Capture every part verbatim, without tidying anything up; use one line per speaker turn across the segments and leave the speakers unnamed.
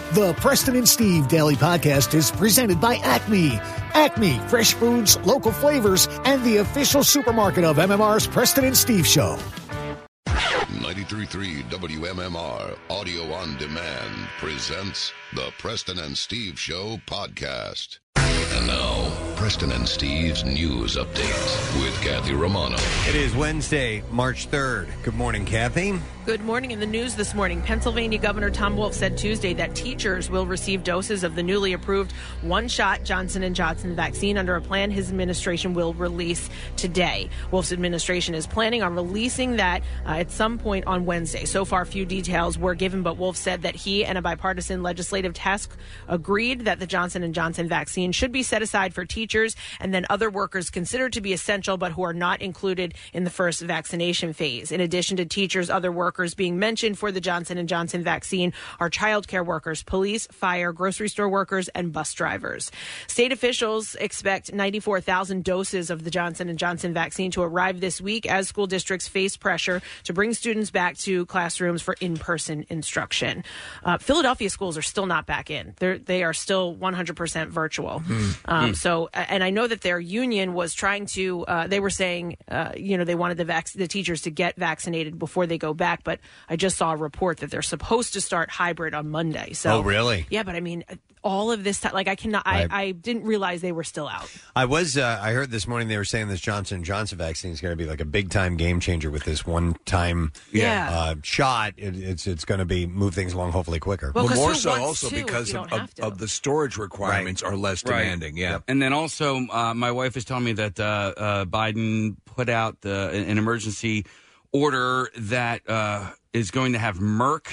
The Preston and Steve Daily Podcast is presented by Acme. Acme, fresh foods, local flavors, and the official supermarket of M M R's Preston and Steve Show.
ninety-three point three W M M R Audio on Demand presents the Preston and Steve Show podcast. And now, Preston and Steve's news update with Kathy Romano.
It is Wednesday, March third. Good morning, Kathy.
Good morning. In the news this morning, Pennsylvania Governor Tom Wolf said Tuesday that teachers will receive doses of the newly approved one-shot Johnson and Johnson vaccine under a plan his administration will release today. Wolf's administration is planning on releasing that uh, at some point on Wednesday. So far, few details were given, but Wolf said that he and a bipartisan legislative task agreed that the Johnson and Johnson vaccine should be set aside for teachers and then other workers considered to be essential but who are not included in the first vaccination phase. In addition to teachers, other workers being mentioned for the Johnson and Johnson vaccine are childcare workers, police, fire, grocery store workers, and bus drivers. State officials expect ninety-four thousand doses of the Johnson and Johnson vaccine to arrive this week as school districts face pressure to bring students back to classrooms for in-person instruction. Uh, Philadelphia schools are still not back in. They're, they are still one hundred percent virtual. Mm. Um, mm. So, and I know that their union was trying to, uh, they were saying, uh, you know, they wanted the, vac- the teachers to get vaccinated before they go back. But I just saw a report that they're supposed to start hybrid on Monday. So,
oh, really?
Yeah, but I mean, all of this time, like I cannot,
right.
I, I didn't realize they were still out.
I was, uh, I heard this morning they were saying this Johnson and Johnson vaccine is going to be like a big time game changer with this one time
yeah.
uh, shot. It, it's it's going to be move things along hopefully quicker.
Well, well more so also to, because of, of, of the storage requirements
right.
are less
right.
demanding. Yeah,
yep. And then also, uh, my wife is telling me that uh, uh, Biden put out the, an emergency order that uh, is going to have Merck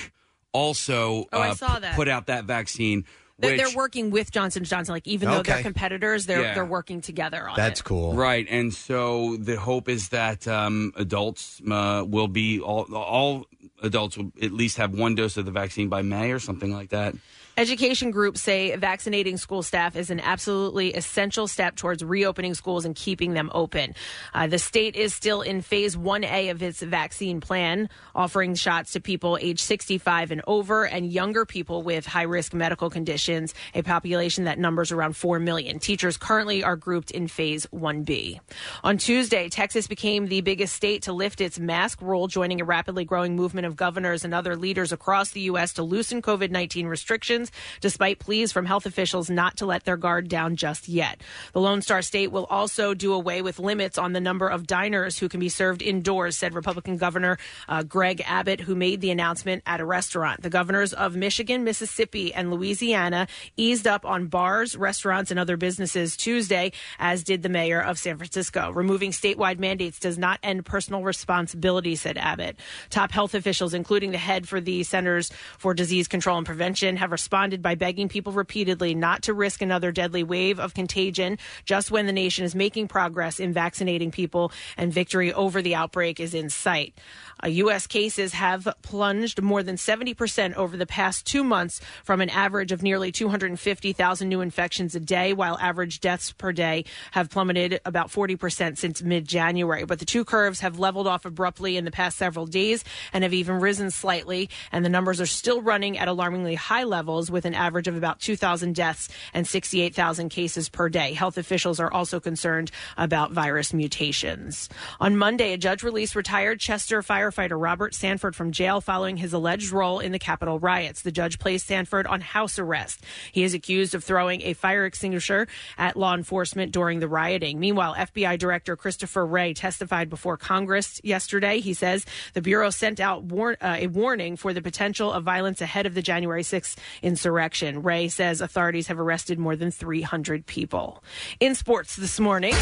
also
oh,
uh,
I saw that.
put out that vaccine.
They're,
which,
they're working with Johnson and Johnson. Like even though
okay.
they're competitors, they're
yeah.
they're working together on
That's
it.
cool,
right? And so the hope is that um, adults uh, will be all all adults will at least have one dose of the vaccine by May or something like that.
Education groups say vaccinating school staff is an absolutely essential step towards reopening schools and keeping them open. Uh, the state is still in phase one A of its vaccine plan, offering shots to people age sixty-five and over and younger people with high-risk medical conditions, a population that numbers around four million. Teachers currently are grouped in phase one B. On Tuesday, Texas became the biggest state to lift its mask rule, joining a rapidly growing movement of governors and other leaders across the U S to loosen COVID nineteen restrictions, despite pleas from health officials not to let their guard down just yet. The Lone Star State will also do away with limits on the number of diners who can be served indoors, said Republican Governor uh, Greg Abbott, who made the announcement at a restaurant. The governors of Michigan, Mississippi, and Louisiana eased up on bars, restaurants, and other businesses Tuesday, as did the mayor of San Francisco. Removing statewide mandates does not end personal responsibility, said Abbott. Top health officials, including the head for the Centers for Disease Control and Prevention, have responded by begging people repeatedly not to risk another deadly wave of contagion just when the nation is making progress in vaccinating people and victory over the outbreak is in sight. Uh, U S cases have plunged more than seventy percent over the past two months from an average of nearly two hundred fifty thousand new infections a day, while average deaths per day have plummeted about forty percent since mid-January. But the two curves have leveled off abruptly in the past several days and have even risen slightly, and the numbers are still running at alarmingly high levels with an average of about two thousand deaths and sixty-eight thousand cases per day. Health officials are also concerned about virus mutations. On Monday, a judge released retired Chester firefighter Robert Sanford from jail following his alleged role in the Capitol riots. The judge placed Sanford on house arrest. He is accused of throwing a fire extinguisher at law enforcement during the rioting. Meanwhile, F B I Director Christopher Wray testified before Congress yesterday. He says the Bureau sent out war- uh, a warning for the potential of violence ahead of the January sixth insurrection. Wray says authorities have arrested more than three hundred people. In sports this morning.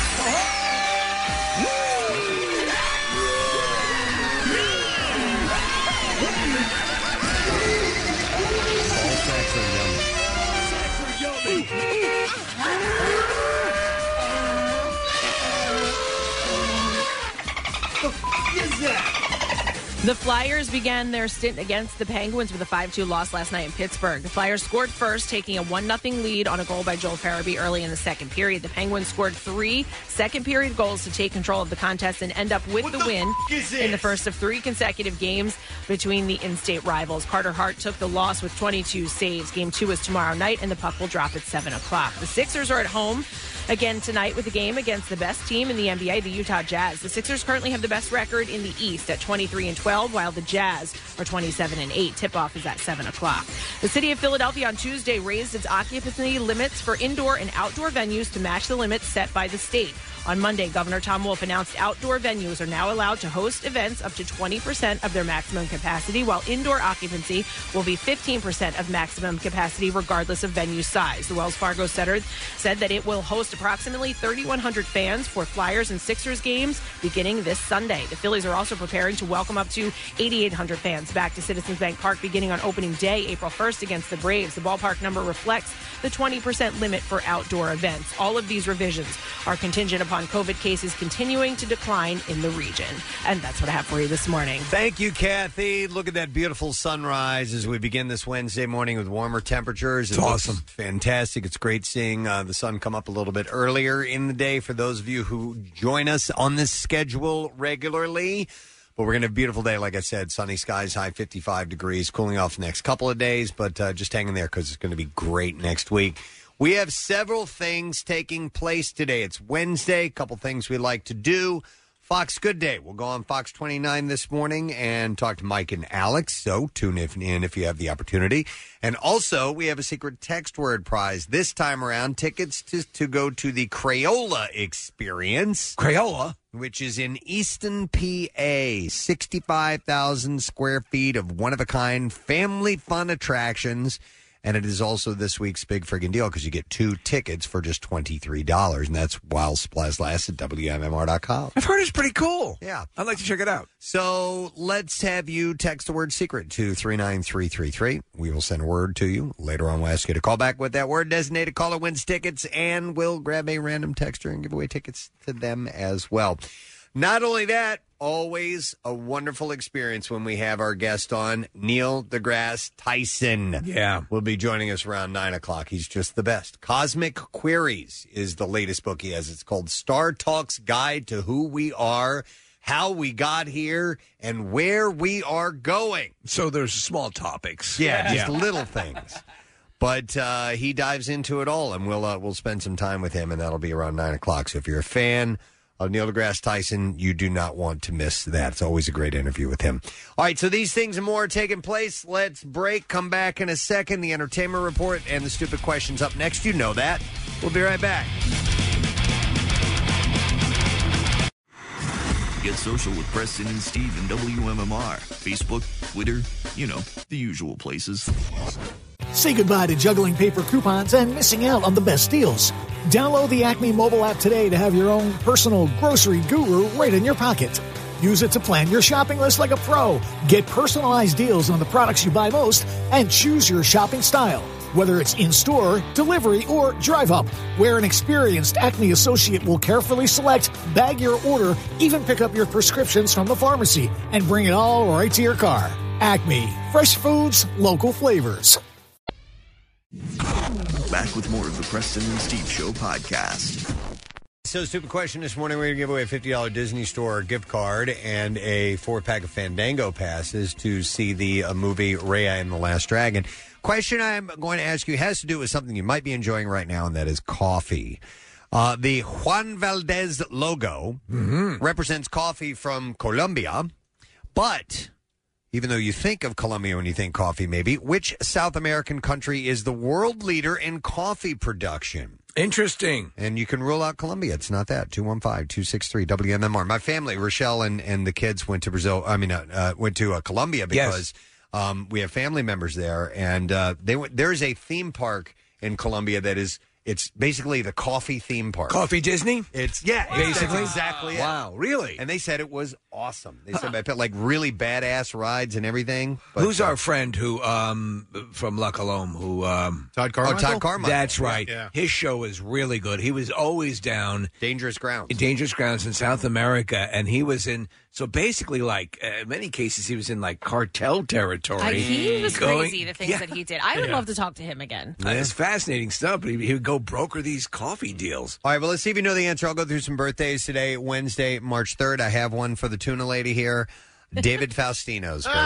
The Flyers began their stint against the Penguins with a five two loss last night in Pittsburgh. The Flyers scored first, taking a one nothing lead on a goal by Joel Farabee early in the second period. The Penguins scored three second-period goals to take control of the contest and end up with what the, the win in the first of three consecutive games between the in-state rivals. Carter Hart took the loss with twenty-two saves. Game two is tomorrow night, and the puck will drop at seven o'clock. The Sixers are at home again tonight with a game against the best team in the N B A, the Utah Jazz. The Sixers currently have the best record in the East at twenty-three and twelve, while the Jazz are twenty-seven and eight. Tip-off is at seven o'clock. The city of Philadelphia on Tuesday raised its occupancy limits for indoor and outdoor venues to match the limits set by the state. On Monday, Governor Tom Wolf announced outdoor venues are now allowed to host events up to twenty percent of their maximum capacity, while indoor occupancy will be fifteen percent of maximum capacity regardless of venue size. The Wells Fargo Center said that it will host approximately thirty-one hundred fans for Flyers and Sixers games beginning this Sunday. The Phillies are also preparing to welcome up to eighty-eight hundred fans back to Citizens Bank Park beginning on opening day, April first, against the Braves. The ballpark number reflects the twenty percent limit for outdoor events. All of these revisions are contingent upon COVID cases continuing to decline in the region. And that's what I have for you this morning.
Thank you, Kathy. Look at that beautiful sunrise as we begin this Wednesday morning with warmer temperatures.
It's it awesome.
Fantastic. It's great seeing uh, the sun come up a little bit earlier in the day for those of you who join us on this schedule regularly. But we're going to have a beautiful day, like I said. Sunny skies, high fifty-five degrees, cooling off the next couple of days. But uh, just hang in there because it's going to be great next week. We have several things taking place today. It's Wednesday, a couple things we like to do. Fox Good Day. We'll go on Fox twenty-nine this morning and talk to Mike and Alex, so tune in if you have the opportunity. And also, we have a secret text word prize. This time around, tickets to, to go to the Crayola Experience.
Crayola?
Which is in Easton, P A. sixty-five thousand square feet of one-of-a-kind family fun attractions. And it is also this week's big friggin' deal because you get two tickets for just twenty-three dollars, and that's while supplies last at W M M R dot com.
I've heard it's pretty cool.
Yeah.
I'd like to check it out.
So let's have you text the word secret to three nine three three three. We will send a word to you. Later on, we'll ask you to call back with that word. Designated caller wins tickets, and we'll grab a random texter and give away tickets to them as well. Not only that, always a wonderful experience when we have our guest on, Neil deGrasse Tyson.
Yeah.
Will be joining us around nine o'clock. He's just the best. Cosmic Queries is the latest book he has. It's called Star Talk's Guide to Who We Are, How We Got Here, and Where We Are Going.
So there's small topics.
Yeah, just
yeah.
little things. But uh, he dives into it all, and we'll, uh, we'll spend some time with him, and that'll be around nine o'clock. So if you're a fan of Neil deGrasse Tyson, you do not want to miss that. It's always a great interview with him. All right, so these things and more are taking place. Let's break, come back in a second. The entertainment report and the stupid questions up next. You know that. We'll be right back.
Get social with Preston and Steve and W M M R. Facebook, Twitter, you know, the usual places.
Say goodbye to juggling paper coupons and missing out on the best deals. Download the Acme mobile app today to have your own personal grocery guru right in your pocket. Use it to plan your shopping list like a pro. Get personalized deals on the products you buy most and choose your shopping style. Whether it's in-store, delivery, or drive-up, where an experienced Acme associate will carefully select, bag your order, even pick up your prescriptions from the pharmacy, and bring it all right to your car. Acme. Fresh foods, local flavors.
Back with more of the Preston and Steve Show podcast.
So, stupid question this morning. We're going to give away a fifty dollars Disney Store gift card and a four-pack of Fandango passes to see the uh, movie Raya and the Last Dragon. Question I'm going to ask you has to do with something you might be enjoying right now, and that is coffee. Uh, the Juan Valdez logo
mm-hmm.
represents coffee from Colombia, but even though you think of Colombia when you think coffee, maybe, which South American country is the world leader in coffee production?
Interesting.
And you can rule out Colombia. It's not that. two one five, two six three, W M M R. My family, Rochelle and, and the kids went to Brazil. I mean, uh, uh, went to uh, Colombia because yes. um, we have family members there. And uh, they went, there's a theme park in Colombia that is, it's basically the coffee theme park.
Coffee Disney?
It's, yeah,
basically.
That's exactly it.
Wow, really?
And they said it was awesome. They said I felt like really badass rides and everything. But,
Who's
uh,
our friend who, um, from La Colombe, who, um,
Todd Carmichael? Oh, Todd Carmichael.
That's right.
Yeah.
His show is really good. He was always down
Dangerous Grounds.
in Dangerous Grounds in South America, and he was in So basically, like, uh, in many cases, he was in, like, cartel territory.
I, he was
going,
crazy, the things
yeah.
that he did. I would
Yeah.
love to talk to him again.
Uh, it's fascinating stuff, but he, he would go broker these coffee deals.
All right, well, let's see if you know the answer. I'll go through some birthdays today, Wednesday, March third. I have one for the tuna lady here. David Faustino's birthday.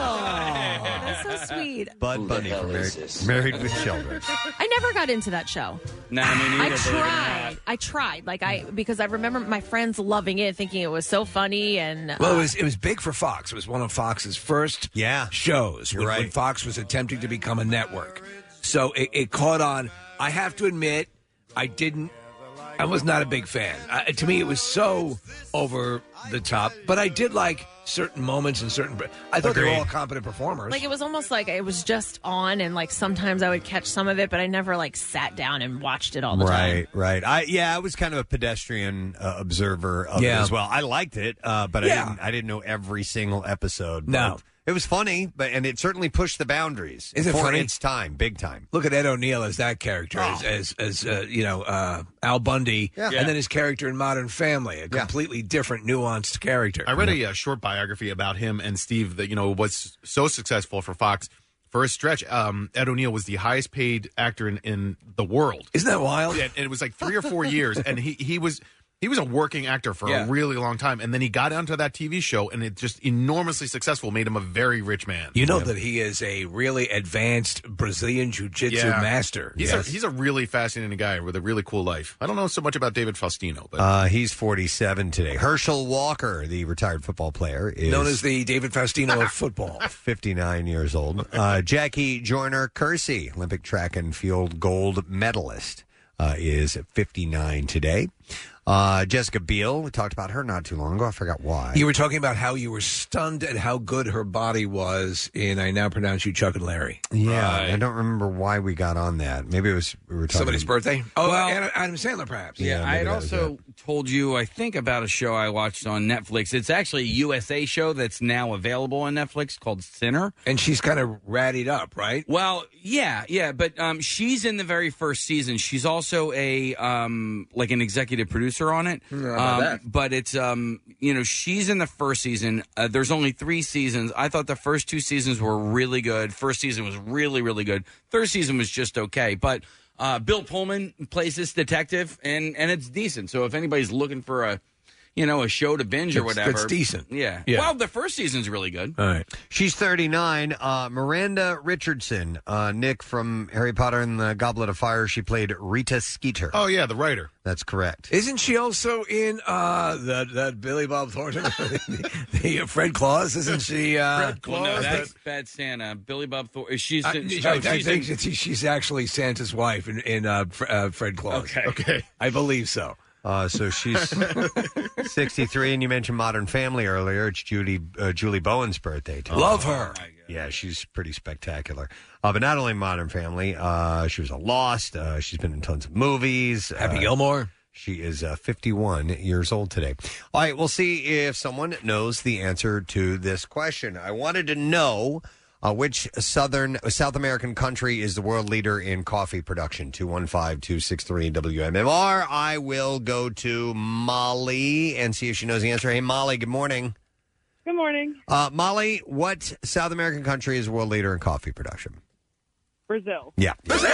Oh, that's so sweet.
Bud Bunny from Married, Married with Children.
I never got into that show.
Nah, me neither,
I
believe it or
tried.
not.
I tried. Like I because I remember my friends loving it, thinking it was so funny. And uh,
Well, it was it was big for Fox. It was one of Fox's first
yeah.
shows
You're
when,
right.
when Fox was attempting to become a network. So it, it caught on. I have to admit, I didn't. I was not a big fan. Uh, to me, it was so over the top. But I did like certain moments and certain. I thought they were
Agreed.
all competent performers.
like it was almost like it was just on, and like sometimes I would catch some of it, but I never like sat down and watched it all the time.
Right, right. I yeah, I was kind of a pedestrian uh, observer of
Yeah.
it as well. I liked it, uh, but
Yeah.
I didn't. I didn't know every single episode.
No.
But it was funny, but and it certainly pushed the boundaries.
Is it
for
funny?
its time, big time.
Look at Ed O'Neill as that character, as as, as uh, you know, uh, Al Bundy,
Yeah.
and then his character in Modern Family, a completely different, nuanced character.
I read a, uh short biography about him and Steve that, you know, was so successful for Fox. For a stretch, um, Ed O'Neill was the highest paid actor in, in the world.
Isn't that wild?
Yeah, and it was like three or four years, and he, he was he was a working actor for
Yeah.
a really long time, and then he got onto that T V show, and it just enormously successful, made him a very rich man.
You know that he is a really advanced Brazilian jiu-jitsu
Yeah.
master.
He's
Yes.
a he's a really fascinating guy with a really cool life. I don't know so much about David Faustino, but
Uh, he's forty-seven today. Herschel Walker, the retired football player, is
known as the David Faustino of football.
fifty-nine years old. Uh, Jackie Joyner Kersey, Olympic track and field gold medalist, uh, is fifty-nine today. Uh, Jessica Biel, we talked about her not too long ago. I forgot why.
You were talking about how you were stunned at how good her body was in I Now Pronounce You Chuck and Larry.
Yeah, I don't remember why we got on that. Maybe it was we were talking
Somebody's birthday? Oh,
Well-
Adam, Adam Sandler, perhaps.
Yeah,
Yeah,
I
maybe
had
that was
also told you, I think, about a show I watched on Netflix. It's actually a U S A show that's now available on Netflix called Sinner.
And she's kind of ratted up, right?
Well, yeah, yeah, but um, she's in the very first season. She's also a um, like an executive producer on it.
how about
um,
that?
But it's um, you know, she's in the first season. Uh, there's only three seasons. I thought the first two seasons were really good. First season was really, really good. Third season was just okay, but. Uh, Bill Pullman plays this detective, and, and it's decent. So if anybody's looking for a, you know, a show to binge or
It's-
whatever,
it's decent.
Yeah.
Yeah.
Well, the first season's really good.
All right.
She's thirty-nine. Uh, Miranda Richardson, uh, Nick from Harry Potter and the Goblet of Fire. She played Rita Skeeter.
oh yeah, the writer.
That's correct.
Isn't she also in uh, that that Billy Bob Thornton, the, the uh, Fred Claus? Isn't she? Uh, Fred
Well, no, that's Bad Santa. Billy Bob Thornton. She's,
I,
she's,
I,
oh,
I
she's
think
in-
that she- she's actually Santa's wife in, in uh, Fr- uh, Fred Claus.
Okay.
Okay.
I believe so.
Uh, so she's sixty-three, and you mentioned Modern Family earlier. It's Judy uh, Julie Bowen's birthday today.
Love her.
Yeah, she's pretty spectacular. Uh, but not only Modern Family, uh, she was a Lost. Uh, she's been in tons of movies.
Happy
Uh,
Gilmore.
She is uh, fifty-one years old today. All right, we'll see if someone knows the answer to this question. I wanted to know uh, which southern South American country is the world leader in coffee production. two one five, two six three, W M M R. I will go to Molly and see if she knows the answer. Hey, Molly, good morning.
Good morning.
Uh, Molly, what South American country is the world leader in coffee production?
Brazil.
Yeah. Brazil!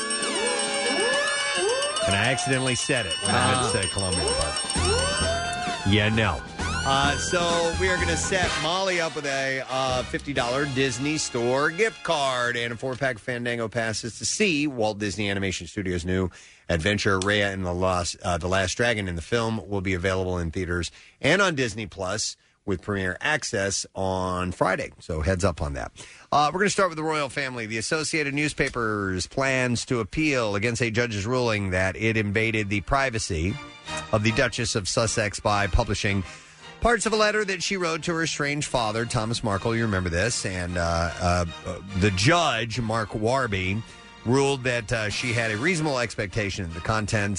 And I accidentally said it when I meant to say Colombia. But yeah, no. Uh, so we are going to set Molly up with a uh, fifty dollars Disney Store gift card and a four-pack Fandango passes to see Walt Disney Animation Studios' new adventure, Raya and the Lost, uh, the Last Dragon. In the film will be available in theaters and on Disney Plus with premiere access on Friday. So heads up on that. Uh, we're going to start with the royal family. The Associated Newspapers plans to appeal against a judge's ruling that it invaded the privacy of the Duchess of Sussex by publishing parts of a letter that she wrote to her estranged father, Thomas Markle. You remember this. And uh, uh, the judge, Mark Warby, ruled that uh, she had a reasonable expectation of the contents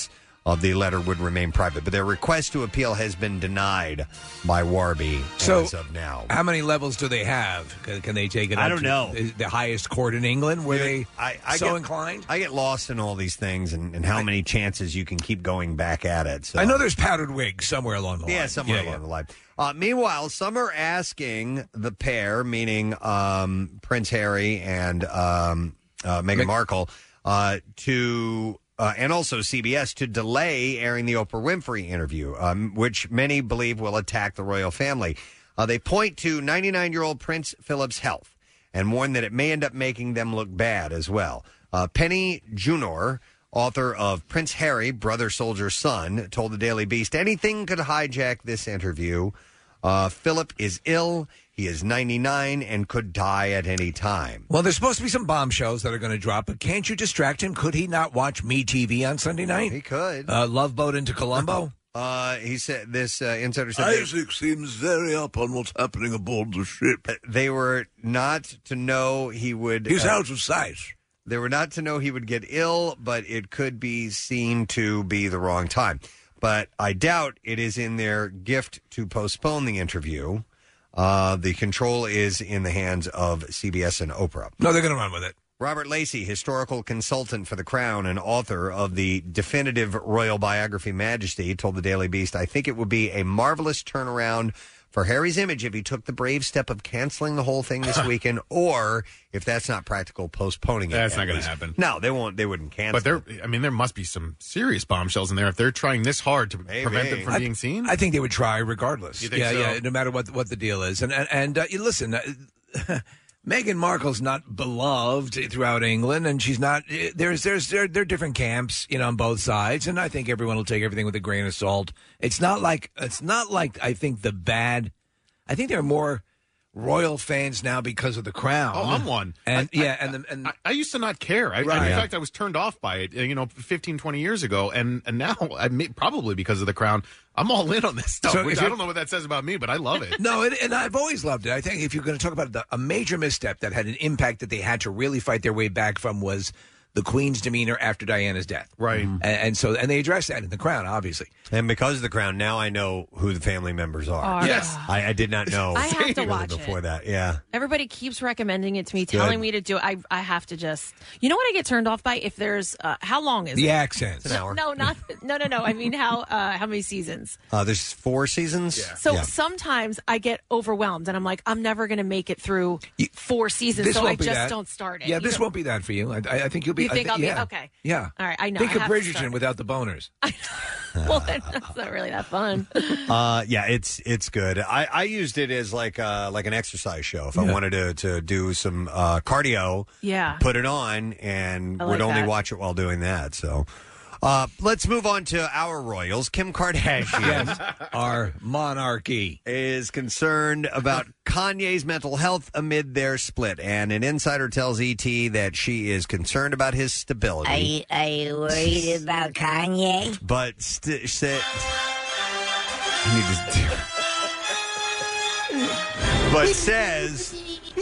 of the letter would remain private. But their request to appeal has been denied by Warby
So,
as of now.
How many levels do they have? Can, can they take it
I
up
don't
to
know.
the, the highest court in England? Were they
I, I
so
get,
inclined?
I get lost in all these things and, and how many chances you can keep going back at it. So.
I know there's powdered wigs somewhere along the line.
Yeah, somewhere
Yeah,
along
yeah.
the line. Uh, meanwhile, some are asking the pair, meaning um, Prince Harry and um, uh, Meghan
Meg-
Markle, uh, to uh, and also C B S to delay airing the Oprah Winfrey interview, um, which many believe will attack the royal family. Uh, they point to ninety-nine-year-old Prince Philip's health and warn that it may end up making them look bad as well. Uh, Penny Junor, author of Prince Harry, Brother Soldier Son, told the Daily Beast anything could hijack this interview. Uh, Philip is ill. He is ninety-nine and could die at any time.
Well, there's supposed to be some bombshells that are going to drop, but can't you distract him? Could he not watch MeTV on Sunday night?
He could.
Uh, Love Boat into Colombo?
Uh, he said this uh, insider said
Isaac seems very up on what's happening aboard the ship.
they were not to know he would.
He's
uh,
out of sight.
They were not to know he would get ill, but it could be seen to be the wrong time. But I doubt it is in their gift to postpone the interview. Uh, the control is in the hands of C B S and Oprah.
No, they're going to run with it.
Robert Lacey, historical consultant for The Crown and author of the definitive royal biography Majesty, told the Daily Beast, I think it would be a marvelous turnaround for Harry's image if he took the brave step of canceling the whole thing this weekend, or if that's not practical, postponing it.
That's
at
not going to
least.
happen.
No, they won't. They wouldn't cancel.
But there, I mean, there must be some serious bombshells in there if they're trying this hard to
Maybe.
prevent them from
I-
being seen.
I think they would try regardless.
You think
yeah,
so?
yeah, no matter what what the deal is. And and, and uh, you listen, uh, Meghan Markle's not beloved throughout England, and she's not. There's there's there there are different camps, you know, on both sides, and I think everyone will take everything with a grain of salt. It's not like it's not like I think the bad. I think there are more royal fans now because of The Crown.
Oh, I'm one.
And
I-
yeah,
I-
and the, and
I, I used to not care. I,
Right.
in
Yeah.
fact, I was turned off by it, you know, fifteen, twenty years ago. And, and now, I may, probably because of The Crown, I'm all in on this stuff.
So
which
if
I
you're-
don't know what that says about me, but I love it.
No, it, and I've always loved it. I think if you're going to talk about the, a major misstep that had an impact that they had to really fight their way back from was the Queen's demeanor after Diana's death.
Right.
And, and so, and they addressed that in The Crown, obviously.
And because of The Crown, now I know who the family members are.
Are.
Yes.
I, I did not know.
I have to
really
watch
before
it.
that. Yeah.
Everybody keeps recommending it to me, telling me to do it. I I have to just. You know what I get turned off by? If there's uh, how long is
The
it?
accents.
An hour.
No, not no, no, no. I mean how uh, how many seasons?
Uh, there's four seasons.
So
Yeah.
sometimes I get overwhelmed, and I'm like, I'm never going to make it through four seasons,
This
so
won't
I
be
just
that.
don't start it.
Yeah,
You
this
know?
won't be that for you. I, I I think you'll be.
You
I
think
thi-
I'll be-
yeah.
okay.
Yeah.
All right, I know.
Think
I
of
have to
Bridgerton
start.
without the boners.
Well, then, that's not really that fun.
Uh, yeah, it's it's good. I, I used it as like uh, like an exercise show. If I
Yeah.
wanted to, to do some uh, cardio,
Yeah.
put it on and
I
would
like
only
that.
watch it while doing that. So uh, let's move on to our royals. Kim Kardashian
Our monarchy.
is concerned about Kanye's mental health amid their split, and an insider tells E T that she is concerned about his stability.
Are you, are you worried about Kanye?
But st- st- I need to- but says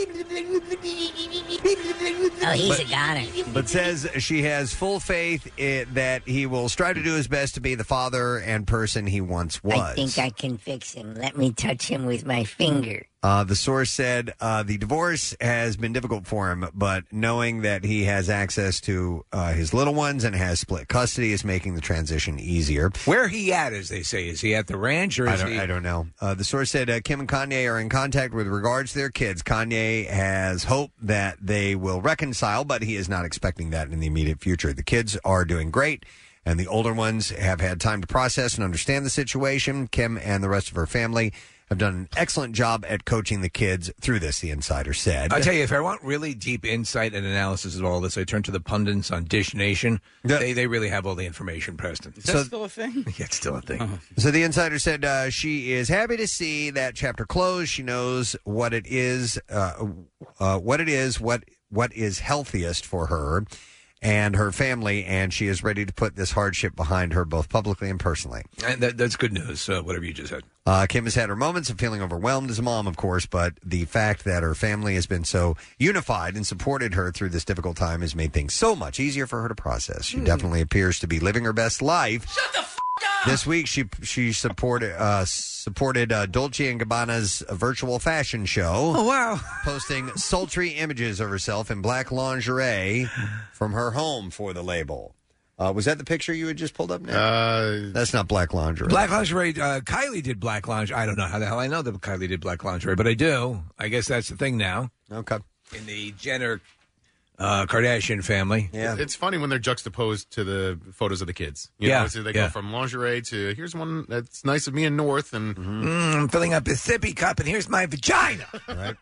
Oh, he's
But-
a goner.
but says she has full faith i that he will strive to do his best to be the father and person he once was.
I think I can fix him. Let me touch him with my finger.
Uh, the source said uh, the divorce has been difficult for him, but knowing that he has access to uh, his little ones and has split custody is making the transition easier.
Where he at, as they say? Is he at the ranch or
I
is
don't,
he?
I don't know. Uh, the source said uh, Kim and Kanye are in contact with regards to their kids. Kanye has hope that they will reconcile, but he is not expecting that in the immediate future. The kids are doing great, and the older ones have had time to process and understand the situation. Kim and the rest of her family have done an excellent job at coaching the kids through this, the insider said.
I tell you, if I want really deep insight and analysis of all this, I turn to the pundits on Dish Nation. They they really have all the information, Preston.
Is that
So-
still a thing?
Yeah, it's still a thing.
So the insider said uh, she is happy to see that chapter closed. She knows what it is, uh, uh, what it is, what what is healthiest for her, and her family, and she is ready to put this hardship behind her both publicly and personally.
And that, that's good news, uh, whatever you just said.
Uh, Kim has had her moments of feeling overwhelmed as a mom, of course, but the fact that her family has been so unified and supported her through this difficult time has made things so much easier for her to process. She
Hmm.
definitely appears to be living her best life. Shut the f*** up! This week, she she supported uh, supported uh, Dolce and Gabbana's virtual fashion show.
Oh, wow.
Posting sultry images of herself in black lingerie from her home for the label. Uh, was that the picture you had just pulled up now?
Uh,
That's not black lingerie.
Black lingerie. Uh, Kylie did black lingerie. I don't know how the hell I know that Kylie did black lingerie, but I do. I guess that's the thing now.
Okay.
In the Jenner uh, Kardashian family.
Yeah.
It's funny when they're juxtaposed to the photos of the kids. You
Yeah,
know, so they
yeah.
go from lingerie to here's one that's nice of me in North, and
Mm, I'm filling up this sippy cup, and here's my vagina.
Right.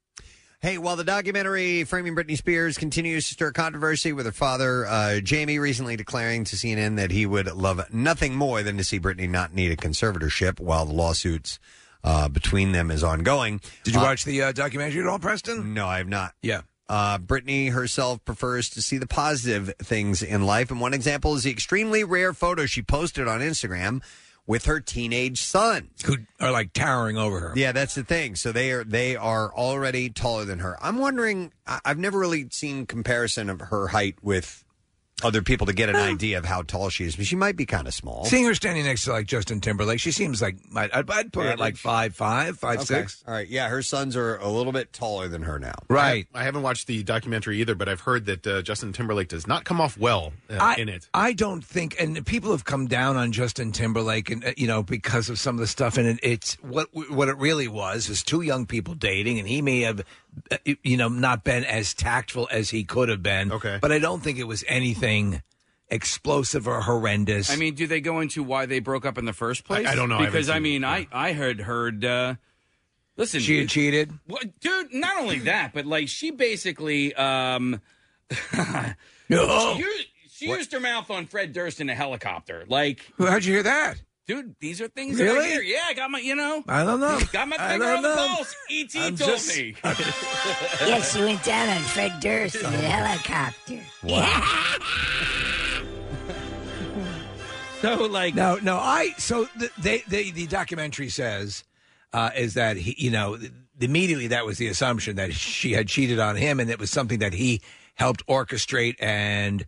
Hey, while the documentary Framing Britney Spears continues to stir controversy, with her father, uh, Jamie, recently declaring to C N N that he would love nothing more than to see Britney not need a conservatorship while the lawsuits uh, between them is ongoing.
Did you
Uh,
watch the uh, documentary at all, Preston?
No, I have not.
Yeah.
Uh, Britney herself prefers to see the positive things in life, and one example is the extremely rare photo she posted on Instagram with her teenage son,
who are like towering over her.
Yeah, that's the thing. So they are they are already taller than her. I'm wondering. I- I've never really seen comparison of her height with other people to get an idea of how tall she is, but she might be kind of small.
Seeing her standing next to like Justin Timberlake, she seems like I'd, I'd put her at like five five, five
Okay.
six.
All right, yeah, her sons are a little bit taller than her now.
Right.
I, I haven't watched the documentary either, but I've heard that uh, Justin Timberlake does not come off well uh,
I,
in it.
I don't think, and people have come down on Justin Timberlake, and uh, you know, because of some of the stuff in it. It's what what it really was is two young people dating, and he may have, uh, you know, not been as tactful as he could have been.
Okay,
but I don't think it was anything explosive or horrendous.
I mean, do they go into why they broke up in the first place?
I- I don't know. I haven't
Because I,
seen
mean, I I had heard. Uh, listen,
She had cheated?
What, dude? Not only that, but like she basically. Um,
No.
She, used, she used her mouth on Fred Durst in a helicopter. Like,
how'd you hear that?
Dude, these are things that I
Really?
hear. Yeah, I got my, you know.
I don't know.
Got my
I
finger
don't
on the
know.
pulse. E T
I'm
told
just-
me.
Yes, you went down on Fred Durst in a helicopter.
So, like,
no, no. I so the they, they the documentary says uh, is that he, you know, immediately that was the assumption that she had cheated on him, and it was something that he helped orchestrate and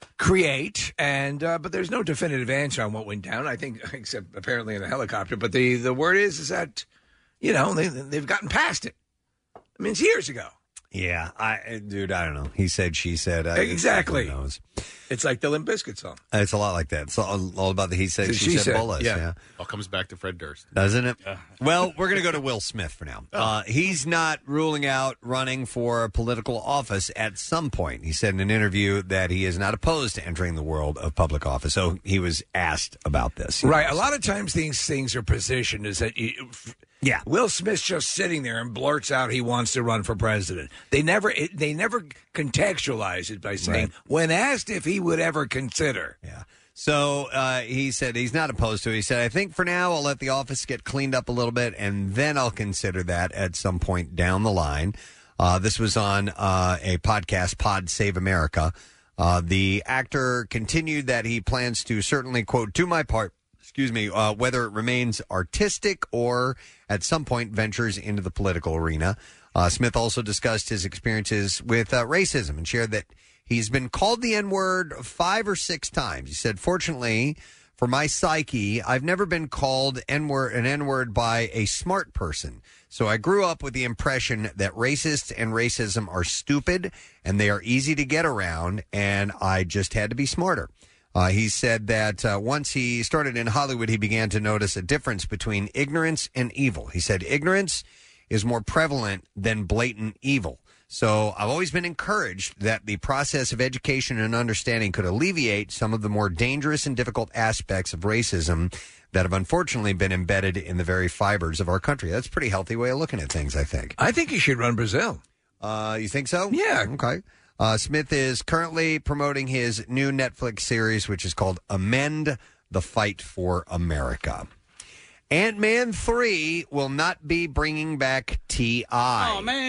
create. And uh, but there's no definitive answer on what went down. I think, except apparently in a helicopter. But the the word is is that you know they they've gotten past it. I mean, it's years ago.
Yeah, I, dude, I don't know. He said, she said. Uh,
Exactly.
Who knows?
It's like the Limp Bizkit song.
It's a lot like that. It's all, all about the he said,
So
she,
she
said,
said,
bullets.
yeah.
Yeah.
All comes back to Fred Durst.
Doesn't it? Well, we're going to go to Will Smith for now. Uh, he's not ruling out running for a political office at some point. He said in an interview that he is not opposed to entering the world of public office. So he was asked about this.
Right. A lot of times these things are positioned as that. You,
yeah.
Will Smith's just sitting there and blurts out he wants to run for president. They never. It, they never contextualize it by saying
Right.
when asked if he would ever consider.
Yeah. So uh, he said he's not opposed to it. He said, I think for now I'll let the office get cleaned up a little bit, and then I'll consider that at some point down the line. Uh, this was on uh, a podcast, Pod Save America. Uh, the actor continued that he plans to certainly, quote, do my part, excuse me, uh, whether it remains artistic or at some point ventures into the political arena. Uh, Smith also discussed his experiences with uh, racism and shared that he's been called the N-word five or six times. He said, fortunately, for my psyche, I've never been called N-word, an N-word by a smart person. So I grew up with the impression that racists and racism are stupid and they are easy to get around, and I just had to be smarter. Uh, he said that uh, once he started in Hollywood, he began to notice a difference between ignorance and evil. He said ignorance is more prevalent than blatant evil. So I've always been encouraged that the process of education and understanding could alleviate some of the more dangerous and difficult aspects of racism that have unfortunately been embedded in the very fibers of our country. That's a pretty healthy way of looking at things, I think.
I think he should run Brazil.
Uh, you think so?
Yeah.
Okay. Uh, Smith is currently promoting his new Netflix series, which is called Amend: The Fight for America. Ant-Man three will not be bringing back T I
Oh, man.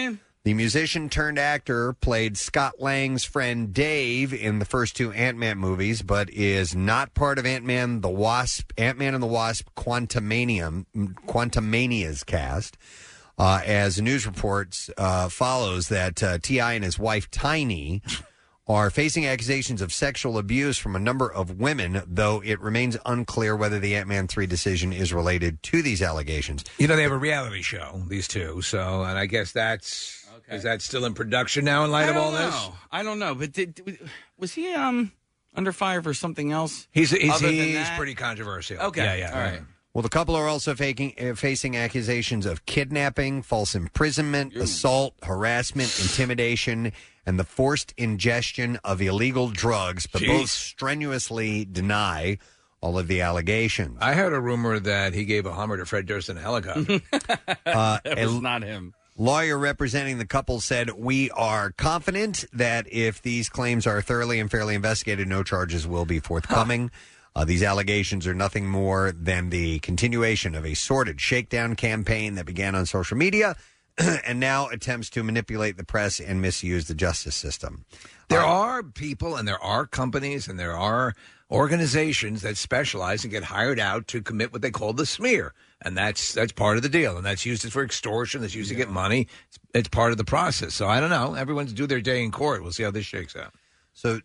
The musician turned actor played Scott Lang's friend Dave in the first two Ant-Man movies, but is not part of Ant-Man the Wasp, Ant-Man and the Wasp Quantumania, Quantumania's cast. Uh, as news reports uh, follows that uh, T I and his wife Tiny are facing accusations of sexual abuse from a number of women, though it remains unclear whether the Ant-Man three decision is related to these allegations.
You know, they have a reality show, these two, so, and I guess that's, okay. Is that still in production now in light
I
of all
don't
this?
know. I don't know, but did, was he um under fire for something else?
He's, he's,
other than
he's
that?
pretty controversial.
Okay.
Yeah, yeah.
All right.
Well, the couple are also faking, uh, facing accusations of kidnapping, false imprisonment, assault, harassment, intimidation, and the forced ingestion of illegal drugs, but
Jeez.
both strenuously deny all of the allegations.
I heard a rumor that he gave a Hummer to Fred Durst in a helicopter.
Uh,
That
a
was not him.
lawyer representing the couple said, "We are confident that if these claims are thoroughly and fairly investigated, no charges will be forthcoming." Uh, these allegations are nothing more than the continuation of a sordid shakedown campaign that began on social media and now attempts to manipulate the press and misuse the justice system.
There
Uh,
are people and there are companies and there are organizations that specialize and get hired out to commit what they call the smear. And that's that's part of the deal. And that's used for extortion. That's used to get money. It's, it's part of the process. So I don't know. Everyone's due their day in court. We'll see how this shakes out.
So,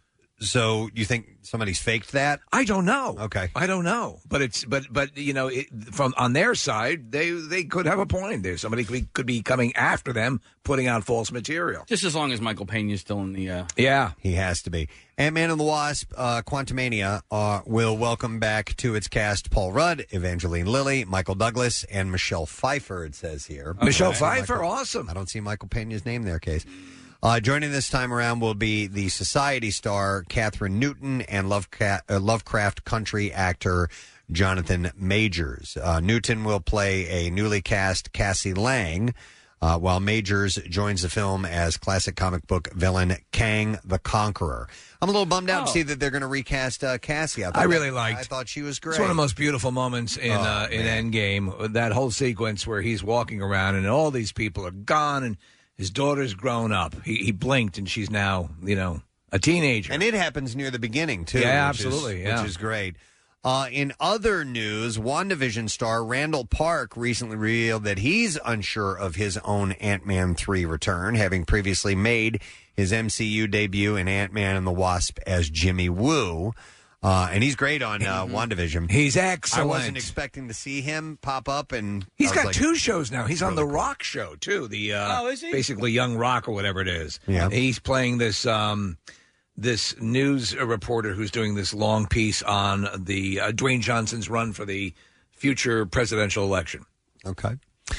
so you think somebody's faked that?
I don't know.
Okay.
I don't know. But it's but but you know it, from on their side they they could have a point there. Somebody could be, could be coming after them, putting out false material.
Just as long as Michael Pena's still in the. Uh...
Yeah,
he has to be. Ant-Man and the Wasp, uh, Quantumania, uh, will welcome back to its cast Paul Rudd, Evangeline Lilly, Michael Douglas, and Michelle Pfeiffer, it says here.
Michelle
Okay.
Pfeiffer,
Michael-
awesome.
I don't see Michael Pena's name there, Case. Uh, joining this time around will be the Society star Catherine Newton and Lovecraft, uh, Lovecraft country actor Jonathan Majors. Uh, Newton will play a newly cast Cassie Lang, uh, while Majors joins the film as classic comic book villain Kang the Conqueror. I'm a little bummed out to
Oh.
see that they're going to recast uh, Cassie. I, thought
I really
that-
liked.
I thought she was great.
It's one of the most beautiful moments in
Oh,
uh, in Endgame. That whole sequence where he's walking around and all these people are gone and his daughter's grown up. He, he blinked and she's now, you know, a teenager.
And it happens near the beginning, too.
Yeah,
which is-
absolutely, yeah.
Which is great. Uh, in other news, WandaVision star Randall Park recently revealed that he's unsure of his own Ant-Man three return, having previously made his M C U debut in Ant-Man and the Wasp as Jimmy Woo. Uh, and he's great on uh, WandaVision.
He's excellent.
I wasn't expecting to see him pop up. and
He's
I was
got
like,
two shows now. He's on
really
the Rock show too. The uh,
Oh, is he?
basically Young Rock or whatever it is.
Yeah.
He's playing this um, this news reporter who's doing this long piece on the uh, Dwayne Johnson's run for the future presidential election.
Okay.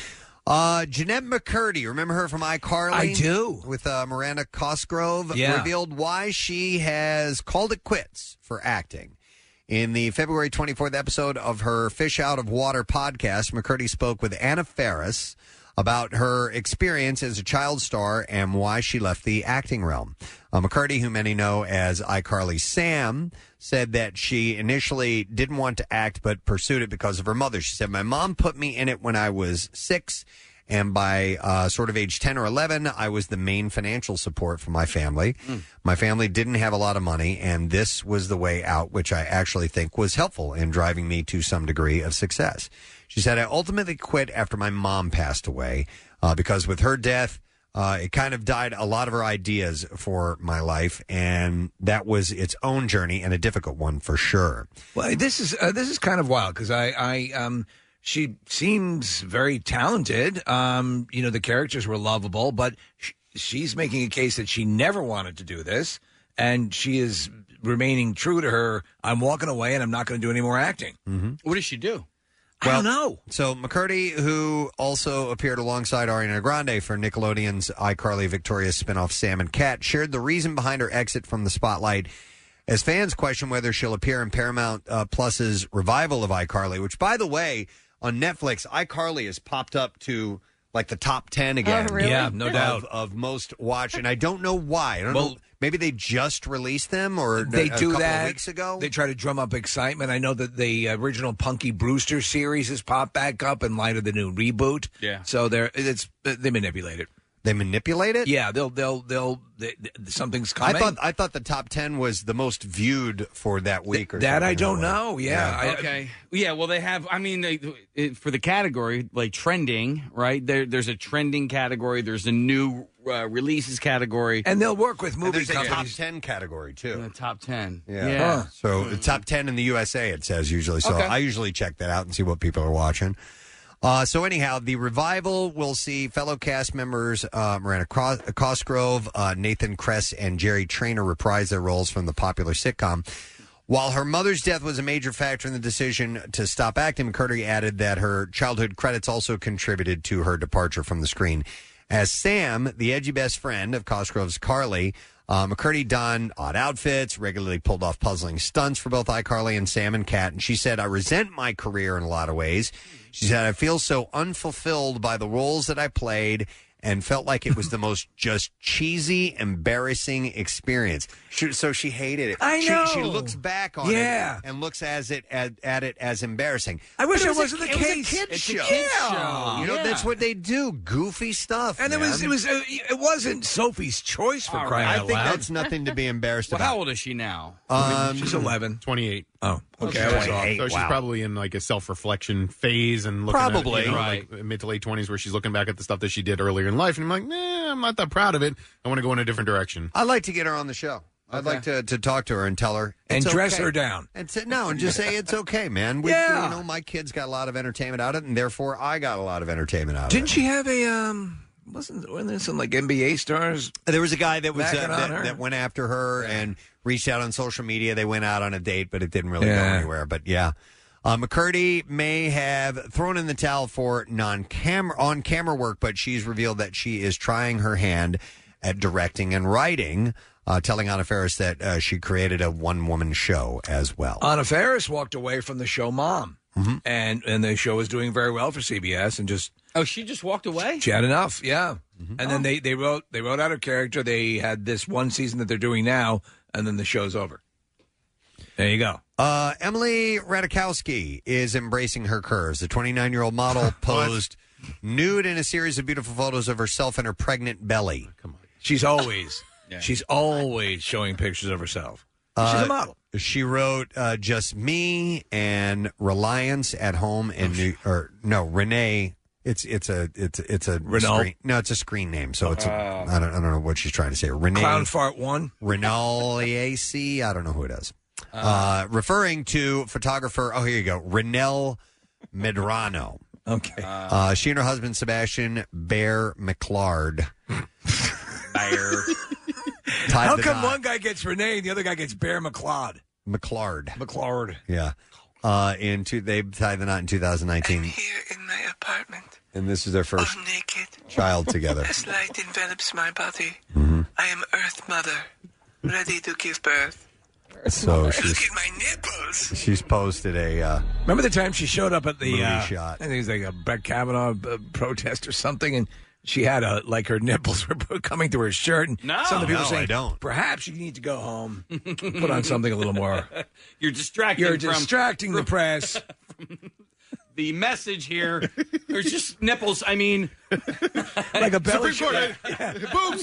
Uh, Jeanette McCurdy, remember her from iCarly?
I do.
With uh, Miranda Cosgrove,
Yeah.
revealed why she has called it quits for acting. In the February twenty-fourth episode of her Fish Out of Water podcast, McCurdy spoke with Anna Faris about her experience as a child star and why she left the acting realm. Uh, McCurdy, who many know as iCarly Sam, said that she initially didn't want to act but pursued it because of her mother. She said, "My mom put me in it when I was six, and by uh, sort of age ten or eleven, I was the main financial support for my family.
Mm.
My family didn't have a lot of money, and this was the way out, which I actually think was helpful in driving me to some degree of success." She said, "I ultimately quit after my mom passed away uh, because with her death, uh, it kind of died a lot of her ideas for my life, and that was its own journey and a difficult one for sure."
Well, this is uh, this is kind of wild because I, I um, she seems very talented. Um, you know, the characters were lovable, but sh- she's making a case that she never wanted to do this, and she is remaining true to her. I'm walking away, and I'm not going to do any more acting.
Mm-hmm.
What does she do?
I don't know.
So McCurdy, who also appeared alongside Ariana Grande for Nickelodeon's iCarly Victorious spinoff Sam and Cat, shared the reason behind her exit from the spotlight as fans question whether she'll appear in Paramount uh, Plus's revival of iCarly, which, by the way, on Netflix, iCarly has popped up to like the top ten again.
Oh, really? Yeah, no
of,
doubt.
Of most watched, and I don't know why. I don't
Well,
know. Maybe they just released them, or
They
a
do
couple
that
of weeks ago.
They try to drum up excitement. I know that the original Punky Brewster series has popped back up in light of the new reboot.
Yeah.
So they're it's they manipulate it.
They manipulate it?
Yeah, they'll they'll they'll they, they, something's coming.
I thought I thought the top ten was the most viewed for that week. Or
that I
something
don't
that way.
know. Yeah. I,
okay. Yeah. Well, they have. I mean, they, it, for the category like trending, right? There, there's a trending category. There's a new uh, releases category,
and they'll work with
And
movie
there's a top
companies.
ten category too.
The top ten.
Yeah.
Yeah.
Huh.
So the top ten in the U S A it says usually. So
Okay.
I usually check that out and see what people are watching. Uh, so anyhow, the revival will see fellow cast members uh, Miranda Cros- Cosgrove, uh, Nathan Kress, and Jerry Trainer reprise their roles from the popular sitcom. While her mother's death was a major factor in the decision to stop acting, McCurdy added that her childhood credits also contributed to her departure from the screen. As Sam, the edgy best friend of Cosgrove's Carly, uh, McCurdy donned odd outfits, regularly pulled off puzzling stunts for both iCarly and Sam and Kat. And she said, I resent my career in a lot of ways. She said, I feel so unfulfilled by the roles that I played and felt like it was the most just cheesy, embarrassing experience. She, so she hated it.
I
She-
know.
She, looks back on
Yeah.
it and looks as it at, at it as embarrassing.
I wish
But
it
was
wasn't
a,
the
it was a
case.
kid's
It's a
show.
kid's
Yeah.
show.
You know,
Yeah.
that's what they do. Goofy stuff.
And it was
man.
it was uh, it wasn't Sophie's choice for
All
crying
right.
out
I think
loud.
that's nothing to be embarrassed
Well,
about.
how old is she now?
Um,
She's eleven.
twenty-eight.
Oh, okay. I was off.
twenty-eight.
So she's
Wow.
probably in like a self-reflection phase and looking
Probably.
at, you know,
Right.
like mid to late twenties where she's looking back at the stuff that she did earlier in life and I'm like, nah, I'm not that proud of it. I want to go in a different direction.
I'd like to get her on the show. I'd like to, to talk to her and tell her
And
it's
dress
okay.
her down.
And say, no, and just say it's okay, man. We,
Yeah.
You know, my kids got a lot of entertainment out of it, and therefore I got a lot of entertainment out
Didn't
of it.
she have a um? Wasn't weren't there some like N B A stars?
There was a guy that was uh,
Backing on
that,
her?
that went after her and reached out on social media. They went out on a date, but it didn't really go
Yeah.
anywhere. But yeah, uh, McCurdy may have thrown in the towel for non-camera on-camera work, but she's revealed that she is trying her hand at directing and writing. Uh, telling Anna Faris that uh, she created a one-woman show as well.
Anna Faris walked away from the show Mom,
Mm-hmm.
and and the show was doing very well for C B S, and just
Oh, she just walked away?
she had enough, yeah.
Mm-hmm.
And then they, they wrote they wrote out her character. They had this one season that they're doing now, and then the show's over. There you go.
Uh, Emily Ratajkowski is embracing her curves. The twenty-nine-year-old model posed nude in a series of beautiful photos of herself and her pregnant belly.
Come on.
She's always
Yeah.
she's always showing pictures of herself. She's
Uh,
a model.
She wrote uh, "Just Me" and "Reliance at Home" in New or no Renee. It's it's a it's it's a
Renault?
screen, no it's a screen name. So it's a, I don't I don't know what she's trying to say. Renee
Clown fart one.
Renault A C. I don't know who it is. Uh, referring to photographer. Oh, here you go. Renelle Medrano.
Okay.
Uh, she and her husband Sebastian Bear McLard.
Bear.
tied
How
the
come
knot.
one guy gets Renee and the other guy gets Bear McLeod?
McLard?
McLeod.
Yeah. Uh, in two, they tied the knot in two thousand nineteen,
Here in my apartment,
and this is their first
all naked,
child together.
as light envelops my body.
Mhm.
I am Earth Mother, ready to give birth.
So
Look
she's
at my nipples.
she's posted a uh,
Remember the time she showed up at the
movie
uh,
shot.
I think it was like a Brett Kavanaugh uh, protest or something, and she had a like her nipples were coming through her shirt, and
No.
some of the people
No,
saying,
I don't.
perhaps you need to go home, put on something a little more.
You're distracting
You're
from
distracting the press.
the message here. There's just nipples. I mean,
like a belly
Supreme
shirt.
Court, boobs.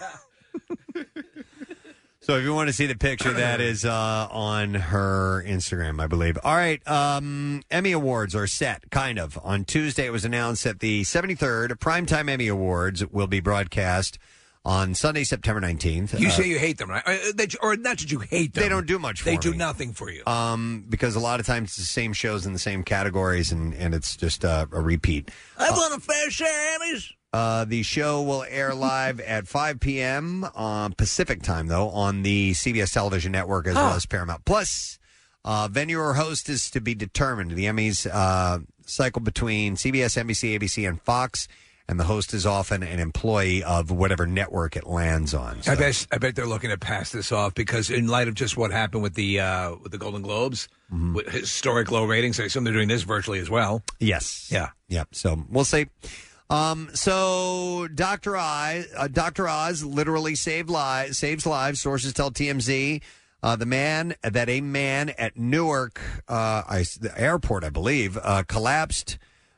So if you want to see the picture, that is uh, on her Instagram, I believe. All right, um, Emmy Awards are set, kind of. On Tuesday, it was announced that the seventy-third Primetime Emmy Awards will be broadcast on Sunday, September nineteenth.
You
Uh,
say you hate them, right? Uh, they, or not that you hate them.
They don't do much for
They do
me.
nothing for you.
Um, because a lot of times it's the same shows in the same categories, and, and it's just uh, a repeat.
I want a fair share, Emmys.
Uh, the show will air live at five p.m. on Pacific time, though, on the C B S television network as well as Paramount Plus. Uh, venue or host is to be determined. The Emmys uh, cycle between C B S, N B C, A B C, and Fox, and the host is often an employee of whatever network it lands on. So-
I bet I bet they're looking to pass this off because in light of just what happened with the uh, with the Golden Globes, with historic low ratings, I assume they're doing this virtually as well.
Yes.
Yeah.
Yep. So we'll see. Um, so Doctor Oz, uh, Doctor Oz literally saved lives, saves lives. Sources tell T M Z uh, the man that a man at Newark, uh, I, the airport, I believe, uh, collapsed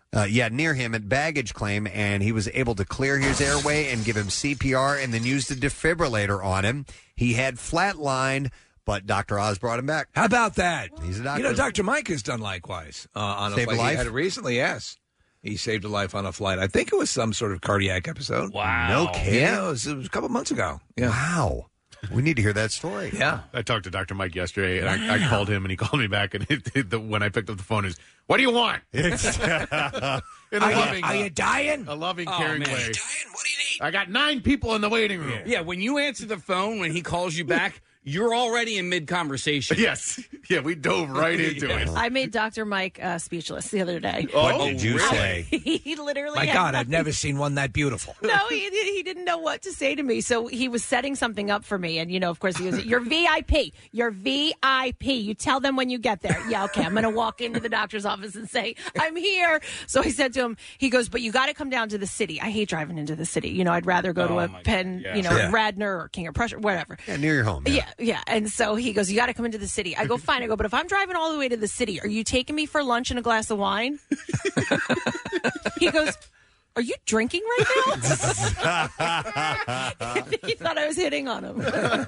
Uh, yeah, near him at baggage claim, and he was able to clear his airway and give him C P R and then used a defibrillator on him. He had flatlined, but Doctor Oz brought him back.
How about that?
He's a doctor.
You know, Doctor Mike has done likewise uh, on
Saved
a
a
flight.
life?
He had it recently, yes. He saved a life on a flight. I think it was some sort of cardiac episode.
Wow.
No kidding?
Yeah, it was, it was a couple months ago. Yeah.
Wow. We need to hear that story.
Yeah.
I talked to Doctor Mike yesterday, and I, I called him, and he called me back, and it, it, the, when I picked up the phone, is what do you want? In a
Are,
loving,
you, are you dying?
a loving,
Oh,
caring
man.
way.
Are you dying? What do you need?
I got nine people in the waiting room.
Yeah, when you answer the phone, when he calls you back, you're already in mid-conversation.
Yes. Yeah, we dove right into it.
I made Doctor Mike uh, speechless the other day.
What
Oh,
did you
really?
say?
He literally
My
had
God, I've
nothing-
never seen one that beautiful.
No, he, he didn't know what to say to me. So he was setting something up for me. And, you know, of course, he was, you're V I P. You're V I P. You tell them when you get there. Yeah, okay, I'm going to walk into the doctor's office and say, I'm here. So I said to him, he goes, but you got to come down to the city. I hate driving into the city. You know, I'd rather go to
Oh,
a
my
Penn,
God.
you know,
Yeah.
Radnor or King of Prussia, whatever.
Yeah, near your home.
Yeah, yeah. And so he goes, you got to come into the city. I go, fine. I go, but if I'm driving all the way to the city, are you taking me for lunch and a glass of wine? He goes, are you drinking right now? He thought I was hitting on him.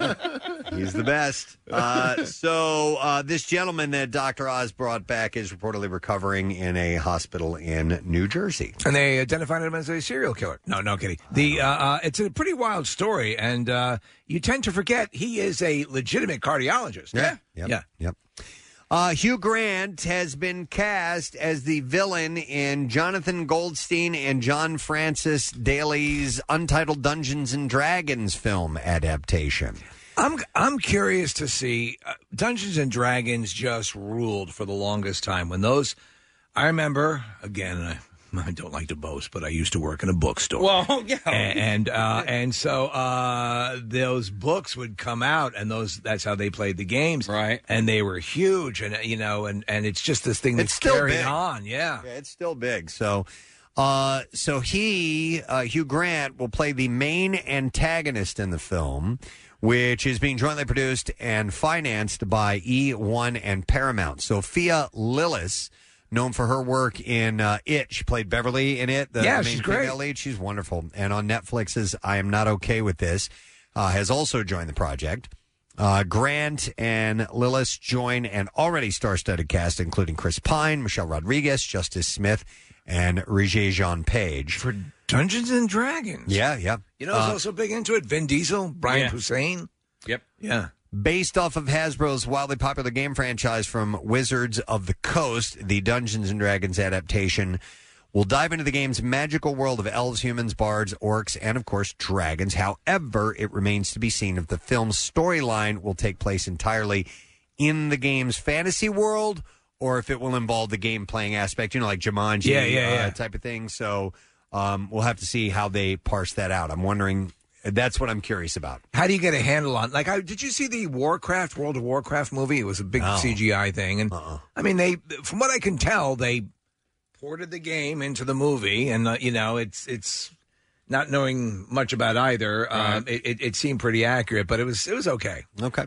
He's the best. Uh, so uh, this gentleman that Doctor Oz brought back is reportedly recovering in a hospital in New Jersey.
And they identified him as a serial killer. No, no kidding. The uh, uh, it's a pretty wild story, and uh, you tend to forget he is a legitimate cardiologist.
Yeah. Yep.
Yeah.
Yep. Uh, Hugh Grant has been cast as the villain in Jonathan Goldstein and John Francis Daley's Untitled Dungeons and Dragons film adaptation.
I'm I'm curious to see uh, Dungeons and Dragons just ruled for the longest time. When those, I remember again. I, I don't like to boast, but I used to work in a bookstore.
Well, yeah.
and and, uh, and so uh, those books would come out, and those that's how they played the games,
right?
And they were huge, and you know, and, and it's just this thing that's
It's still
carried
big.
on, yeah.
Yeah, it's still big. So, uh, so he, uh, Hugh Grant, will play the main antagonist in the film, which is being jointly produced and financed by E one and Paramount. Sophia Lillis, known for her work in uh, It. She played Beverly in It, the
Yeah,
main
she's great.
female lead. She's wonderful. And on Netflix's I Am Not Okay With This, uh, has also joined the project. Uh, Grant and Lillis join an already star-studded cast, including Chris Pine, Michelle Rodriguez, Justice Smith, and Regé-Jean Page.
For Dungeons and Dragons.
Yeah, yeah.
You know, who's
Uh,
also big into it? Vin Diesel, Brian
Yeah.
Hussein.
Yep.
Yeah.
Based off of Hasbro's wildly popular game franchise from Wizards of the Coast, the Dungeons and Dragons adaptation will dive into the game's magical world of elves, humans, bards, orcs, and, of course, dragons. However, it remains to be seen if the film's storyline will take place entirely in the game's fantasy world or if it will involve the game-playing aspect, you know, like Jumanji
Yeah, yeah,
uh,
yeah.
type of thing. So um, we'll have to see how they parse that out. I'm wondering... That's what I'm curious about.
How do you get a handle on? Like, I, did you see the Warcraft World of Warcraft movie? It was a big
No.
C G I thing, and
Uh-uh.
I mean, they, from what I can tell, they ported the game into the movie, and uh, you know, it's it's not knowing much about either. Um, it, it, it seemed pretty accurate, but it was it was okay.
Okay.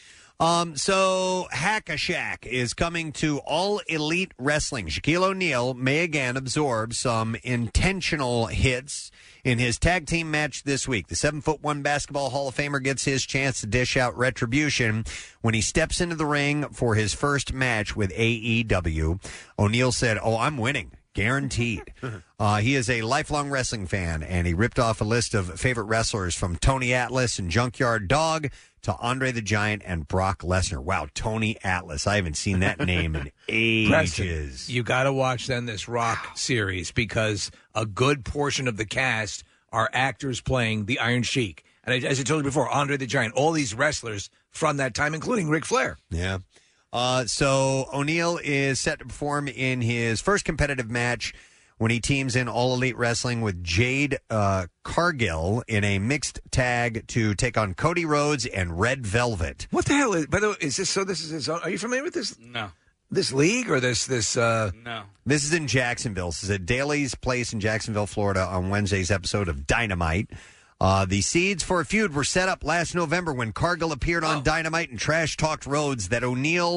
Um, so Hack-a-Shack is coming to All Elite Wrestling. Shaquille O'Neal may again absorb some intentional hits in his tag team match this week. The seven foot one basketball Hall of Famer gets his chance to dish out retribution when he steps into the ring for his first match with A E W. O'Neal said, "Oh, I'm winning. Guaranteed." Uh, he is a lifelong wrestling fan, and he ripped off a list of favorite wrestlers from Tony Atlas and Junkyard Dog to Andre the Giant and Brock Lesnar. Wow, Tony Atlas. I haven't seen that name in ages.
Preston, you got to watch then this Rock series because a good portion of the cast are actors playing the Iron Sheik. And I, as I told you before, Andre the Giant, all these wrestlers from that time, including Ric Flair.
Yeah. Uh, so O'Neal is set to perform in his first competitive match when he teams in All Elite Wrestling with Jade uh, Cargill in a mixed tag to take on Cody Rhodes and Red Velvet.
What the hell is? By the way, is this so? This is his own. Are you familiar with this?
No.
This league or this this? Uh...
No.
This is in Jacksonville. This is at Daly's Place in Jacksonville, Florida, on Wednesday's episode of Dynamite. Uh, the seeds for a feud were set up last November when Cargill appeared on Dynamite and trash-talked Rhodes that O'Neal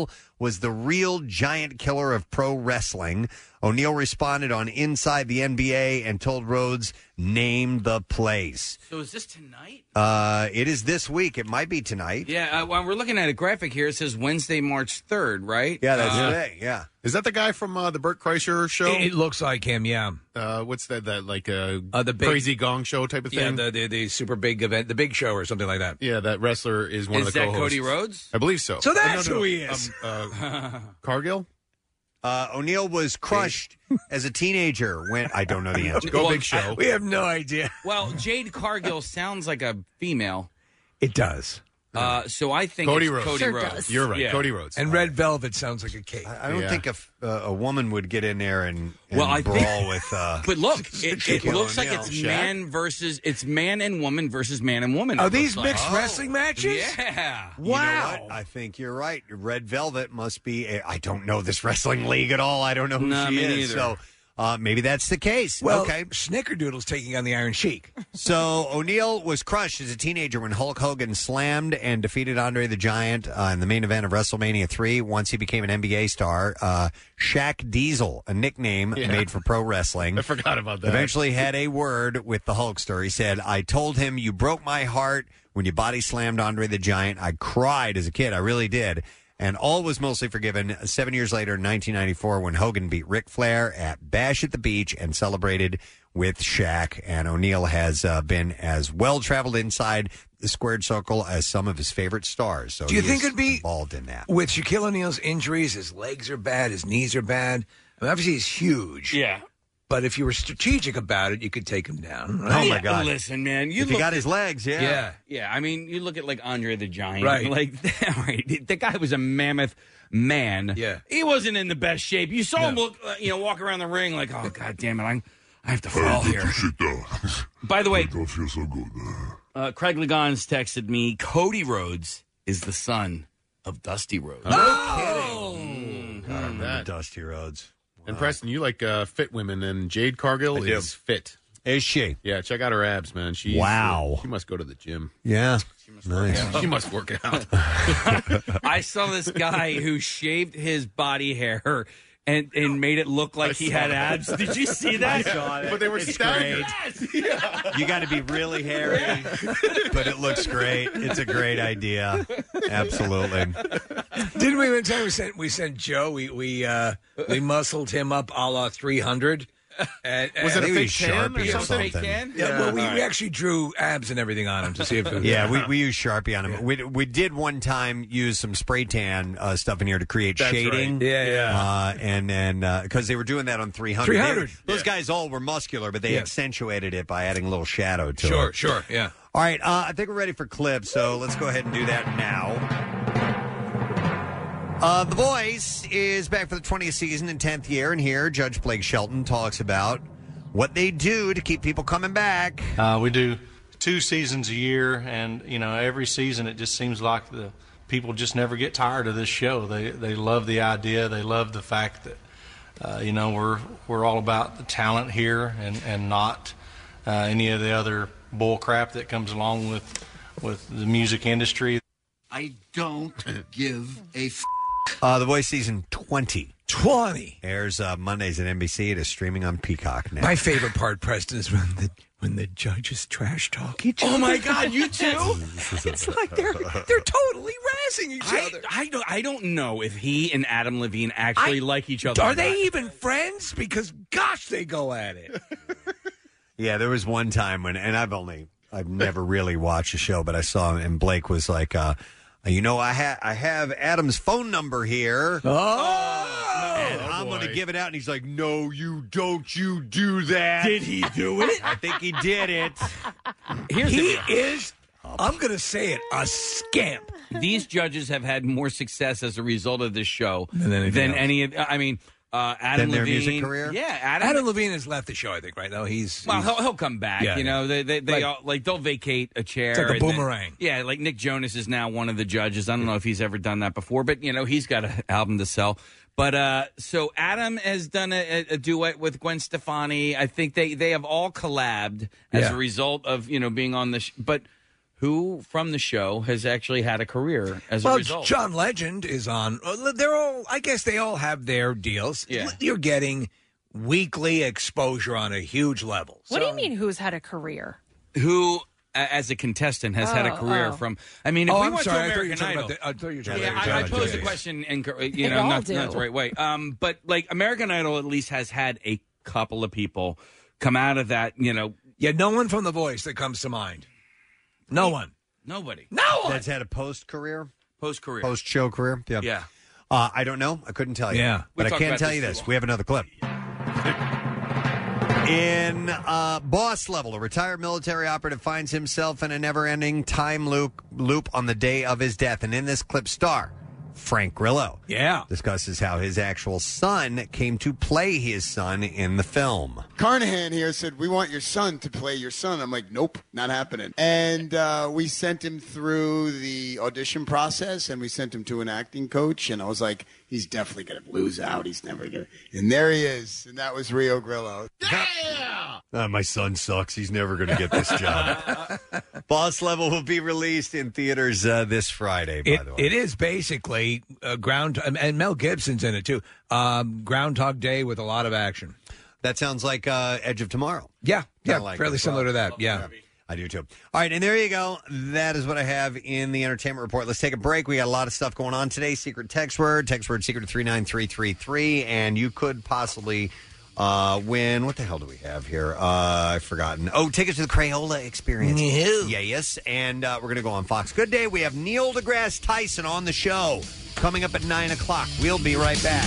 was the real giant killer of pro wrestling. O'Neill responded on Inside the N B A and told Rhodes, name the place.
So is this tonight?
Uh, it is this week. It might be tonight.
Yeah, uh, well, we're looking at a graphic here. It says Wednesday, March third, right?
Yeah, that's
uh,
today. Yeah.
Is that the guy from uh, the Burt Kreischer show?
It, it looks like him, yeah.
Uh, what's that? That like a
uh, the big,
crazy gong show type of
yeah,
thing?
the, the the super big event, the big show or something like that.
Yeah, that wrestler is one
is
of the
that
co-hosts.
Cody Rhodes?
I believe so.
So that's
Uh, no, no,
who
no.
he is.
Um, uh, Cargill?
Uh, O'Neill was crushed as a teenager when I don't know the answer.
Go
Well,
Big Show.
We have no idea.
Well, Jade Cargill sounds like a female.
It does.
Uh, so I think
Cody
it's
Rhodes.
Cody
Sure
Rhodes.
does.
You're right.
Yeah.
Cody Rhodes.
And Red Velvet sounds like a cake.
I, I don't
Yeah.
think a, uh, a woman would get in there and, and
Well, I
brawl
think-
with. Uh,
But look, it, it
Shaquille
looks like
O'Neal.
it's
Shaq?
man versus it's man and woman versus man and woman.
Are
it
these
looks like.
mixed wrestling matches?
Yeah.
You know what? I think you're right. Red Velvet must be. A, I don't know this wrestling league at all. I don't know who
No,
she
me
is.
neither.
So uh, maybe that's the case.
Well,
okay.
Snickerdoodle's taking on the Iron Sheik.
So O'Neill was crushed as a teenager when Hulk Hogan slammed and defeated Andre the Giant uh, in the main event of WrestleMania three. Once he became an N B A star, uh, Shaq Diesel, a nickname
Yeah.
made for pro wrestling,
I forgot about that.
eventually had a word with the Hulkster. He said, I told him, you broke my heart when you body slammed Andre the Giant. I cried as a kid. I really did. And all was mostly forgiven seven years later in nineteen ninety-four when Hogan beat Ric Flair at Bash at the Beach and celebrated with Shaq. And O'Neill has uh, been as well-traveled inside the squared circle as some of his favorite stars. So
Do you
he
think
is
it'd be
involved in that?
With Shaquille O'Neal's injuries, his legs are bad, his knees are bad. I mean, obviously, he's huge.
Yeah.
But if you were strategic about it, you could take him down.
Oh,
Right?
my
Yeah,
God.
Listen, man. You
If he
look
got
at-
his legs, yeah.
Yeah.
Yeah, I mean, you look at like Andre the Giant.
Right.
Like, right, the guy was a mammoth man.
Yeah.
He wasn't in the best shape. You saw him
No.
look, uh, you know, walk around the ring like, oh, God damn it, I'm, I have to fall here. By the way,
Don't feel so good.
uh, Craig Legons texted me, Cody Rhodes is the son of Dusty Rhodes.
Oh!
God, I remember Dusty Rhodes.
And Preston, you like uh, fit women, and Jade Cargill
I do.
is fit.
Is she?
Yeah, check out her abs, man. She's,
Wow.
uh, she must go to the gym.
Yeah. Nice.
She must work out.
I saw this guy who shaved his body hair and, and made it look like he had abs. Did you see that?
But they were staggered.
You got to be really hairy, but it looks great. It's a great idea. Absolutely.
Didn't we one time we sent we sent Joe? We we uh, we muscled him up a la three hundred. And,
Was
and
it a
I think
fake
it was
tan or
Sharpie or
something?
something.
Fake tan?
Yeah, well, we,
All
we
right.
actually drew abs and everything on him to see if it was.
Yeah, we, we used Sharpie on him. We, we did one time use some spray tan uh, stuff in here to create
That's
shading.
right.
Yeah, yeah.
Uh, and and because they were doing that on three hundred.
three hundred,
They- those guys all were muscular, but they
Yeah.
accentuated it by adding a little shadow to
Sure,
it.
sure, yeah.
All right, uh, I think we're ready for clips, so let's go ahead and do that now. Uh, the Voice is back for the twentieth season and tenth year, and here Judge Blake Shelton talks about what they do to keep people coming back.
Uh, we do two seasons a year, and you know every season it just seems like the people just never get tired of this show. They they love the idea. They love the fact that uh, you know we're we're all about the talent here, and and not uh, any of the other bull crap that comes along with with the music industry.
I don't give a f-
Uh, the Voice season twenty.
twenty.
Airs uh, Mondays at N B C. It is streaming on Peacock now.
My favorite part, Preston, is when the when the judges trash talk each other.
Oh, my God, you too?
It's like they're they're totally razzing each
I,
other.
I, don't, I don't know if he and Adam Levine actually
I-
like each other.
Are
or
they
not.
even friends? Because gosh, they go at it.
Yeah, there was one time when, and I've only, I've never really watched a show, but I saw him, and Blake was like, uh, you know, I, ha- I have Adam's phone number here.
Oh,
and I'm going to give it out. And he's like, no, you don't. You do that.
did he do it?
I think he did it.
Here's
He
the,
is. I'm going to say it, a scamp.
these judges have had more success as a result of this show
Than anything
than
else.
any of. I mean, uh, Adam
Than their
Levine.
music career?
Yeah, Adam.
Adam Levine has left the show. I think right now he's.
well,
he's-
he'll, he'll come back.
Yeah,
you know, they they, they
Like-
all, like they'll vacate a chair.
It's like a
and then-
boomerang.
yeah, like Nick Jonas is now one of the judges. I don't know if he's ever done that before, but you know, he's got an album to sell. But uh, so Adam has done a, a duet with Gwen Stefani. I think they they have all collabed as
Yeah.
a result of you know being on the. Sh- but who from the show has actually had a career as
well,
a result.
John Legend is on. They're all. I guess they all have their deals.
Yeah.
You're getting weekly exposure on a huge level.
What do you mean? Who's had a career?
Who, a- as a contestant, has had a
Oh,
career
oh.
from? I mean, if
Oh,
we
I'm
went
sorry, I
to
thought you were
American
talking
Idol,
about the- I thought you were talking
yeah,
about
I, I
John
posed the
Legend.
question, and you
They
know,
all
not,
do.
not the right way. Um, but like American Idol, at least has had a couple of people come out of that. You know,
Yeah, no one from The Voice that comes to mind. No one.
nobody.
No one.
That's had a post career,
Post career.
post show career. Yeah.
Yeah.
Uh, I don't know. I couldn't tell you.
Yeah.
But
We
I
talked
can
about
tell
this
you
too
this.
long.
We have another clip. In uh, Boss Level, a retired military operative finds himself in a never-ending time loop, loop on the day of his death. And in this clip, star Frank Grillo
Yeah.
discusses how his actual son came to play his son in the film.
Carnahan here said, we want your son to play your son. I'm like, nope, not happening. And uh, we sent him through the audition process, and we sent him to an acting coach, and I was like, he's definitely going to lose out. He's never going to. And there he is, and that was Rio Grillo. Yeah!
Uh, my son sucks. He's never going to get this job. Boss Level will be released in theaters uh, this Friday, by
It,
the way.
it is basically uh, ground, and Mel Gibson's in it too. Um, Groundhog Day with a lot of action.
That sounds like uh, Edge of Tomorrow.
Yeah, yeah,
like
fairly
it as
similar
well.
to that. Yeah.
I do too. All right, and there you go. That is what I have in the entertainment report. Let's take a break. We got a lot of stuff going on today. Secret text word, text word secret to three nine three three three, and you could possibly uh, win. What the hell do we have here? Uh, I've forgotten. Oh, tickets to the Crayola Experience.
No.
Yeah, yes, and uh, we're going to go on Fox Good Day. We have Neil deGrasse Tyson on the show coming up at nine o'clock. We'll be right back.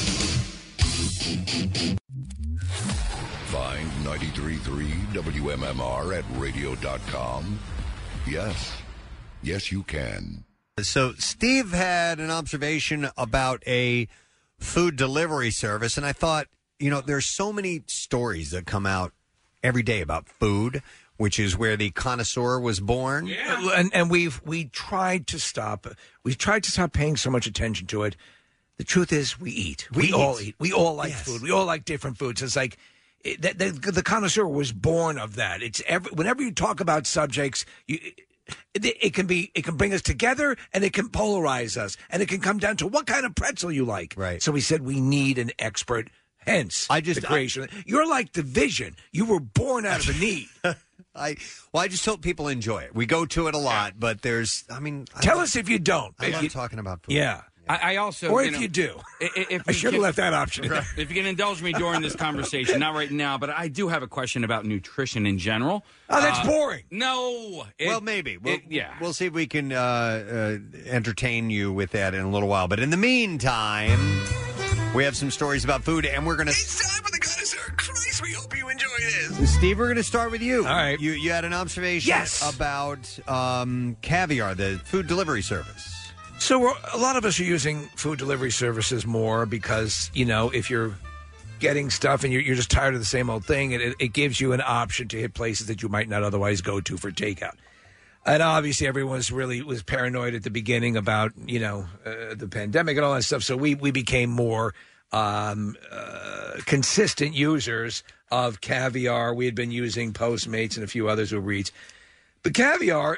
Find ninety-three point three W M M R at radio dot com. Yes. Yes, you can.
So Steve had an observation about a food delivery service, and I thought, you know, there's so many stories that come out every day about food, which is where the connoisseur was born.
Yeah. And and we've we tried to stop. We tried to stop paying so much attention to it. The truth is, we eat. We,
We
all
eat.
eat. We all like
Yes.
food. We all like different foods. It's like it, the, the, the connoisseur was born of that. It's every, whenever you talk about subjects, you. It, it can be. It can bring us together, and it can polarize us, and it can come down to what kind of pretzel you like.
Right.
So we said we need an expert. Hence,
I just-
the creation. You're like the Vision. You were born out of a need.
I well, I just hope people enjoy it. We go to it a lot, but there's, I mean, I
Tell
love-
us if you don't.
I
If
love
you-
talking about food.
Yeah.
I, I also,
Or
you
if
know,
you do.
i- i- If
I
we
should have
can-
left that option. in there.
If you can indulge me during this conversation, not right now, but I do have a question about nutrition in general.
Oh, that's
Uh,
boring.
No. It-
well, maybe. We'll,
it- yeah.
We'll see if we can uh, uh, entertain you with that in a little while. But in the meantime, we have some stories about food, and we're going to.
It's time for the connoisseur. Christ, we hope you enjoy this.
Steve, we're going to start with you.
All right.
You you had an observation
Yes.
about um, Caviar, the food delivery service.
So we're, a lot of us are using food delivery services more because, you know, if you're getting stuff and you're, you're just tired of the same old thing, it, it, it gives you an option to hit places that you might not otherwise go to for takeout. And obviously everyone's really was paranoid at the beginning about, you know, uh, the pandemic and all that stuff. So we, we became more um, uh, consistent users of Caviar. We had been using Postmates and a few others Uber Eats. But Caviar...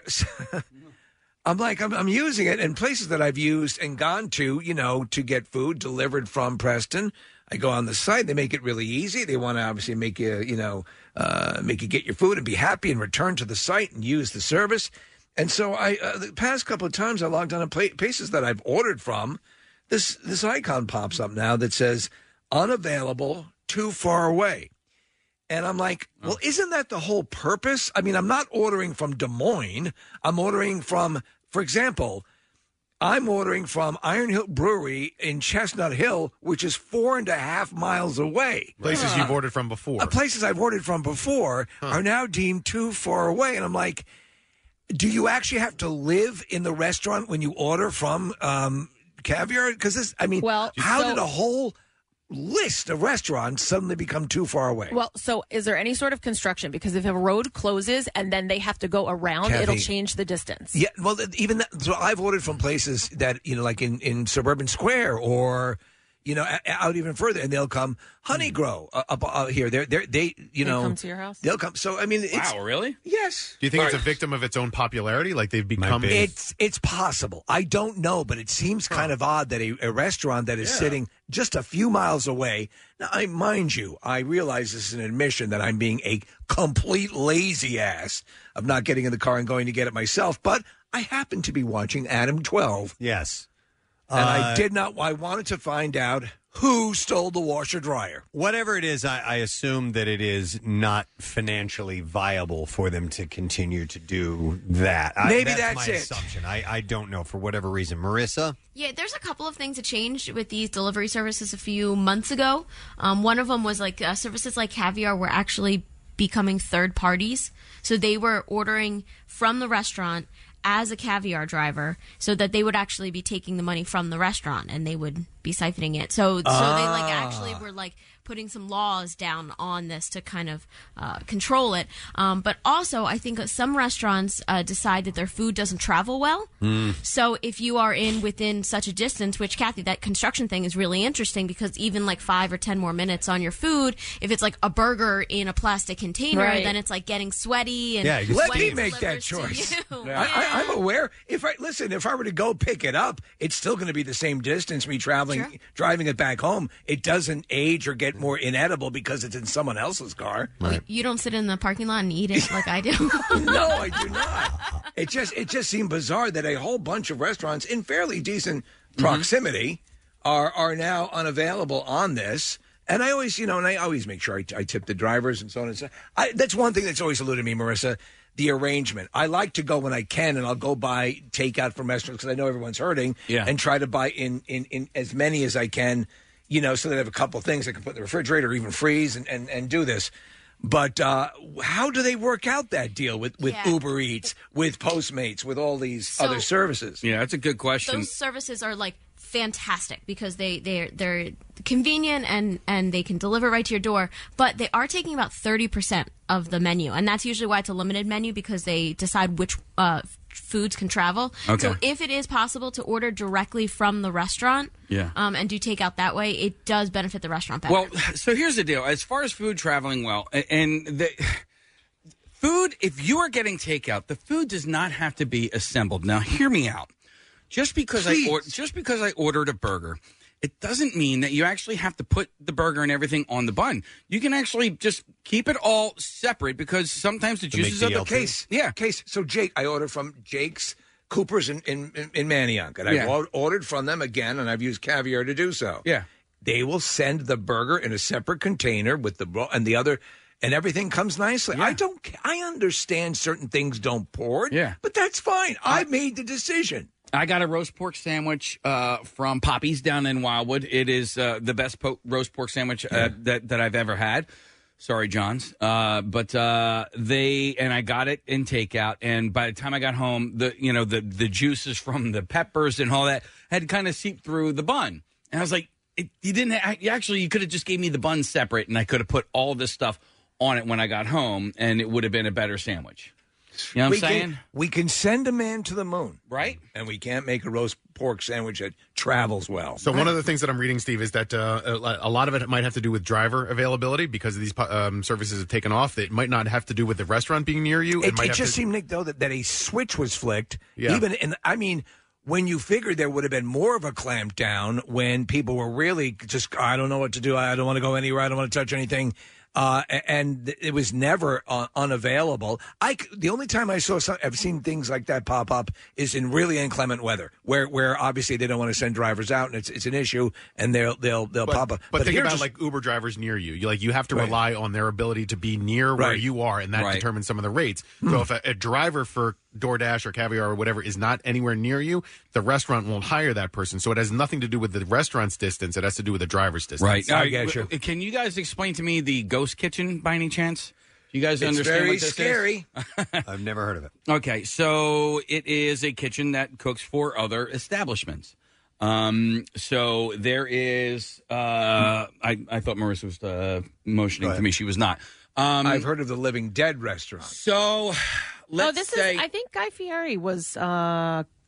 I'm like, I'm, I'm using it in places that I've used and gone to, you know, to get food delivered from Preston. I go on the site. They make it really easy. They want to obviously make you, you know, uh, make you get your food and be happy and return to the site and use the service. And so I, uh, the past couple of times I logged on to pla- places that I've ordered from, this, this icon pops up now that says unavailable, too far away. And I'm like, well, isn't that the whole purpose? I mean, I'm not ordering from Des Moines. I'm ordering from, for example, I'm ordering from Iron Hill Brewery in Chestnut Hill, which is four and a half miles away.
Places you've ordered from before.
Uh, places I've ordered from before are now deemed too far away. And I'm like, do you actually have to live in the restaurant when you order from um, Caviar? Because this, I mean,
Well,
how
so-
did a whole list of restaurants suddenly become too far away?
Well, so is there any sort of construction? Because if a road closes and then they have to go around,
Kathy.
it'll change the distance.
Yeah, well, th- even that, so I've ordered from places that, you know, like in, in Suburban Square or, you know, a- out even further, and they'll come honey grow uh, up uh, here. They're, they're, they, you
They
know,
come to your house?
They'll come. So I mean, it's,
Wow, really?
Yes.
Do you think
All
it's a
right.
victim of its own popularity? Like they've become.
It's it's possible. I don't know, but it seems kind of odd that a, a restaurant that is
Yeah.
sitting just a few miles away. Now, I mind you, I realize this is an admission that I'm being a complete lazy ass of not getting in the car and going to get it myself. But I happen to be watching Adam twelve.
Yes.
And I
Uh,
did not, I wanted to find out who stole the washer dryer.
Whatever it is, I, I assume that it is not financially viable for them to continue to do that. I-
Maybe
that's,
that's
my
it.
assumption. I, I don't know for whatever reason. Marissa?
Yeah, there's a couple of things that changed with these delivery services a few months ago. Um, one of them was like uh, services like Caviar were actually becoming third parties. So they were ordering from the restaurant as a Caviar driver so that they would actually be taking the money from the restaurant and they would be siphoning it. So, so they like actually were like putting some laws down on this to kind of uh, control it. Um, but also, I think some restaurants uh, decide that their food doesn't travel well. So if you are in within such a distance, which Kathy, that construction thing is really interesting because even like five or ten more minutes on your food, if it's like a burger in a plastic container,
Right.
then it's like getting sweaty and
Yeah, let
sweat
me make that
delivers to
choice.
you.
I, I, I'm aware. If I listen, if I were to go pick it up, it's still going to be the same distance. Me traveling, driving it back home, it doesn't age or get more inedible because it's in someone else's car.
You don't sit in the parking lot and eat it like I do.
No, I do not. It just it just seemed bizarre that a whole bunch of restaurants in fairly decent proximity are are now unavailable on this. And I always, you know, and I always make sure I, I tip the drivers and so on and so. I, that's one thing that's always eluded me, Marissa. The arrangement. I like to go when I can, and I'll go buy takeout from restaurants because I know everyone's hurting,
Yeah.
and try to buy in, in in as many as I can, you know, so that I have a couple of things I can put in the refrigerator or even freeze and, and, and do this. But uh, how do they work out that deal with, with
Yeah.
Uber Eats, with Postmates, with all these
So-
other services?
Yeah, that's a good question.
Those services are like fantastic because they they're they're convenient and and they can deliver right to your door, but they are taking about thirty percent of the menu, and that's usually why it's a limited menu because they decide which uh, foods can travel.
Okay.
So if it is possible to order directly from the restaurant,
Yeah.
um, and do takeout that way, it does benefit the restaurant better.
Well, so here's the deal. As far as food traveling well, a- and the food, if you are getting takeout, the food does not have to be assembled. Now, hear me out. Just because I or, just because I ordered a burger, it doesn't mean that you actually have to put the burger and everything on the bun. You can actually just keep it all separate because sometimes the
To make
juices
the
of the
L T?
case. Yeah.
Case. So Jake, I ordered from Jake's Cooper's in in, in, in Manayunk, and I've
Yeah.
or- ordered from them again, and I've used Caviar to do so.
Yeah.
They will send the burger in a separate container with the ro- and the other, and everything comes nicely. I don't. ca- I understand certain things don't port.
Yeah.
but that's fine. I made the decision.
I got a roast pork sandwich uh, from Poppy's down in Wildwood. It is uh, the best po- roast pork sandwich uh, that that I've ever had. Sorry, John's, uh, but uh, they and I got it in takeout. And by the time I got home, the you know the the juices from the peppers and all that had kind of seeped through the bun. And I was like, it, you didn't ha- you actually you could have just gave me the bun separate, and I could have put all this stuff on it when I got home, and it would have been a better sandwich. You know what
we
I'm saying?
Can, we can send a man to the moon,
right?
And we can't make a roast pork sandwich that travels well.
So one of the things that I'm reading, Steve, is that uh, a a lot of it might have to do with driver availability because these um, services have taken off. It might not have to do with the restaurant being near you.
It,
might
it
have
just
to,
seemed, Nick, though, that, that a switch was flicked.
Yeah.
Even and I mean, when you figured there would have been more of a clampdown when people were really just, I don't know what to do. I don't want to go anywhere. I don't want to touch anything. Uh, and it was never uh, unavailable. I c- the only time I saw some, I've seen things like that pop up is in really inclement weather, where where obviously they don't want to send drivers out, and it's it's an issue, and they'll they'll they'll
but,
pop up.
But, think
here
about
just-
like Uber drivers near you. You like you have to
Right.
rely on their ability to be near where
Right.
you are, and that
Right.
determines some of the rates. So if a, a driver for DoorDash or Caviar or whatever is not anywhere near you, the restaurant won't hire that person. So it has nothing to do with the restaurant's distance. It has to do with the driver's distance.
Right. I get you. Can you guys explain to me the ghost kitchen by any chance? You guys
It's
understand
very
what this
scary.
is?
I've never heard of it.
Okay, so it is a kitchen that cooks for other establishments. Um, so there is. Uh, I I thought Marissa was uh, motioning to me. She was not. Um,
I've heard of the Living Dead restaurant.
So let's
oh, this
say
is. I think Guy Fieri was uh,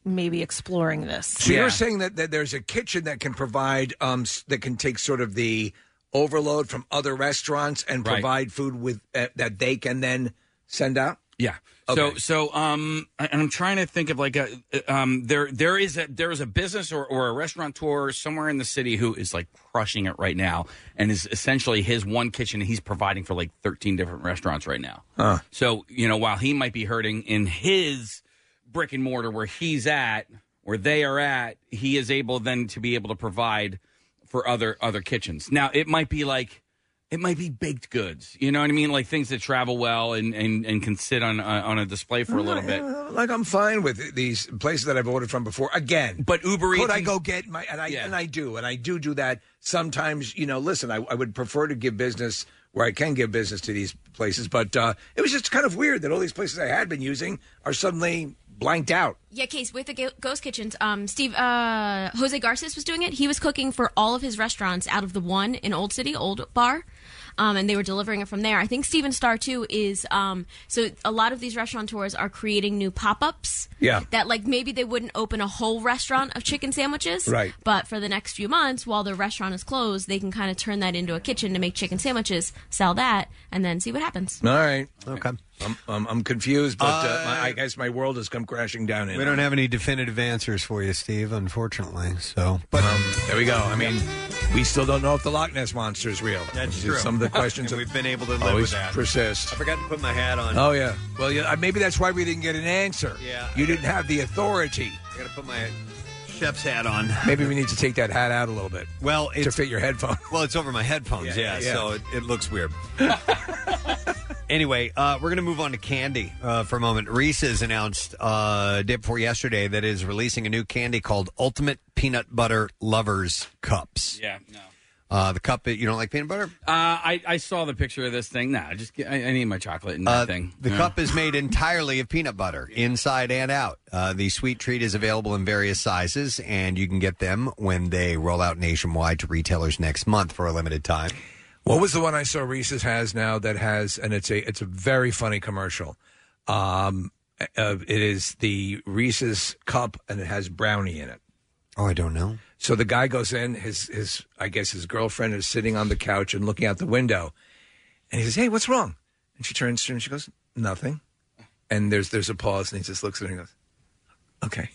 maybe exploring this.
So you're saying that, that there's a kitchen that can provide, um, s- that can take sort of the overload from other restaurants and
Right.
provide food with uh, that they can then send out?
Yeah.
Okay.
So, so, um, I- and I'm trying to think of like a, um, there, there is a, there is a business or, or a restaurateur somewhere in the city who is like crushing it right now, and is essentially his one kitchen, and he's providing for like thirteen different restaurants right now.
Huh.
So, you know, while he might be hurting in his brick and mortar where he's at, where they are at, he is able then to be able to provide for other other kitchens. Now, it might be like. It might be baked goods, you know what I mean? Like things that travel well and, and, and can sit on uh, on a display for a little bit.
Like I'm fine with these places that I've ordered from before. Again,
but Uber Eats,
could I go get my? And I
Yeah.
and I do, and I do do that sometimes. You know, listen, I, I would prefer to give business where I can give business to these places, but uh, it was just kind of weird that all these places I had been using are suddenly blanked out.
Yeah, Case, with the Go- Ghost Kitchens, um, Steve, uh, Jose Garces was doing it. He was cooking for all of his restaurants out of the one in Old City, Old Bar. Um, and they were delivering it from there. I think Steven Starr, too, is... Um, so a lot of these restaurateurs are creating new pop-ups.
Yeah.
That, like, maybe they wouldn't open a whole restaurant of chicken sandwiches.
Right.
But for the next few months, while their restaurant is closed, they can kind of turn that into a kitchen to make chicken sandwiches, sell that, and then see what happens.
All right.
Okay.
I'm, I'm, I'm confused, but uh, my, I guess my world has come crashing down in.
We don't have any definitive answers for you, Steve, unfortunately. So,
But um, there we go. I mean, we still don't know if the Loch Ness Monster is real.
That's
Just Some of the questions
And we've been able to live
always
with that.
persist.
I forgot to put my hat on.
Oh, yeah. Well, yeah, maybe that's why we didn't get an answer.
Yeah.
You didn't have the authority.
I got to put my chef's hat on.
Maybe we need to take that hat out a little bit.
Well,
to
it's,
fit your headphone.
Well, it's over my headphones,
Yeah,
yeah,
yeah.
so it, it looks weird. Anyway, uh, we're going to move on to candy uh, for a moment. Reese's announced uh, day before yesterday that it is releasing a new candy called Ultimate Peanut Butter Lovers Cups.
Yeah, no.
Uh, the cup, you don't like peanut butter?
Uh, I, I saw the picture of this thing. Nah, just get, I, I need my chocolate in that
Uh,
thing.
The
Yeah.
cup is made entirely of peanut butter, inside and out. Uh, the sweet treat is available in various sizes, and you can get them when they roll out nationwide to retailers next month for a limited time.
What was the one I saw Reese's has now that has, and it's a it's a very funny commercial. Um, uh, it is the Reese's cup, and it has brownie in it.
Oh, I don't know.
So the guy goes in, his his I guess his girlfriend is sitting on the couch and looking out the window, and he says, "Hey, what's wrong?" And she turns to him and she goes, "Nothing." And there's there's a pause, and he just looks at her and goes, "Okay."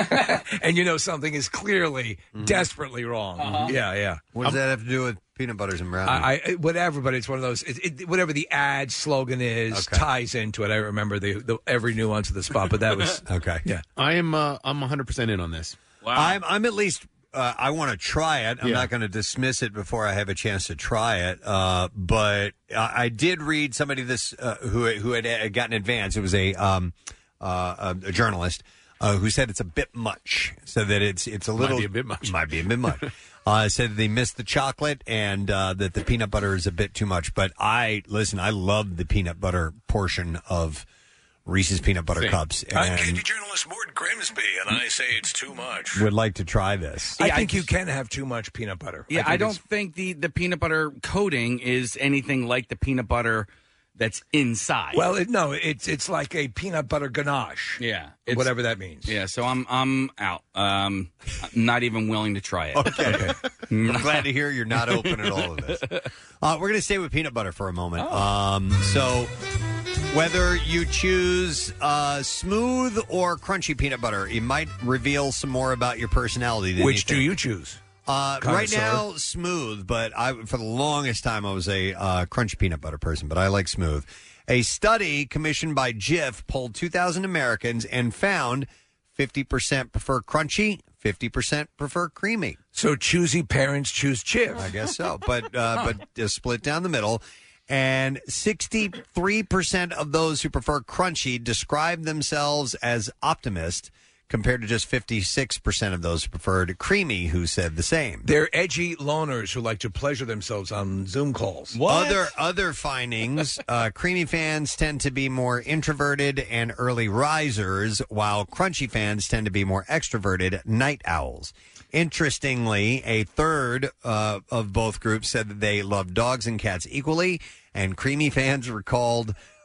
And you know something is clearly desperately wrong.
Uh-huh.
Yeah, yeah.
What does that have to do with peanut butters and brownies?
I, I whatever, but it's one of those. It, it, whatever the ad slogan is
Okay.
ties into it. I remember the, the every nuance of the spot, but that was
okay.
Yeah,
I am. Uh, I'm one hundred percent in on this.
I'm, I'm at least. Uh, I want to try it. I'm
Yeah.
not going to dismiss it before I have a chance to try it. Uh, but I, I did read somebody this uh, who who had uh, gotten advance. It was a um, uh, a journalist uh, who said it's a bit much. So that it's it's a
Might
little
be a bit much.
Might be a bit much. Uh, said they missed the chocolate and uh, that the peanut butter is a bit too much. But I listen. I love the peanut butter portion of Reese's peanut butter
Same.
cups,
I'm
and
candy
journalist Mort Grimsby, and I say it's too much.
would like to try this.
I think you can have too much peanut butter.
Yeah, I,
think
don't
it's-
think the, the peanut butter coating is anything like the peanut butter that's inside.
Well, it, no, it's it's like a peanut butter ganache.
yeah, it's-
whatever that means.
Yeah, so I'm I'm out. Um, I'm not even willing to try it.
Okay. I'm glad to hear you're not open at all of this. Uh, we're going to stay with peanut butter for a moment.
Oh.
Um, so, whether you choose uh, smooth or crunchy peanut butter, it might reveal some more about your personality. Than
Which do
think.
you choose?
Uh, right
Connoisseur?
now, smooth, but I for the longest time I was a uh, crunchy peanut butter person, but I like smooth. A study commissioned by Jif polled two thousand Americans and found fifty percent prefer crunchy, fifty percent prefer creamy.
So choosy parents choose Jif.
I guess so, but uh, but just split down the middle. And sixty-three percent of those who prefer crunchy describe themselves as optimist, compared to just fifty-six percent of those who preferred creamy, who said the same.
They're edgy loners who like to pleasure themselves on Zoom calls.
Other other findings: uh, creamy fans tend to be more introverted and early risers, while crunchy fans tend to be more extroverted night owls. Interestingly, a third uh, of both groups said that they love dogs and cats equally, and creamy fans recalled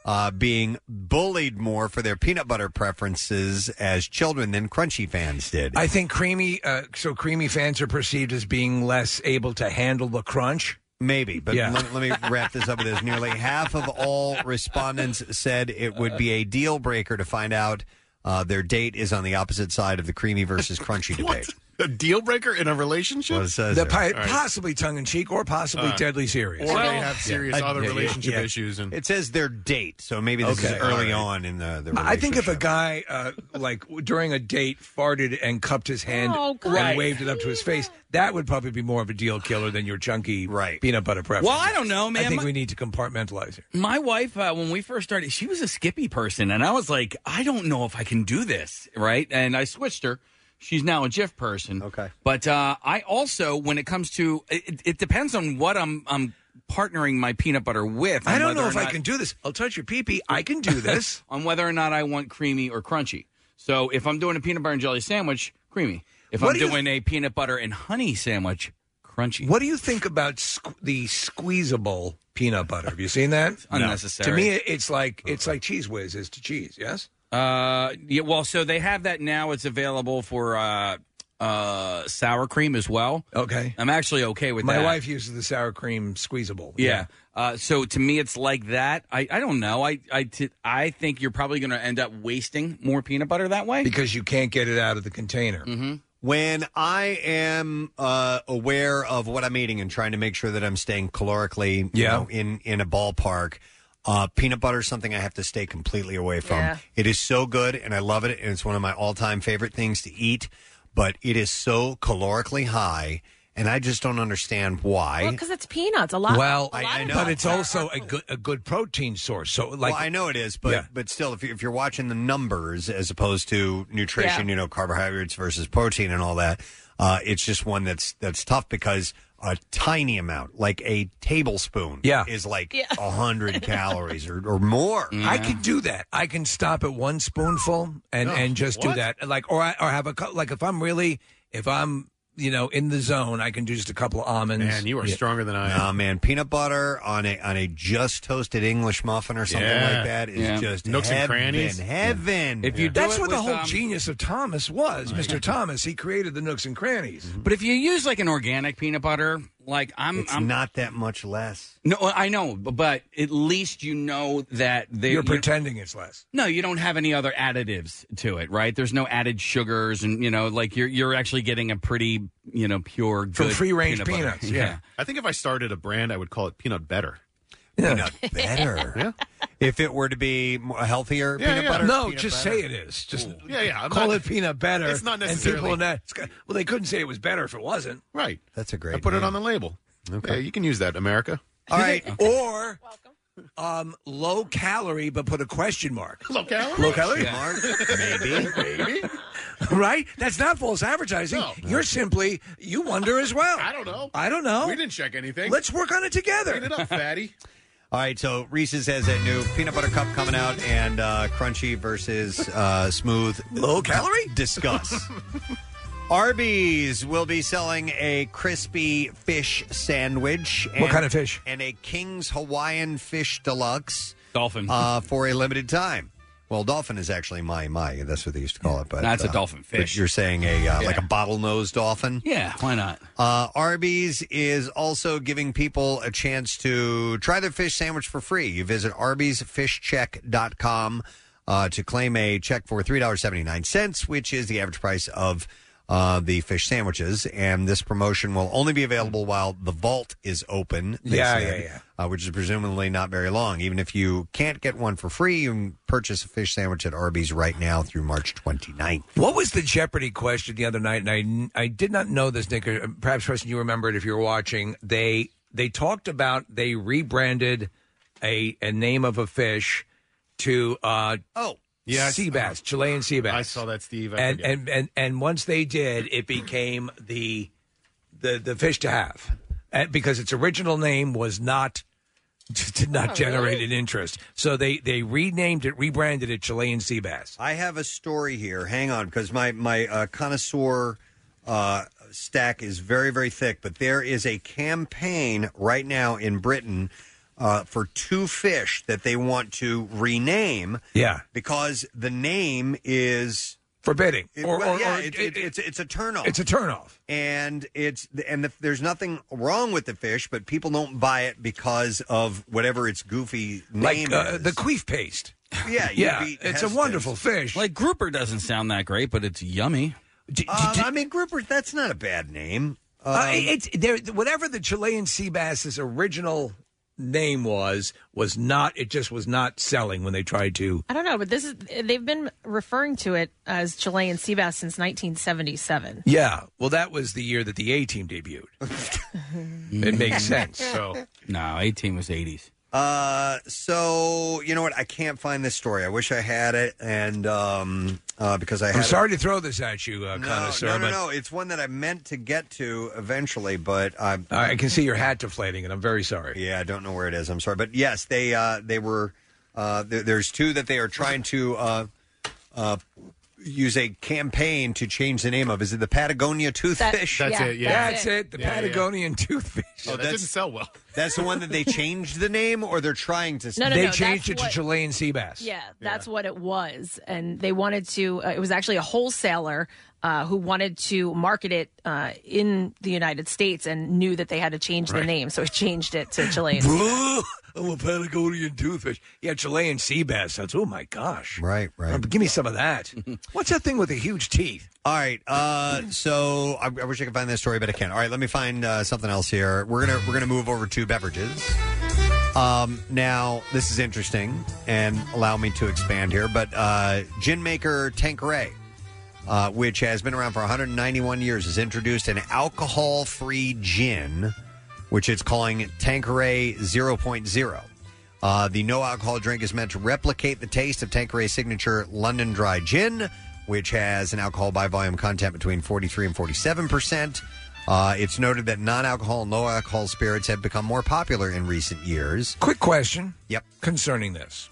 uh, being bullied more for their peanut butter preferences as children than Crunchy fans did.
I think creamy, uh, so creamy fans are perceived as being less able to handle the crunch.
Maybe, but
Yeah.
let, let me wrap this up with this. Nearly half of all respondents said it would be a deal breaker to find out uh, their date is on the opposite side of the creamy versus crunchy debate.
A deal breaker in a relationship?
Well, it says
The
there.
pi-
All right.
possibly tongue in cheek or possibly
Uh,
deadly serious.
or
Well,
they have serious
Yeah.
other
Yeah, yeah,
relationship
yeah.
issues. And
It says their date, so maybe this
Okay.
is early
All
on in the, the relationship.
I think if a guy, uh, like during a date, farted and cupped his hand
Oh,
and
God.
waved it up to his face, that would probably be more of a deal killer than your chunky
right.
peanut butter preference.
Well, I don't know, man.
I think
My-
we need to compartmentalize here.
My wife, uh, when we first started, she was a Skippy person, and I was like, I don't know if I can do this, right? And I switched her. She's now a Jif person.
Okay.
But uh, I also, when it comes to, it, it depends on what I'm, I'm partnering my peanut butter with.
I
on
don't
whether
know
or
if I
not-
can do this. I'll touch your pee-pee. I can do this.
on whether or not I want creamy or crunchy. So if I'm doing a peanut butter and jelly sandwich, creamy. If
What
I'm
do you-
doing a peanut butter and honey sandwich, crunchy.
What do you think about squ- the squeezable peanut butter? Have you seen that?
unnecessary.
To me, it's like it's like Cheese Whiz is to cheese. Yes.
Uh, yeah. Well, so they have that now. It's available for uh, uh, sour cream as well.
Okay.
I'm actually okay with
My
that.
wife uses the sour cream squeezable.
Yeah. Uh, so to me, it's like that. I, I don't know. I I, t- I think you're probably going to end up wasting more peanut butter that way
because you can't get it out of the container.
Mm-hmm.
When I am uh, aware of what I'm eating and trying to make sure that I'm staying calorically you
Yeah.
know, in, in a ballpark, uh, peanut butter is something I have to stay completely away from.
Yeah.
It is so good, and I love it, and it's one of my all-time favorite things to eat, but it is so calorically high, and I just don't understand why.
Well, because it's peanuts. A lot.
Well,
a lot of
but
them
it's
are-
also
are
a good a good protein source. So, like,
well, I know it is, but
Yeah.
but still, if, you, if you're watching the numbers as opposed to nutrition,
Yeah.
you know, carbohydrates versus protein and all that, uh, it's just one that's that's tough because a tiny amount, like a tablespoon,
Yeah.
is like a
Yeah.
hundred calories or, or more.
I can do that. I can stop at one spoonful and,
Oh,
and just do
what?
that. Like, or I, or have a cou- like if I'm really if I'm you know in the zone, I can do just a couple of almonds.
Man, you are
Yeah.
stronger than I am.
Oh man, peanut butter on a on a just toasted English muffin or something
Yeah.
like that is
Yeah.
just
Nooks and
heaven,
crannies.
heaven.
If you do
That's
it
what the
with,
whole
um,
genius of Thomas was, Mister Thomas. He created the nooks and crannies.
But if you use like an organic peanut butter, like I'm,
it's
I'm
not that much less.
no, I know, but, but at least you know that they.
You're
you-
pretending it's less.
No, you don't have any other additives to it, right? There's no added sugars, and you know, like you're you're actually getting a pretty, you know, pure
From
good
free-range
peanut butter.
peanuts, yeah.
I think if I started a brand, I would call it Peanut Better.
Peanut better.
Yeah.
If it were to be more healthier
Yeah,
peanut
yeah.
butter,
No,
peanut
just
butter?
say it is. Just
Yeah, yeah. I'm
call
not-
it peanut better.
It's not
And
necessarily-
people in that, well, they couldn't say it was better if it wasn't.
Right.
That's a great.
I put it
name.
on the label.
Okay.
Yeah, you can use that, America.
All right.
Or um, low calorie, but put a question mark.
Low calorie?
Low calorie?
Mark, maybe.
Maybe.
Right? That's not false advertising.
No.
You're simply, you wonder as well.
I don't know.
I don't know.
We didn't check anything.
Let's work on it together.
Clean it up, fatty.
All right, so Reese's has a new peanut butter cup coming out, and uh, crunchy versus uh, smooth.
Low calorie?
Discuss. Arby's will be selling a crispy fish sandwich.
What kind of fish?
And a King's Hawaiian Fish Deluxe.
Dolphin.
Uh, for a limited time. Well, dolphin is actually mai mai. That's what they used to call it. But
That's a
uh,
dolphin
but
fish.
you're saying a uh,
Yeah.
like a bottlenose dolphin.
Yeah, why not?
Uh, Arby's is also giving people a chance to try their fish sandwich for free. You visit arby's fish check dot com uh, to claim a check for three dollars and seventy-nine cents, which is the average price of uh, the fish sandwiches. And this promotion will only be available while the vault is open. they
Yeah,
said,
yeah,
Uh, which is presumably not very long. Even if you can't get one for free, you can purchase a fish sandwich at Arby's right now through March twenty-ninth.
What was the Jeopardy question the other night? And I I did not know this, Nick. or Perhaps, Preston, you remember it if you were watching. They they talked about they rebranded a a name of a fish to uh,
oh
Yes.
sea bass, Chilean sea bass.
I saw that, Steve. I
and,
forget.
and and and once they did, it became the the the fish to have, and because its original name was not did not
Oh,
generate
really?
an interest. So they they renamed it, rebranded it Chilean sea bass.
I have a story here. Hang on, because my my uh, connoisseur uh, stack is very very thick. But there is a campaign right now in Britain uh, for two fish that they want to rename.
Yeah.
Because the name is
forbidding.
It,
Or-
well,
or-
yeah,
or
it,
it-
it, it's it's a turnoff.
It's a turnoff.
And it's and the, there's nothing wrong with the fish, but people don't buy it because of whatever its goofy name
Like uh,
is.
the queef paste.
Yeah, you'd
yeah.
be
It's a
hesitant.
wonderful fish.
Like grouper doesn't sound that great, but it's yummy.
Um, I mean, grouper. That's not a bad name. Um,
Uh, it's there. Whatever the Chilean sea bass's original name was, was not. It just was not selling when they tried to.
I don't know, but this is they've been referring to it as Chilean sea bass since nineteen seventy-seven.
Yeah, well, that was the year that the A Team debuted. It makes sense.
So
no, A Team was eighties.
Uh, so you know what? I can't find this story. I wish I had it, and um, uh, because I had
I'm
it-
sorry to throw this at you, uh,
No,
connoisseur,
no, no,
but
no. It's one that I meant to get to eventually, but I
I can see your hat deflating, and I'm very sorry.
Yeah, I don't know where it is. I'm sorry, but yes, they uh, they were. Uh, there, there's two that they are trying to uh, uh, use a campaign to change the name of. Is it the Patagonia toothfish?
That's it, yeah.
That's it. The
Yeah, yeah.
Patagonian toothfish.
Oh, that didn't sell well.
That's the one that they changed the name, or they're trying to.
No, no,
they
no,
changed
that's
it to
what-
Chilean sea bass.
Yeah, that's what it was, and they wanted to. Uh, it was actually a wholesaler uh, who wanted to market it uh, in the United States and knew that they had to change the
Right.
name, so he changed it to Chilean.
Boo! I'm a Patagonian toothfish. Yeah, Chilean sea bass. That's oh my gosh.
Right, right.
Uh, give me some of that. What's that thing with the huge teeth?
All right. Uh, so I, I wish I could find this story, but I can't. All right, let me find uh, something else here. We're gonna we're gonna move over to beverages. Um, now this is interesting, and allow me to expand here. But uh, gin maker Tanqueray, uh, which has been around for one hundred ninety-one years, has introduced an alcohol-free gin, which it's calling Tanqueray zero point zero. Uh, the no-alcohol drink is meant to replicate the taste of Tanqueray's signature London Dry Gin, which has an alcohol by volume content between forty-three and forty-seven percent. Uh, it's noted that non-alcohol and low-alcohol spirits have become more popular in recent years.
Quick question.
Yep.
Concerning this.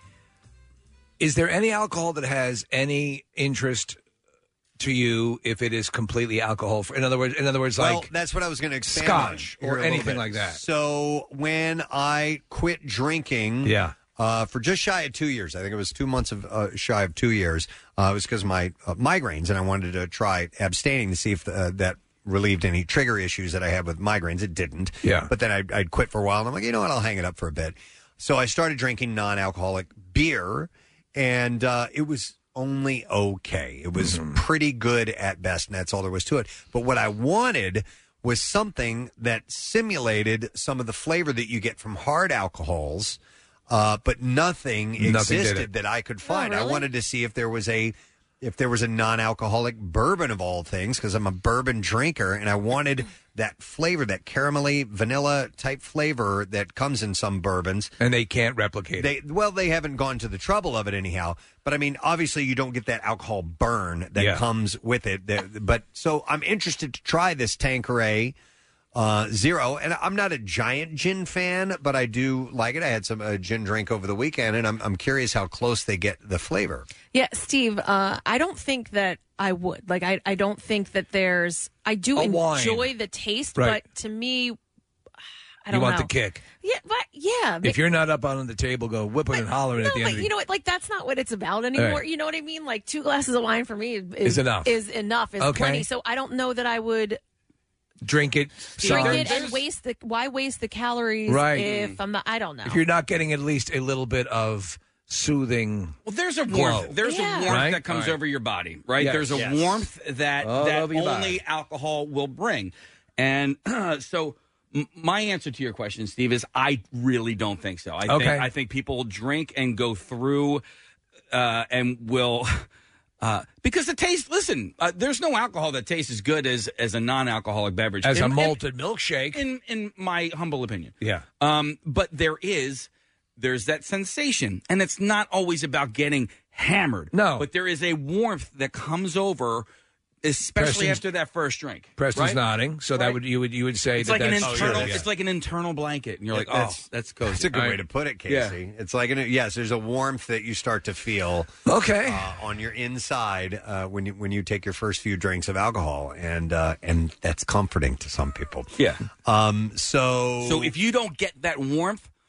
Is there any alcohol that has any interest to you if it is completely alcohol free? In other words, in other words,
Well,
like
that's what I was going to expand
scotch
on here
or
a little
anything
bit.
like that.
So when I quit drinking,
Yeah.
uh, for just shy of two years, I think it was two months of uh, shy of two years. Uh, it was because of my uh, migraines, and I wanted to try abstaining to see if uh, that relieved any trigger issues that I had with migraines. It didn't.
Yeah.
But then I'd, I'd quit for a while, and I'm like, you know what? I'll hang it up for a bit. So I started drinking non-alcoholic beer, and uh, it was only okay. It was pretty good at best, and that's all there was to it. But what I wanted was something that simulated some of the flavor that you get from hard alcohols, uh, but nothing,
Nothing did
existed
it.
that I could find.
really?
I wanted to see if there was a if there was a non-alcoholic bourbon of all things, because I'm a bourbon drinker, and I wanted that flavor, that caramelly vanilla type flavor that comes in some bourbons.
And they can't replicate
They
it.
well, they haven't gone to the trouble of it anyhow. But I mean, obviously, you don't get that alcohol burn that
Yeah.
comes with it. That- But so I'm interested to try this Tanqueray uh, Zero, and I'm not a giant gin fan, but I do like it. I had some uh, gin drink over the weekend, and I'm I'm curious how close they get the flavor.
Yeah, Steve, uh, I don't think that I would. Like, I, I don't think that there's. I do
A wine.
enjoy the taste,
Right.
but to me, I
You
don't
want
know.
the kick.
Yeah, but yeah.
If you're not up on the table, go whipping and hollering
no,
at the end
but
of the
you know what? Like, that's not what it's about anymore.
right.
You know what I mean? Like, two glasses of wine for me is,
Is enough.
Is enough. Is
Okay.
plenty. So I don't know that I would
drink it.
drink
solid.
it and waste the. Why waste the calories?
Right.
If I'm not, I don't know.
If you're not getting at least a little bit of soothing.
Well, there's a
glow.
warmth. There's
Yeah.
a warmth
Right?
that comes
All right.
over your body, right?
Yes.
There's a
Yes.
warmth that
All
that
over your
only
body.
alcohol will bring. And so, m- my answer to your question, Steve, is I really don't think so. I
Okay.
think I think people drink and go through, uh, and will. Uh, because the taste, listen, uh, there's no alcohol that tastes as good as as a non-alcoholic beverage.
As
In-
a
in-
malted milkshake.
in in my humble opinion.
Yeah.
Um, but there is there's that sensation, and it's not always about getting hammered.
No.
but there is a warmth that comes over, especially
Preston's-
after that first drink.
Preston's
right?
nodding, so that
Right.
would you would you would say
It's
that
like an
that's
internal.
true, yeah.
It's like an internal blanket, and you're like,
That's-
oh, that's cozy.
That's a good
All
way
right.
to put it,
Yeah.
Casey. It's like an, yes, there's a warmth that you start to feel.
Okay.
Uh, on your inside uh, when you when you take your first few drinks of alcohol, and uh, and that's comforting to some people.
Yeah.
Um. So
So if you don't get that warmth,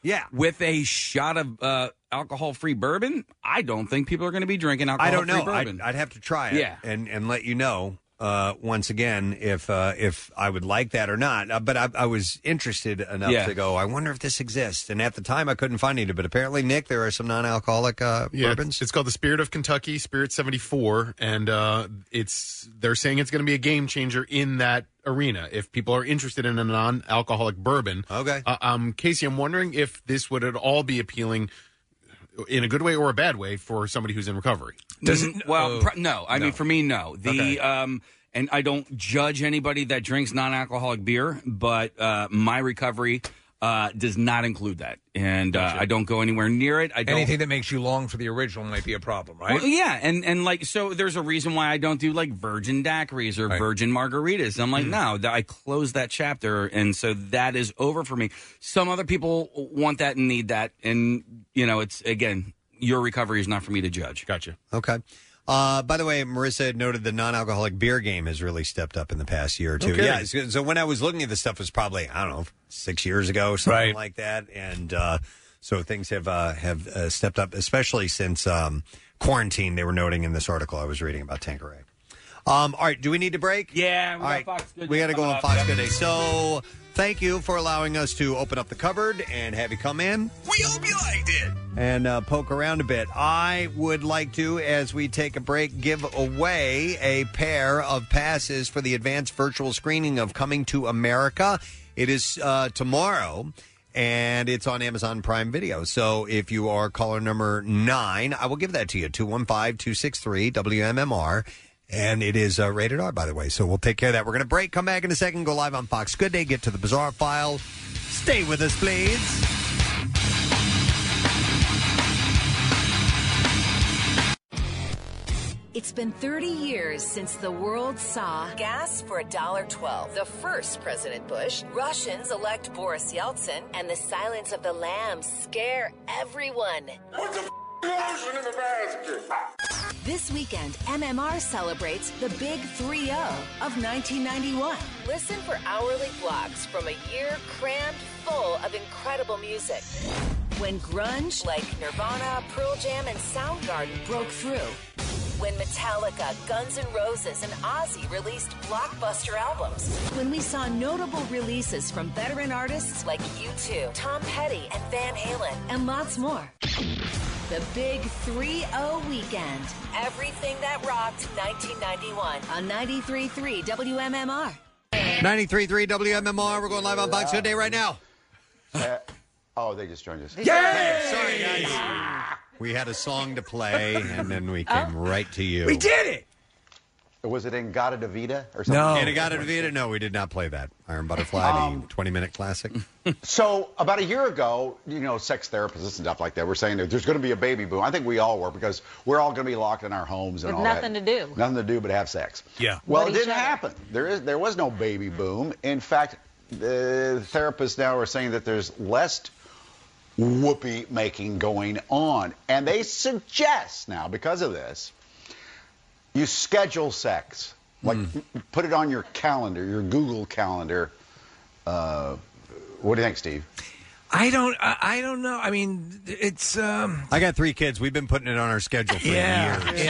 Yeah.
with a shot of uh, alcohol-free bourbon, I don't think people are going to be drinking alcohol-free
I don't know.
bourbon.
I'd, I'd have to try it
Yeah.
and, and let you know uh, once again if uh, if I would like that or not. Uh, but I, I was interested enough
Yeah.
to go, I wonder if this exists. And at the time, I couldn't find any. But apparently, Nick, there are some non-alcoholic uh,
Yeah,
bourbons.
it's, it's called the Spirit of Kentucky, Spirit seventy-four, and uh, it's they're saying it's going to be a game changer in that arena if people are interested in a non-alcoholic bourbon.
Okay.
Uh, um, Casey, I'm wondering if this would at all be appealing in a good way or a bad way for somebody who's in recovery.
Does it, well, pr- no. I
No.
mean, for me, no. The
Okay.
um, and I don't judge anybody that drinks non-alcoholic beer, but uh, my recovery uh, does not include that, and uh, I don't go anywhere near it. I don't.
Anything that makes you long for the original might be a problem, right?
Well, yeah, and and like so, there's a reason why I don't do like virgin daiquiris or
Right.
virgin margaritas. I'm like, no, th- I closed that chapter, and so that is over for me. Some other people want that and need that, and you know, it's again, your recovery is not for me to judge.
Gotcha.
Okay. Uh, by the way, Marissa had noted the non-alcoholic beer game has really stepped up in the past year or two.
Okay.
Yeah. So, so when I was looking at this stuff, it was probably, I don't know, six years ago, something
Right.
like that. And uh, so things have uh, have uh, stepped up, especially since um, quarantine. They were noting in this article I was reading about Tanqueray. Um, all right. Do we need to break?
Yeah, we
all
got
right.
Fox Good
We
Day
got to go
coming
on
up.
Fox
Yep.
Good Day. So thank you for allowing us to open up the cupboard and have you come in.
We hope you liked it.
And uh, poke around a bit. I would like to, as we take a break, give away a pair of passes for the advanced virtual screening of Coming to America. It is uh, tomorrow, and it's on Amazon Prime Video. So if you are caller number nine, I will give that to you, two one five, two six three, W M M R. And it is uh, rated R, by the way. So we'll take care of that. We're going to break, come back in a second, go live on Fox Good Day, get to the Bizarre File. Stay with us, please.
It's been thirty years since the world saw gas for one dollar twelve, the first President Bush, Russians elect Boris Yeltsin, and the silence of the lambs scare everyone.
What the f*** lotion in the basket?
This weekend, M M R celebrates the big three oh of nineteen ninety-one. Listen for hourly blocks from a year crammed full of incredible music. When grunge like Nirvana, Pearl Jam, and Soundgarden broke through. When Metallica, Guns N' Roses, and Ozzy released blockbuster albums. When we saw notable releases from veteran artists like U two, Tom Petty, and Van Halen, and lots more. The Big three oh Weekend. Everything that rocked nineteen ninety-one on ninety-three point three W M M R.
ninety-three point three W M M R. We're going live on Fox Good Day right now.
Uh, oh, they just joined us.
Yay! Sorry, guys. We had a song to play, and then we came right to you.
We did it!
Was it in Gata de Vida or something?
In Agata Vida? No, we did not play that. Iron Butterfly, the twenty-minute classic.
So about a year ago, you know, sex therapists and stuff like that were saying that there's going to be a baby boom. I think we all were because we're all going to be locked in our homes and
With
all
nothing
that.
to do.
Nothing to do but have sex.
Yeah.
Well,
With
it
each
didn't
other.
happen. There is there was no baby boom. In fact, the therapists now are saying that there's less whoopee making going on, and they suggest now because of this, you schedule sex. Like, put it on your calendar, your Google calendar. Uh, what do you think, Steve?
I don't. I, I don't know. I mean, it's. Um,
I got three kids. We've been putting it on our schedule for
yeah,
years.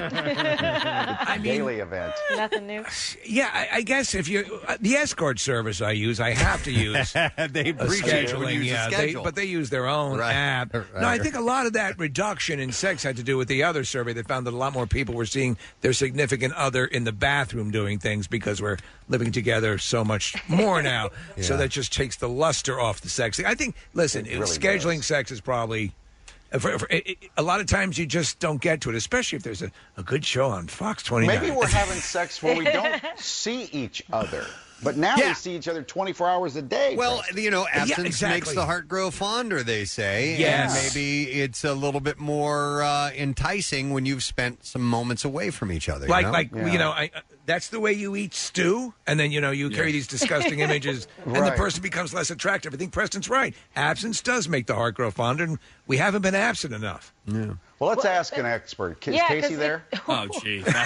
yeah. I mean,
Daily event.
Nothing new.
Yeah, I, I guess if you uh, the escort service I use, I have to use
They
a
appreciate it when
scheduling.
you use a
Yeah, they,
schedule.
but they use their own
Right.
app.
Right.
No, I think a lot of that reduction in sex had to do with the other survey that found that a lot more people were seeing their significant other in the bathroom doing things because we're living together so much more now. So
Yeah.
that just takes the luster off the sex thing. I think. Listen,
It really
scheduling
does.
sex is probably. For, for, it, it- a lot of times you just don't get to it, especially if there's a, a good show on Fox twenty-nine.
Maybe we're having sex where we don't see each other. But now
Yeah.
we see each other twenty-four hours a day.
Well,
Preston.
you know, absence
exactly.
makes the heart grow fonder, they say.
Yes.
And maybe it's a little bit more uh, enticing when you've spent some moments away from each other. you
like
know?
like
Yeah.
you know I, uh, that's the way you eat stew, and then you know you carry these disgusting images and the
Right.
person becomes less attractive. I think Preston's right. Absence does make the heart grow fonder, and we haven't been absent enough.
Yeah.
well, let's ask an expert. Is
Yeah, 'cause
Casey
it-
there?
Oh, jeez. I am-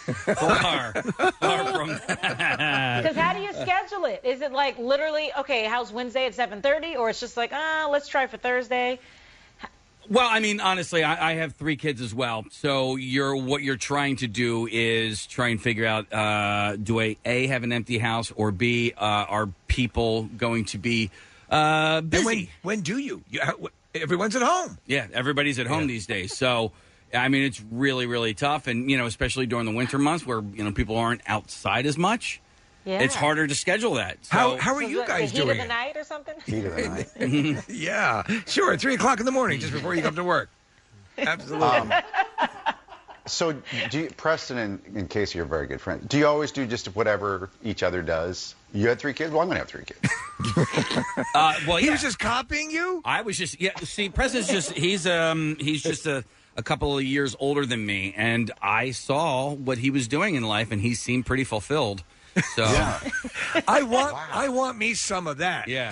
Far, far from that.
Because how do you schedule it? Is it like literally, okay, how's Wednesday at seven thirty? Or it's just like, ah, let's try for Thursday?
Well, I mean, honestly, I, I have three kids as well. So you're what you're trying to do is try and figure out, uh, do I, A, have an empty house, or B, uh, are people going to be uh, busy?
And when, when do you? you everyone's at home.
Yeah, everybody's at home these days. So, I mean, it's really, really tough. And, you know, especially during the winter months where, you know, people aren't outside as much. Yeah. It's harder to schedule that. So.
How how are
So
you
the-
guys
the heat
doing
of the
it?
night or something?
Heat of the night.
Yeah, sure. Three o'clock in the morning, just before you come to work. Absolutely.
Um, so, do you, Preston, in, in case you're a very good friend, do you always do just whatever each other does? You had three kids? Well, I'm going to have three kids.
Uh, well,
he
yeah.
was just copying you?
I was just, yeah, see, Preston's just, he's, um, he's just a, a couple of years older than me, and I saw what he was doing in life, and he seemed pretty fulfilled. So,
I want I want me some of that.
Yeah.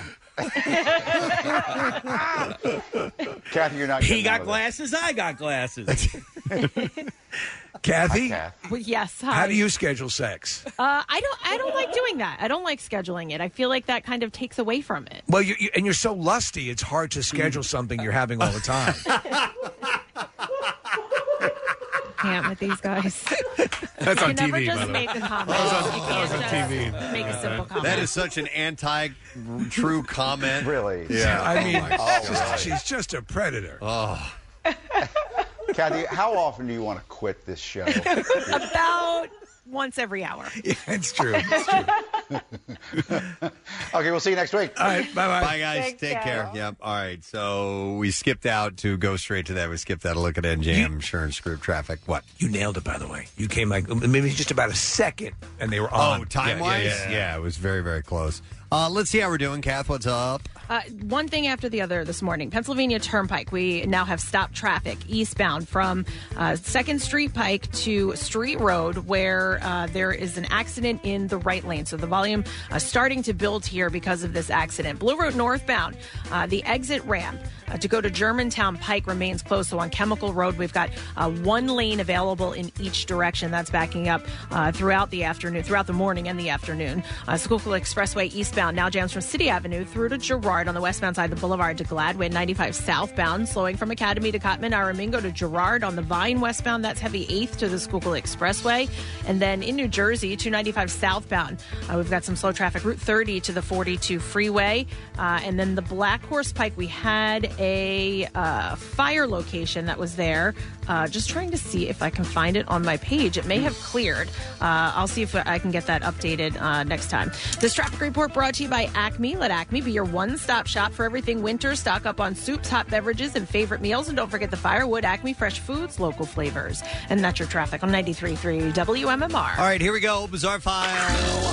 Kathy, you're not
He
getting
got
out of
glasses, I got glasses.
Kathy,
Well, yes. Hi.
how do you schedule sex?
Uh, I don't. I don't like doing that. I don't like scheduling it. I feel like that kind of takes away from it.
Well, you, you, and you're so lusty, it's hard to schedule something you're having all the time.
Can't with these guys.
That's
you
on
never
T V,
just
by the
make
way.
a comment.
That was on-
you
that
can't
was on
just
T V.
make a simple comment.
That is such an anti-true comment.
Really?
Yeah.
I mean,
Oh,
she's,
right.
she's just a predator.
Oh.
Kathy, how often do you want to quit this show?
About once every hour.
Yeah, it's true. It's true.
Okay, we'll see you next week.
All right, bye-bye.
Bye, guys.
Thanks,
Take care.
Carol.
Yep. All right. So we skipped out to go straight to that. We skipped out a look at N J M Insurance Group traffic. What?
You nailed it, by the way. You came like maybe just about a second, and they were on.
Oh, time-wise?
Yeah, yeah,
Yeah,
yeah.
it was very, very close. Uh, let's see how we're doing, Kath. What's up?
Uh, one thing after the other this morning. Pennsylvania Turnpike. We now have stopped traffic eastbound from uh, Second Street Pike to Street Road, where uh, there is an accident in the right lane. So the volume uh, starting to build here because of this accident. Blue Route northbound, uh, the exit ramp uh, to go to Germantown Pike remains closed. So on Chemical Road, we've got uh, one lane available in each direction. That's backing up uh, throughout the afternoon, throughout the morning and the afternoon. Uh, Schuylkill Expressway eastbound now jams from City Avenue through to Girard on the westbound side of the boulevard to Gladwin. ninety-five southbound, slowing from Academy to Cotman, Aramingo to Girard. On the Vine westbound, that's heavy eighth to the Schuylkill Expressway. And then in New Jersey, two ninety-five southbound, uh, we've got some slow traffic, Route thirty to the forty-two freeway. Uh, and then the Black Horse Pike, we had a uh, fire location that was there. Uh, just trying to see if I can find it on my page. It may have cleared. Uh, I'll see if I can get that updated uh, next time. This traffic report brought to you by Acme. Let Acme be your one-stop shop for everything winter. Stock up on soups, hot beverages, and favorite meals. And don't forget the Firewood Acme Fresh Foods, local flavors. And that's your traffic on ninety-three point three W M M R.
All right, here we go. Bizarre File.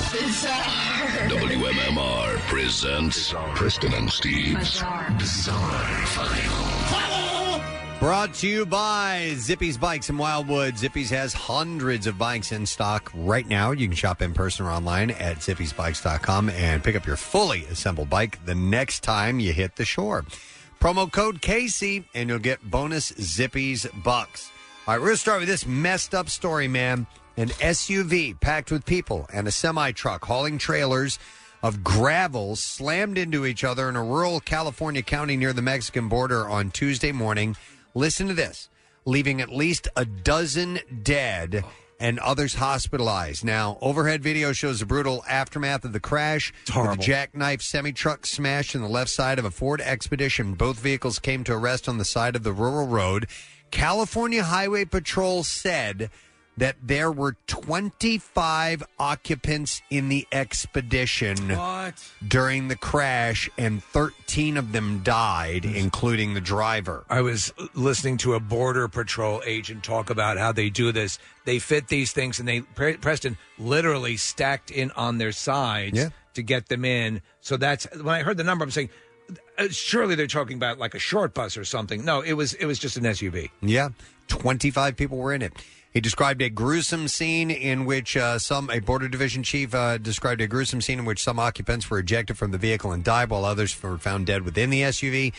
W M M R presents Preston and Steve's Bizarre File.
Brought to you by Zippy's Bikes in Wildwood. Zippy's has hundreds of bikes in stock right now. You can shop in person or online at zippys bikes dot com and pick up your fully assembled bike the next time you hit the shore. Promo code Casey, and you'll get bonus Zippy's bucks. All right, we're going to start with this messed up story, man. An S U V packed with people and a semi-truck hauling trailers of gravel slammed into each other in a rural California county near the Mexican border on Tuesday morning. Listen to this, leaving at least a dozen dead and others hospitalized. Now, overhead video shows the brutal aftermath of the crash. It's
horrible.
With a jackknife semi-truck smashed in the left side of a Ford Expedition. Both vehicles came to a rest on the side of the rural road. California Highway Patrol said that there were twenty-five occupants in the Expedition
What?
during the crash, and thirteen of them died, including the driver.
I was listening to a Border Patrol agent talk about how they do this. They fit these things, and they, Pre- Preston, literally stacked in on their sides
Yeah.
to get them in. So that's, when I heard the number, I'm saying, uh, surely they're talking about like a short bus or something. No, it was it was just an S U V.
Yeah, twenty-five people were in it. He described a gruesome scene in which uh, some, a Border Division chief uh, described a gruesome scene in which some occupants were ejected from the vehicle and died, while others were found dead within the S U V.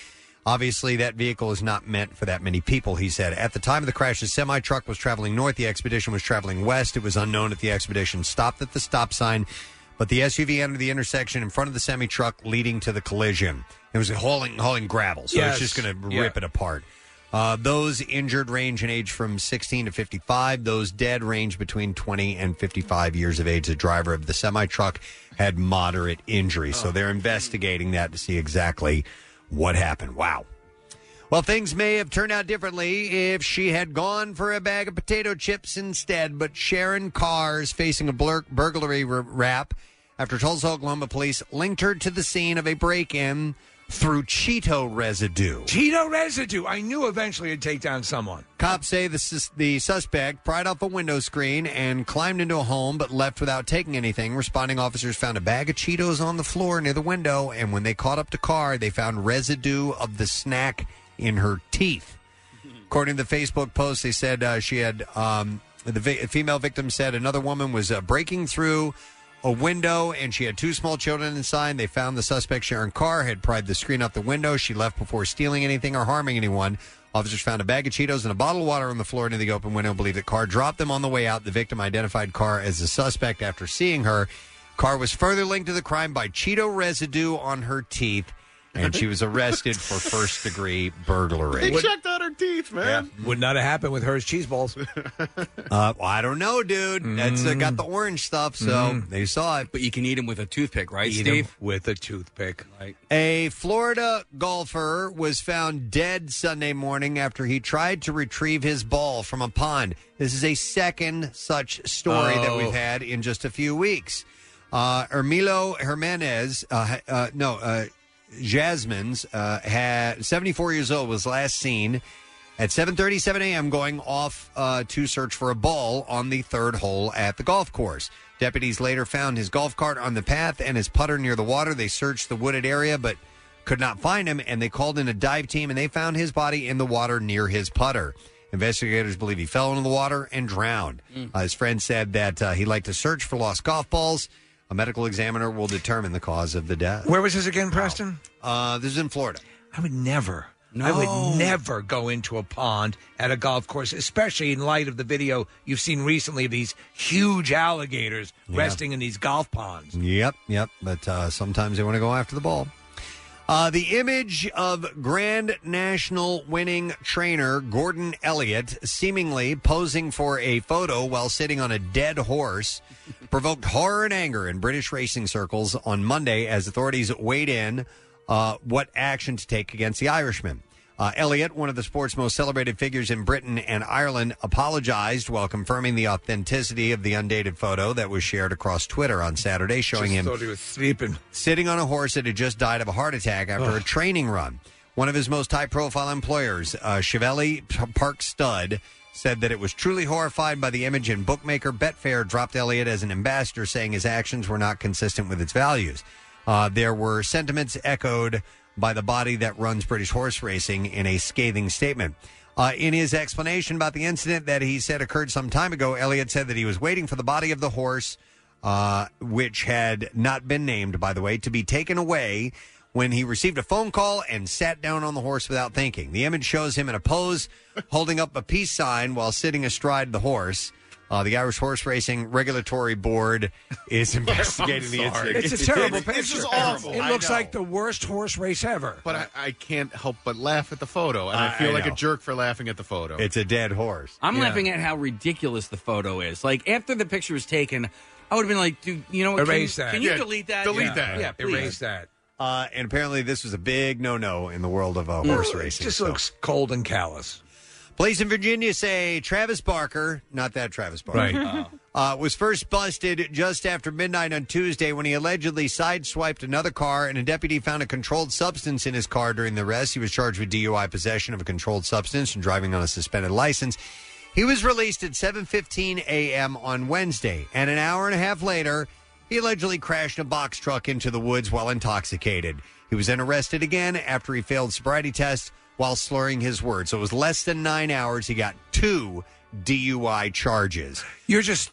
Obviously, that vehicle is not meant for that many people, he said. At the time of the crash, the semi-truck was traveling north. The Expedition was traveling west. It was unknown if the Expedition stopped at the stop sign, but the S U V entered the intersection in front of the semi-truck, leading to the collision. It was hauling, hauling gravel, so
Yes.
it's just going to
Yeah.
rip it apart. Uh, those injured range in age from sixteen to fifty-five. Those dead range between twenty and fifty-five years of age. The driver of the semi-truck had moderate injuries, so they're investigating that to see exactly what happened. Wow. Well, things may have turned out differently if she had gone for a bag of potato chips instead, but Sharon Carr is facing a blur- burglary r- rap after Tulsa, Oklahoma police linked her to the scene of a break-in through Cheeto residue.
Cheeto residue. I knew eventually it'd take down someone.
Cops say the, sus- the suspect pried off a window screen and climbed into a home but left without taking anything. Responding officers found a bag of Cheetos on the floor near the window, and when they caught up to Carr, they found residue of the snack in her teeth. According to the Facebook post, they said uh, she had, um, the vi- female victim said another woman was uh, breaking through a window, and she had two small children inside. They found the suspect, Sharon Carr, had pried the screen off the window. She left before stealing anything or harming anyone. Officers found a bag of Cheetos and a bottle of water on the floor near the open window. Believed that Carr dropped them on the way out. The victim identified Carr as the suspect after seeing her. Carr was further linked to the crime by Cheeto residue on her teeth, and she was arrested for first-degree burglary.
They checked out her teeth, man.
Would not have happened with hers cheese balls.
Uh, well, I don't know, dude. That's uh, got the orange stuff, so
Mm.
they saw it.
But you can eat them with a toothpick, right,
Eat 'em
Steve?
with a toothpick.
Right.
A Florida golfer was found dead Sunday morning after he tried to retrieve his ball from a pond. This is a second such story that
Oh.
we've had in just a few weeks. Uh, Ermilo Jimenez, uh, uh, no, uh, Jasmine's, uh, had seventy-four years old, was last seen at seven thirty-seven a.m. going off uh, to search for a ball on the third hole at the golf course. Deputies later found his golf cart on the path and his putter near the water. They searched the wooded area but could not find him, and they called in a dive team, and they found his body in the water near his putter. Investigators believe he fell into the water and drowned.
Mm.
Uh, his friend said that uh, he liked to search for lost golf balls. A medical examiner will determine the cause of the death.
Where was this again, Preston?
Uh, this is in Florida.
I would never.
No.
I would never go into a pond at a golf course, especially in light of the video you've seen recently of these huge alligators
Yeah.
resting in these golf ponds.
Yep, yep. But uh, sometimes they want to go after the ball. Uh, the image of Grand National winning trainer Gordon Elliott seemingly posing for a photo while sitting on a dead horse provoked horror and anger in British racing circles on Monday as authorities weighed in uh, what action to take against the Irishman. Uh, Elliott, one of the sport's most celebrated figures in Britain and Ireland, apologized while confirming the authenticity of the undated photo that was shared across Twitter on Saturday, showing
Just
him
thought he was sleeping.
sitting on a horse that had just died of a heart attack after
Ugh.
a training run. One of his most high-profile employers, uh, Chevelle Park Stud, said that it was truly horrified by the image, and bookmaker Betfair dropped Elliott as an ambassador, saying his actions were not consistent with its values. Uh, there were sentiments echoed by the body that runs British horse racing in a scathing statement. Uh, in his explanation about the incident that he said occurred some time ago, Elliott said that he was waiting for the body of the horse, uh, which had not been named, by the way, to be taken away when he received a phone call and sat down on the horse without thinking. The image shows him in a pose holding up a peace sign while sitting astride the horse. Uh, the Irish Horse Racing Regulatory Board is investigating the incident.
It's, a terrible
it's,
picture.
it's just awful.
It
I
looks
know.
like the worst horse race ever.
But I, I can't help but laugh at the photo, and I,
I-
feel
I
like
know.
a jerk for laughing at the photo.
It's a dead horse.
I'm
Yeah.
laughing at how ridiculous the photo is. Like, after the picture was taken, I would have been like, dude, you know what?
Erase
can,
that.
Can you
Yeah,
delete that?
delete
yeah.
that.
Yeah, please.
Erase that.
Uh, and apparently this was a big no-no in the world of uh, horse
It
racing.
just
so.
looks cold and callous.
Police in Virginia say Travis Barker, not that Travis Barker,
Right.
uh, was first busted just after midnight on Tuesday when he allegedly sideswiped another car, and a deputy found a controlled substance in his car during the arrest. He was charged with D U I possession of a controlled substance and driving on a suspended license. He was released at seven fifteen a.m. on Wednesday, and an hour and a half later, he allegedly crashed a box truck into the woods while intoxicated. He was then arrested again after he failed sobriety tests while slurring his words. So it was less than nine hours. He got two D U I charges.
You're just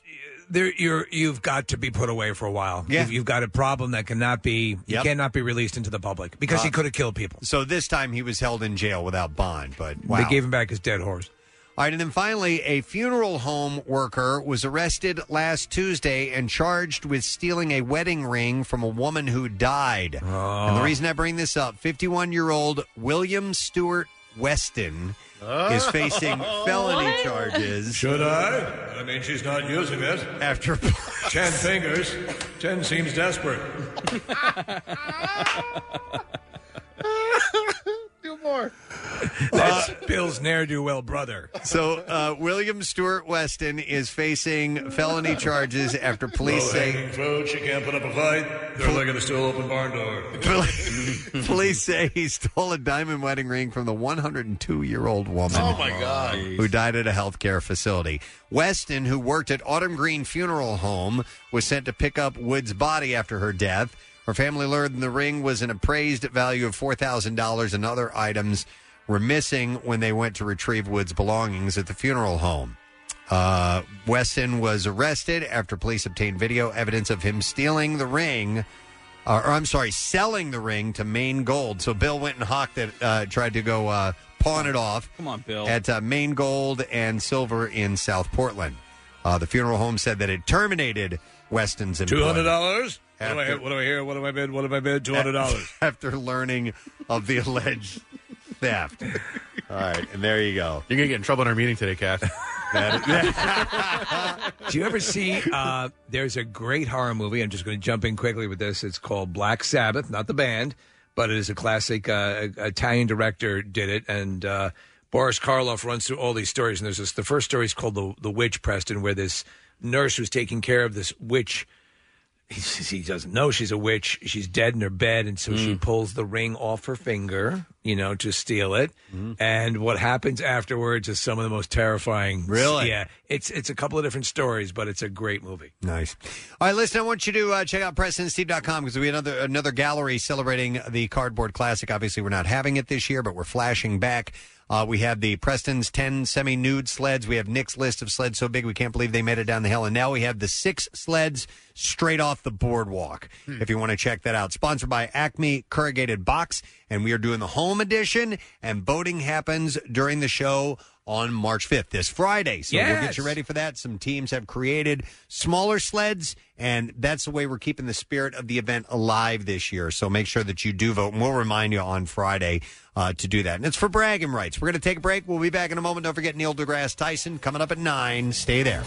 there, you're you've got to be put away for a while.
Yeah.
You've, you've got a problem that cannot be you
Yep.
cannot be released into the public because
Uh,
he could have killed people.
So this time he was held in jail without bond, but wow.
They gave him back his dead horse.
All right, and then finally, a funeral home worker was arrested last Tuesday and charged with stealing a wedding ring from a woman who died. And the reason I bring this up, fifty-one-year-old William Stewart Weston is facing felony charges.
Should I? I mean, she's not using it.
After
ten fingers, ten seems desperate.
Do more.
That's Bill's ne'er-do-well brother.
So uh, William Stewart Weston is facing felony charges after police say
Low-hanging fruit, she can't put up a fight. They're like in the still open barn door.
police say he stole a diamond wedding ring from the one hundred two-year-old woman.
Oh, my God.
Who died at a healthcare facility. Weston, who worked at Autumn Green Funeral Home, was sent to pick up Wood's body after her death. Her family learned the ring was an appraised value of four thousand dollars, and other items were missing when they went to retrieve Wood's belongings at the funeral home. Uh, Weston was arrested after police obtained video evidence of him stealing the ring, uh, or I'm sorry, selling the ring to Maine Gold. So Bill went and hawked it, uh, tried to go uh, pawn it off.
Come on, Bill.
At uh, Maine Gold and Silver in South Portland. Uh, the funeral home said that it terminated Weston's employment.
Two hundred dollars. What do I
After-
hear? What do I hear? What do I bid? What do I bid? Two hundred dollars.
After learning of the alleged theft. All right, and there you go.
You're going to get in trouble in our meeting today, Kath.
Do you ever see? Uh, there's a great horror movie. I'm just going to jump in quickly with this. It's called Black Sabbath, not the band, but it is a classic. Uh, Italian director did it, and uh, Boris Karloff runs through all these stories. And there's this. The first story is called the the Witch, Preston, where this nurse was taking care of this witch. He, he doesn't know she's a witch. She's dead in her bed, and so she pulls the ring off her finger, you know, to steal it. And what happens afterwards is some of the most terrifying.
Really?
Yeah. It's it's a couple of different stories, but it's a great movie.
Nice. All right, listen, I want you to uh, check out Preston Steve dot com because we have another, another gallery celebrating the Cardboard Classic. Obviously, we're not having it this year, but we're flashing back. Uh, we have the Preston's ten semi-nude sleds. We have Nick's list of sleds so big we can't believe they made it down the hill. And now we have the six sleds straight off the boardwalk, if you want to check that out. Sponsored by Acme Corrugated Box. And we are doing the home edition, and boating happens during the show on March fifth, this Friday. So we'll get
Yes.
you ready for that. Some teams have created smaller sleds, and that's the way we're keeping the spirit of the event alive this year. So make sure that you do vote, and we'll remind you on Friday uh, to do that. And it's for bragging rights. We're going to take a break. We'll be back in a moment. Don't forget Neil deGrasse Tyson coming up at nine. Stay there.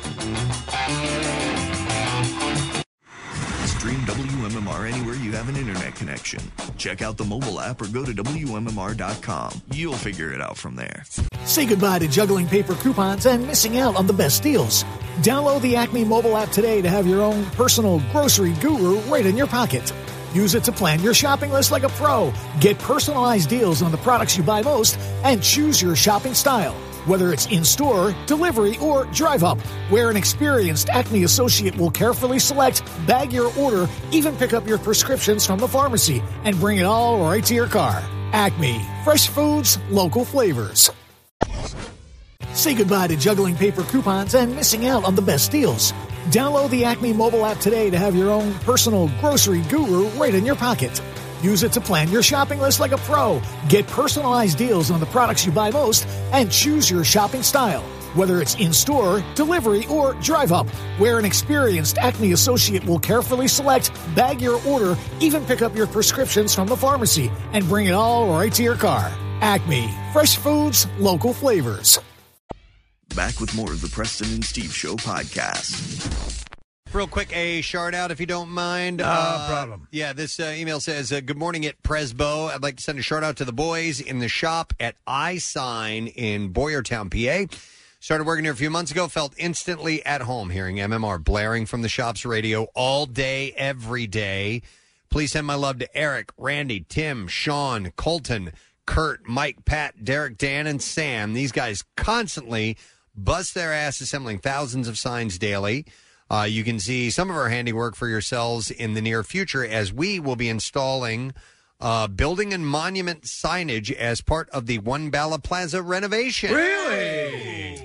Stream W M M R anywhere you have an internet connection. Check out the mobile app or go to W M M R dot com. You'll figure it out from there.
Say goodbye to juggling paper coupons and missing out on the best deals. Download the Acme mobile app today to have your own personal grocery guru right in your pocket. Use it to plan your shopping list like a pro. Get personalized deals on the products you buy most and choose your shopping style. Whether it's in-store, delivery, or drive-up, where an experienced Acme associate will carefully select, bag your order, even pick up your prescriptions from the pharmacy, and bring it all right to your car. Acme. Fresh foods, local flavors. Say goodbye to juggling paper coupons and missing out on the best deals. Download the Acme mobile app today to have your own personal grocery guru right in your pocket. Use it to plan your shopping list like a pro. Get personalized deals on the products you buy most and choose your shopping style. Whether it's in-store, delivery, or drive-up, where an experienced Acme associate will carefully select, bag your order, even pick up your prescriptions from the pharmacy, and bring it all right to your car. Acme. Fresh foods, local flavors.
Back with more of the Preston and Steve Show podcast.
Real quick, a shout out if you don't mind.
No
uh,
problem.
Yeah, this uh, email says, uh, good morning at Presbo. I'd like to send a shout out to the boys in the shop at iSign in Boyertown, P A. Started working here a few months ago, felt instantly at home hearing M M R blaring from the shop's radio all day, every day. Please send my love to Eric, Randy, Tim, Sean, Colton, Kurt, Mike, Pat, Derek, Dan, and Sam. These guys constantly bust their ass assembling thousands of signs daily. Uh, you can see some of our handiwork for yourselves in the near future as we will be installing uh, building and monument signage as part of the One Bala Plaza renovation.
Really?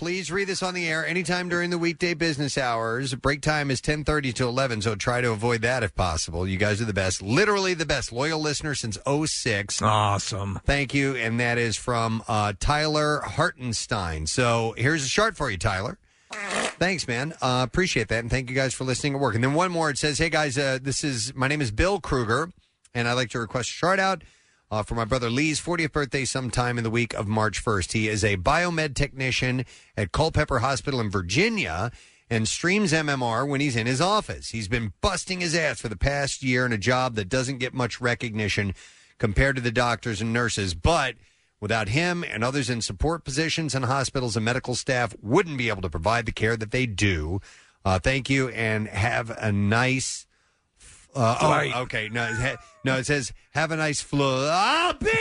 please read this on the air anytime during the weekday business hours. Break time is ten thirty to eleven, so try to avoid that if possible. You guys are the best. Literally the best. Loyal listener since oh six.
Awesome.
Thank you. And that is from uh, Tyler Hartenstein. So here's a chart for you, Tyler. Thanks, man. Uh, appreciate that. And thank you guys for listening at work. And then one more. It says, hey, guys, uh, this is my name is Bill Kruger, and I'd like to request a shout out uh, for my brother Lee's fortieth birthday sometime in the week of March first. He is a biomed technician at Culpeper Hospital in Virginia and streams M M R when he's in his office. He's been busting his ass for the past year in a job that doesn't get much recognition compared to the doctors and nurses, but without him and others in support positions in hospitals and medical staff wouldn't be able to provide the care that they do. Uh, thank you, and have a nice... Uh,
Flight.
oh, okay. No, it ha- no, it says, have a nice flu. Ah, bees!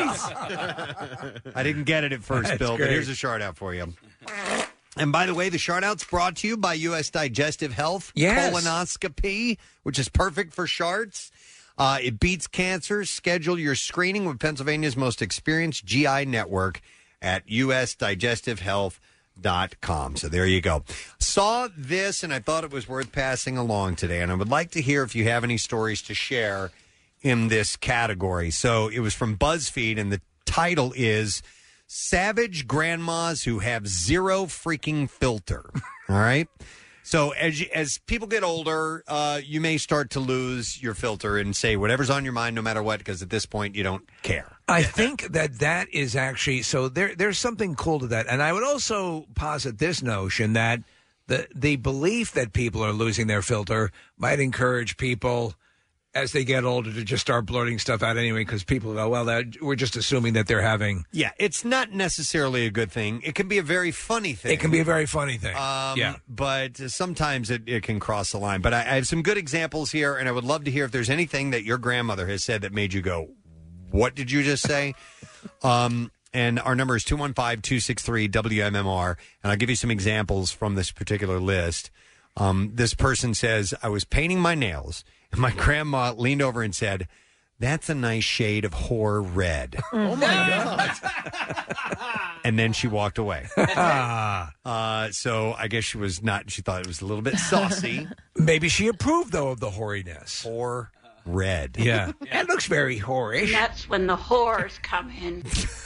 I didn't get it at first,
That's
Bill,
great.
but here's a shout-out for you. And by the way, the shout-out's brought to you by U S Digestive Health
Yes.
Colonoscopy, which is perfect for sharts. Uh, it beats cancer. Schedule your screening with Pennsylvania's most experienced G I network at U S digestive health dot com. So there you go. Saw this, and I thought it was worth passing along today, and I would like to hear if you have any stories to share in this category. So it was from BuzzFeed, and the title is Savage Grandmas Who Have Zero Freaking Filter. All right? So as you, as people get older, uh, you may start to lose your filter and say whatever's on your mind, no matter what, because at this point you don't care.
I think that that is actually so. There, there's something cool to that, and I would also posit this notion that the the belief that people are losing their filter might encourage people as they get older to just start blurting stuff out anyway, because people go, well, that, we're just assuming that they're having.
Yeah, it's not necessarily a good thing. It can be a very funny thing.
It can be a very funny thing.
Um,
yeah.
But sometimes it, it can cross the line. But I, I have some good examples here, and I would love to hear if there's anything that your grandmother has said that made you go, what did you just say? um, and our number is two one five, two six three, W M M R. And I'll give you some examples from this particular list. Um, this person says, I was painting my nails, and my grandma leaned over and said, that's a nice shade of whore red.
Oh, my God.
And then she walked away. uh, so I guess she was not, she thought it was a little bit saucy.
Maybe she approved, though, of the hoariness.
Whore red.
Yeah. That looks very whorish.
And that's when the whores come in.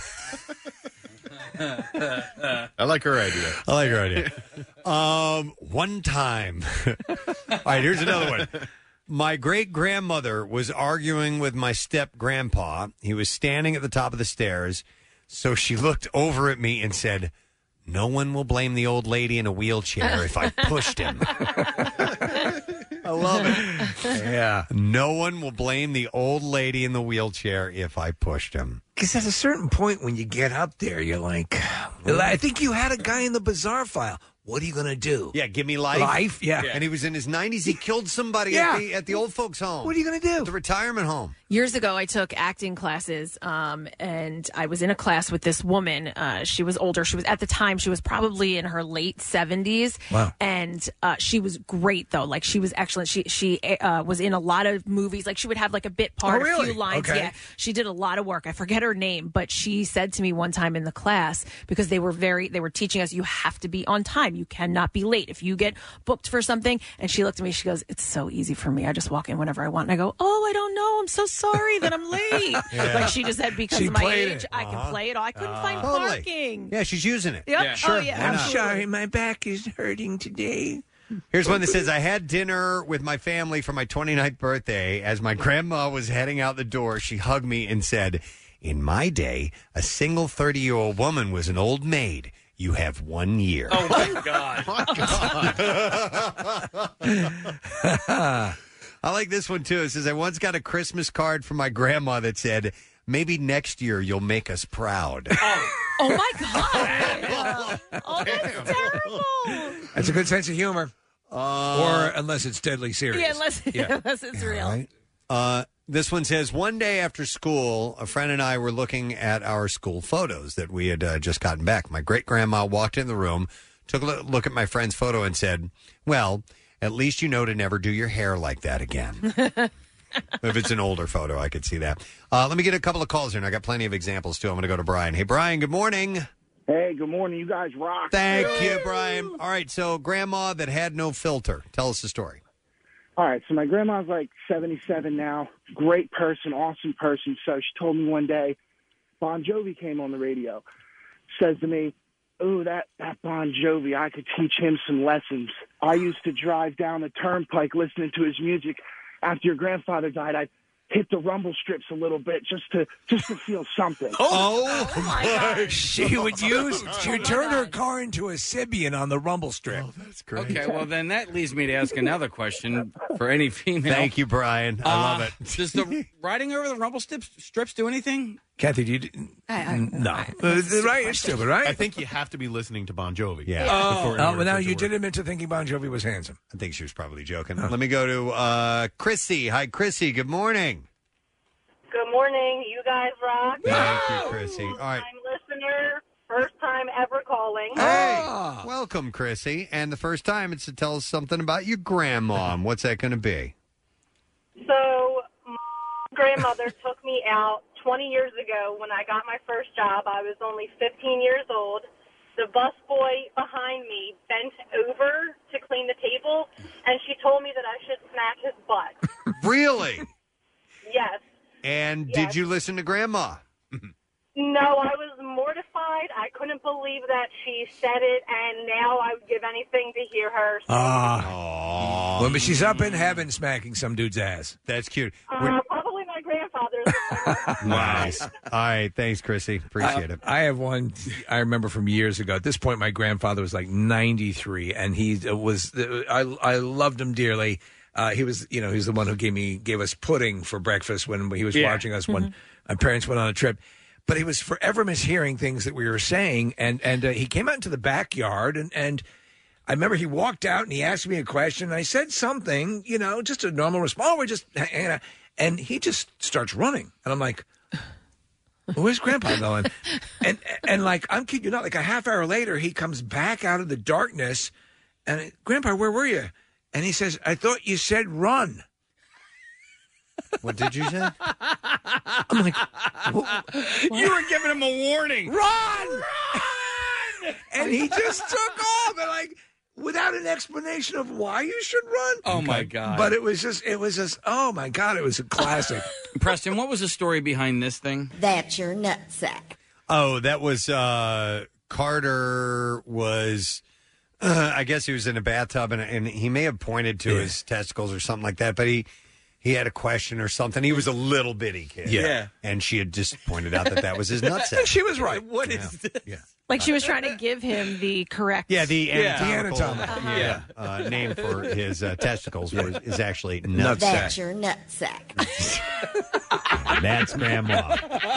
I like her idea.
I like her idea. Um, one time. All right, here's another one. My great-grandmother was arguing with my step-grandpa. He was standing at the top of the stairs, so she looked over at me and said, no one will blame the old lady in a wheelchair if I pushed him. I love it.
Yeah.
No one will blame the old lady in the wheelchair if I pushed him.
Because at a certain point when you get up there, you're like, I think you had a guy in the bizarre file. What are you going to do?
Yeah, give me life.
Life, yeah.
And he was in his nineties. He killed somebody
Yeah.
at, the, at the old folks' home.
What are you going to do?
The retirement home.
Years ago, I took acting classes, um, and I was in a class with this woman. Uh, she was older. She was, at the time, she was probably in her late seventies.
Wow.
And uh, she was great, though. Like, she was excellent. She she uh, was in a lot of movies. Like, she would have, like, a bit part,
Oh,
a
really?
few lines.
Okay.
Yeah. She did a lot of work. I forget her name, but she said to me one time in the class, because they were very, they were teaching us, you have to be on time. You cannot be late. If you get booked for something, and she looked at me, she goes, it's so easy for me. I just walk in whenever I want. And I go, oh, I don't know. I'm so sorry that I'm late.
Yeah.
Like, she just said, because
She
of my
played
age,
it.
I
Uh-huh.
can play it. Oh, I couldn't find
Totally.
parking.
Yeah, she's using it.
Yep.
Sure.
Oh, yeah.
Why
I'm
not?
sorry, my back is hurting today.
Here's one that says, I had dinner with my family for my twenty-ninth birthday. As my grandma was heading out the door, she hugged me and said, in my day, a single thirty-year-old woman was an old maid. You have one year.
Oh, my God.
I like this one, too. It says, I once got a Christmas card from my grandma that said, maybe next year you'll make us proud.
Oh, my God. Oh, that's terrible.
That's a good sense of humor. or unless it's deadly serious.
Yeah, unless, unless it's real.
Right. Uh, this one says, one day after school, a friend and I were looking at our school photos that we had uh, just gotten back. My great-grandma walked in the room, took a look at my friend's photo and said, well, at least you know to never do your hair like that again. If it's an older photo, I could see that. Uh, let me get a couple of calls here, and I got plenty of examples, too. I'm going to go to Brian. Hey, Brian, good morning.
Hey, good morning. You guys rock.
Thank you, Brian. All right, so grandma that had no filter. Tell us the story.
All right, so my grandma's like seventy-seven now. Great person, awesome person. So she told me one day, Bon Jovi came on the radio. Says to me, oh, that, that Bon Jovi, I could teach him some lessons. I used to drive down the turnpike listening to his music. After your grandfather died, I'd hit the rumble strips a little bit just to just to feel something.
Oh,
oh my God.
She would use, she would turn her car into a Sibian on the rumble strip. Oh,
that's great.
Okay, well, then that leads me to ask another question for any female.
Thank you, Brian. I
Uh,
love it.
Does the riding over the rumble strips, strips do anything?
Kathy, do you? Do, no. Uh, right? It's stupid, right?
I think you have to be listening to Bon Jovi.
Yeah.
Oh,
Before
oh
it
well, now
works
you
to
did admit to thinking Bon Jovi was handsome.
I think she was probably joking. Let me go to uh, Chrissy. Hi, Chrissy. Good morning.
Good morning. You guys rock.
Thank you, Chrissy. All right.
I'm listener. First time ever calling.
Hey, welcome, Chrissy. And the first time it's to tell us something about your grandma. What's that going to be?
So, my grandmother took me out twenty years ago when I got my first job. I was only fifteen years old. The busboy behind me bent over to clean the table, and she told me that I should smack his butt.
Really?
Yes.
And
Yes.
did you listen to grandma?
No, I was mortified. I couldn't believe that she said it, and now I would give anything to hear her.
Ah. Well, but she's up in heaven smacking some dude's ass.
That's cute.
Uh, probably my grandfather's.
Nice. All right. Thanks, Chrissy. Appreciate
Uh,
it.
I have one I remember from years ago. At this point, my grandfather was like ninety-three, and he was, I, I loved him dearly. Uh, he was, you know, he's the one who gave me, gave us pudding for breakfast when he was
Yeah.
watching us when
Mhm.
my parents went on a trip. But he was forever mishearing things that we were saying, and and uh, he came out into the backyard, and and I remember he walked out and he asked me a question. And I said something, you know, just a normal response. Oh, we're just hanging out. And he just starts running, and I'm like, where's Grandpa going? and and like I'm kidding you not, like a half hour later, he comes back out of the darkness, and Grandpa, where were you? And he says, I thought you said run.
What did you say?
I'm like,
you were giving him a warning.
Run! Run! And he just took off, and like without an explanation of why you should run.
Oh, my God.
But it was just, it was just, oh my God, it was a classic.
Preston, what was the story behind this thing?
That's your nutsack.
Oh, that was uh, Carter was, uh, I guess he was in a bathtub, and, and he may have pointed to
Yeah.
his testicles or something like that, but he. He had a question or something. He was a little bitty kid.
Yeah. Yeah.
And she had just pointed out that that was his nutsack.
And she was right.
What is
this?
Yeah.
Like she was trying to give him the correct.
Yeah, the
Yeah.
anatomical,
The anatomical.
yeah,
Yeah.
Uh, name for his uh, testicles was, is actually
That's
nutsack.
your nutsack.
That's grandma.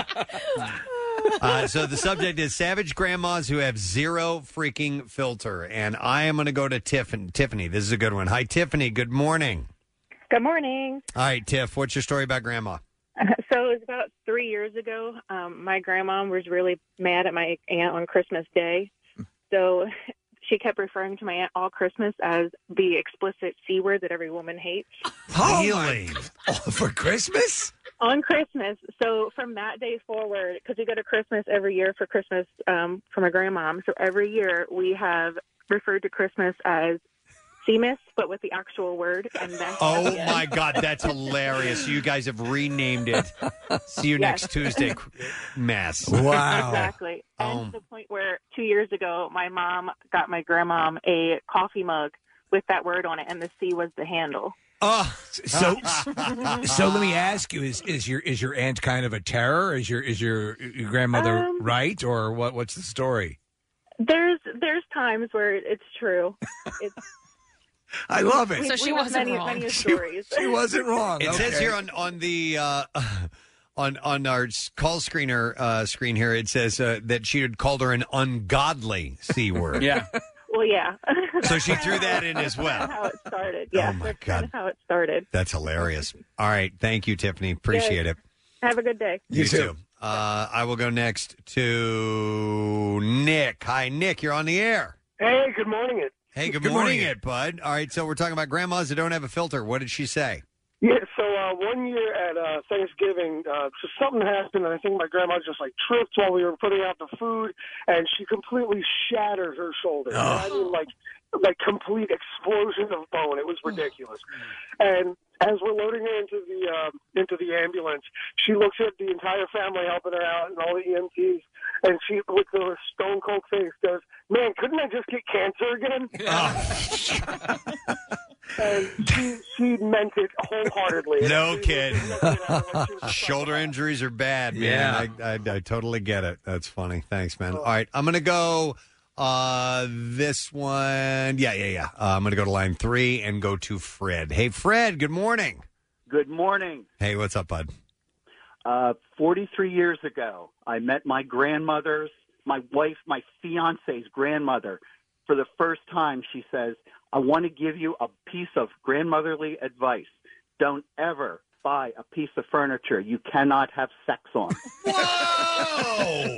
Uh, so the subject is savage grandmas who have zero freaking filter. And I am going to go to Tiffany. Tiffany, this is a good one. Hi, Tiffany. Good morning.
Good morning.
All right, Tiff, what's your story about grandma?
So it was about three years ago. Um, my grandma was really mad at my aunt on Christmas Day. So she kept referring to my aunt all Christmas as the explicit C word that every woman hates.
Really? Oh, for Christmas?
On Christmas. So from that day forward, because we go to Christmas every year for Christmas um, for my grandmom. So every year we have referred to Christmas as C-miss, but with the actual word. And that's
Oh,
yeah.
my God, that's hilarious. You guys have renamed it. See you
Yes.
next Tuesday, Mass.
Exactly. And
Oh.
to the point where two years ago, my mom got my grandmom a coffee mug with that word on it, and the C was the handle.
Oh,
So, so let me ask you: Is is your is your aunt kind of a terror? Is your is your, your grandmother
Um,
right, or what? What's the story?
There's there's times where it's true. It's,
I love it.
we-
So she
we have
wasn't
many,
wrong.
Many
She-
stories.
she wasn't wrong.
It says
Okay.
here on on the uh, on on our s- call screener uh, screen here, it says uh, that she had called her an ungodly c word.
Yeah.
Well, yeah.
So she threw that in as well.
That's how it started. Yeah,
Oh, my
that's
God.
kind of how it started.
That's hilarious. All right, thank you, Tiffany. Appreciate it.
Have a good day.
You, too. Uh, I will go next to Nick. Hi, Nick. You're on the air.
Hey, good morning. It.
Hey, good,
Good
morning,
morning.
it bud. All right, so we're talking about grandmas that don't have a filter. What did she say?
Yeah, so uh, one year at uh, Thanksgiving, uh, so something happened, and I think my grandma just like tripped while we were putting out the food, and she completely shattered her shoulder.
Oh.
I mean, like, like complete explosion of bone. It was ridiculous. And as we're loading her into the uh, into the ambulance, she looks at the entire family helping her out and all the E M Ts, and she, with the stone cold face, goes, "Man, couldn't I just get cancer again?" And she, she meant it wholeheartedly.
No
She was
kid.
just looking at her like she was
Shoulder injuries are bad, man. I, I, I totally get it. That's funny. Thanks, man. All right, I'm going to go uh, this one. Yeah, yeah, yeah. Uh, I'm going to go to line three and go to Fred. Hey, Fred, good morning.
Good morning.
Hey, what's up, bud?
Uh, forty-three years ago, I met my grandmother's, my wife, my fiance's grandmother. For the first time, she says, "I want to give you a piece of grandmotherly advice. Don't ever buy a piece of furniture you cannot have sex on."
Whoa!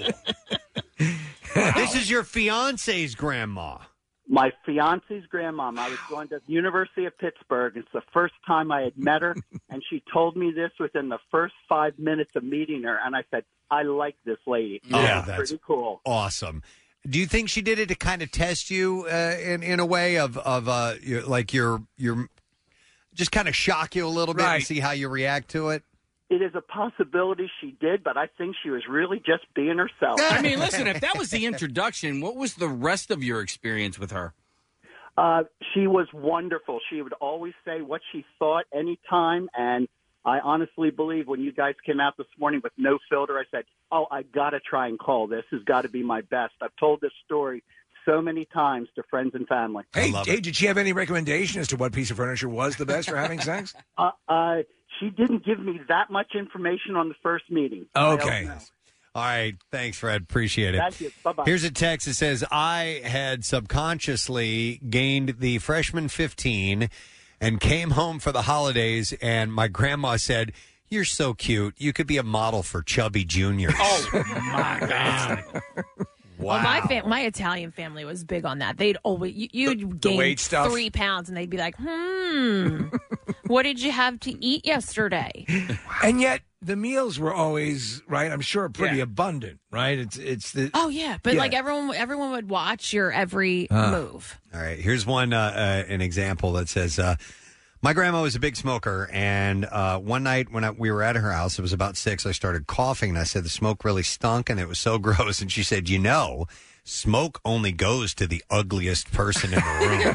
This is your fiance's grandma.
My fiance's grandmom. I was going to the University of Pittsburgh. It's the first time I had met her, and she told me this within the first five minutes of meeting her, and I said, "I like this lady."
Yeah,
It's
that's
pretty cool.
Awesome. Do you think she did it to kind of test you uh, in in a way of of uh, your, like your your just kind of shock you a little bit and see how you react to it?
It is a possibility she did, but I think she was really just being herself.
I mean, listen, if that was the introduction, what was the rest of your experience with her?
Uh, she was wonderful. She would always say what she thought anytime, and I honestly believe when you guys came out this morning with no filter, I said, "Oh, I got to try and call. This has got to be my best." I've told this story so many times to friends and family.
Hey, hey, did she have any recommendation as to what piece of furniture was the best for having sex?
Uh, uh, she didn't give me that much information on the first meeting.
Okay. All right. Thanks, Fred. Appreciate it.
Thank you. Bye-bye.
Here's a text that says, I had subconsciously gained the freshman fifteen and came home for the holidays, and my grandma said, "You're so cute. You could be a model for Chubby Juniors."
Oh,
my God.
Well, my fam- my Italian family was big on that. They'd always you, you'd
the
gain
weight stuff?
three pounds, and they'd be like, "Hmm, what did you have to eat yesterday?"
And yet the meals were always, right, I'm sure, pretty abundant, right? It's it's the
Oh yeah, but
Yeah.
like everyone everyone would watch your every
Ah.
move.
All right. Here's one, uh, uh, an example that says, uh, my grandma was a big smoker, and uh, one night when I, we were at her house, it was about six, I started coughing, and I said the smoke really stunk, and it was so gross. And she said, "You know, smoke only goes to the ugliest person in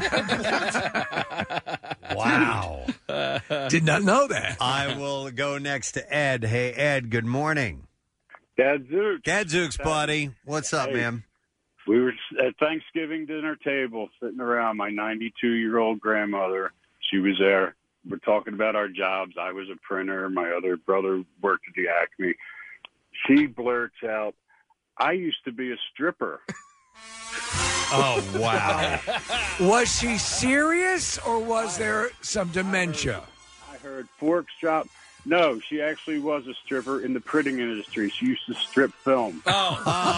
the room." Wow.
Did not know that.
I will go next to Ed. Hey, Ed, good morning.
Gadzooks.
Gadzooks, buddy. What's up,
Hey.
man?
We were at Thanksgiving dinner table sitting around. My ninety-two-year-old grandmother, she was there. We're talking about our jobs. I was a printer. My other brother worked at the Acme. She blurts out, "I used to be a stripper."
Oh, wow.
Was she serious, or was there some dementia?
I heard forks drop. No, she actually was a stripper in the printing industry. She used to strip film.
Oh,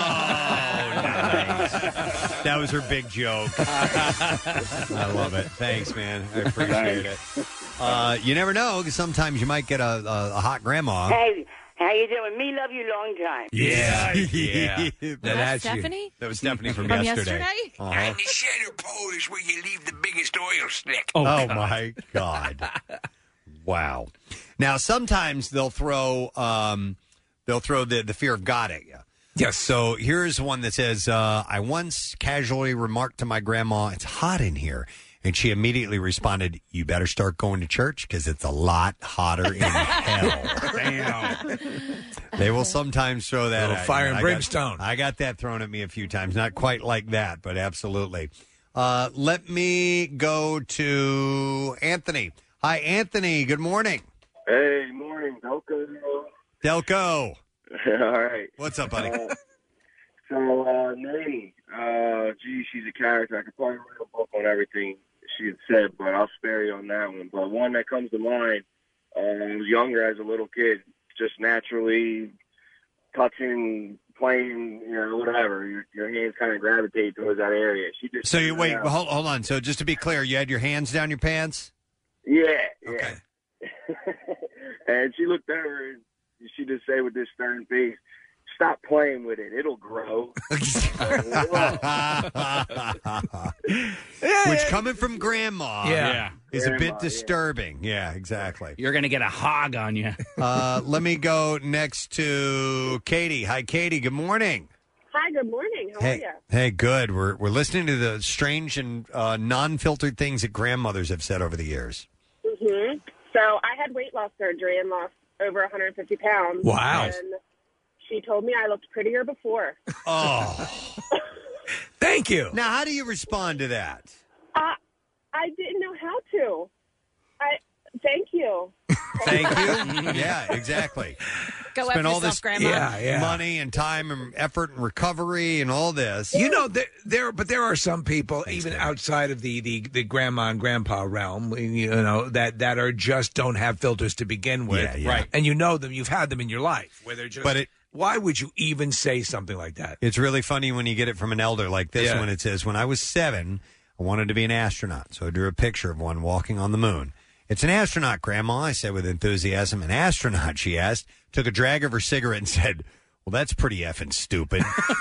That was her big joke. I love it. Thanks, man. I appreciate it. Uh, you never know, 'cause sometimes you might get a, a, a hot grandma.
Hey, how you doing? Me love you long time.
Yeah, yeah.
Was
that Stephanie?
That was Stephanie from,
From
yesterday.
yesterday?
Uh-huh.
And the center pole is where you leave the biggest oil slick.
Oh, my God. Wow. Now, sometimes they'll throw um, they'll throw the, the fear of God at you.
Yes.
So here's one that says, uh, I once casually remarked to my grandma, "It's hot in here." And she immediately responded, "You better start going to church because it's a lot hotter in hell." Damn. They will sometimes throw that
Little
at
fire
you.
and
I got-
brimstone.
I got that thrown at me a few times. Not quite like that, but absolutely. Uh, let me go to Anthony. Hi, Anthony. Good morning.
Hey, morning, Delco.
Delco.
All right.
What's up, buddy?
Uh, so, uh, Nanny, uh, gee, she's a character. I could probably write a book on everything she had said, but I'll spare you on that one. But one that comes to mind, uh, I was younger as a little kid, just naturally touching, playing, you know, whatever. Your, your hands kind of gravitate towards that area. She just
So you wait,
Yeah.
hold, hold on. So just to be clear, you had your hands down your pants?
Yeah, yeah. and she looked over and she just said with this stern face, "Stop playing with it. It'll grow."
Which, coming from Grandma,
Yeah. Yeah.
is a
Grandma,
bit disturbing. Yeah, exactly.
You're going to get a hog on you.
Uh, let me go next to Katie. Hi, Katie. Good morning.
Hi, good morning. How
Hey,
are you?
hey, good. We're we're listening to the strange and uh, non-filtered things that grandmothers have said over the years.
hmm So I had weight loss surgery and lost over one hundred fifty pounds.
Wow.
And she told me I looked prettier before.
Oh,
thank you.
Now, how do you respond to that?
Uh, I didn't know how to. I thank you.
Thank you. Yeah, exactly.
Go
Spend
F
all
yourself,
this
Grandma.
Yeah, yeah.
money and time and effort and recovery and all this.
You know, there, there, but there are some people, even outside of the, the, the grandma and grandpa realm, you know, that, that are just don't have filters to begin with.
Yeah, yeah. Right.
And you know them, you've had them in your life, where they're just,
But it-
why would you even say something like that?
It's really funny when you get it from an elder like this
Yeah.
when it says, when I was seven, I wanted to be an astronaut. So I drew a picture of one walking on the moon. It's an astronaut, Grandma, I said with enthusiasm. An astronaut, she asked, took a drag of her cigarette and said, well, that's pretty effing stupid.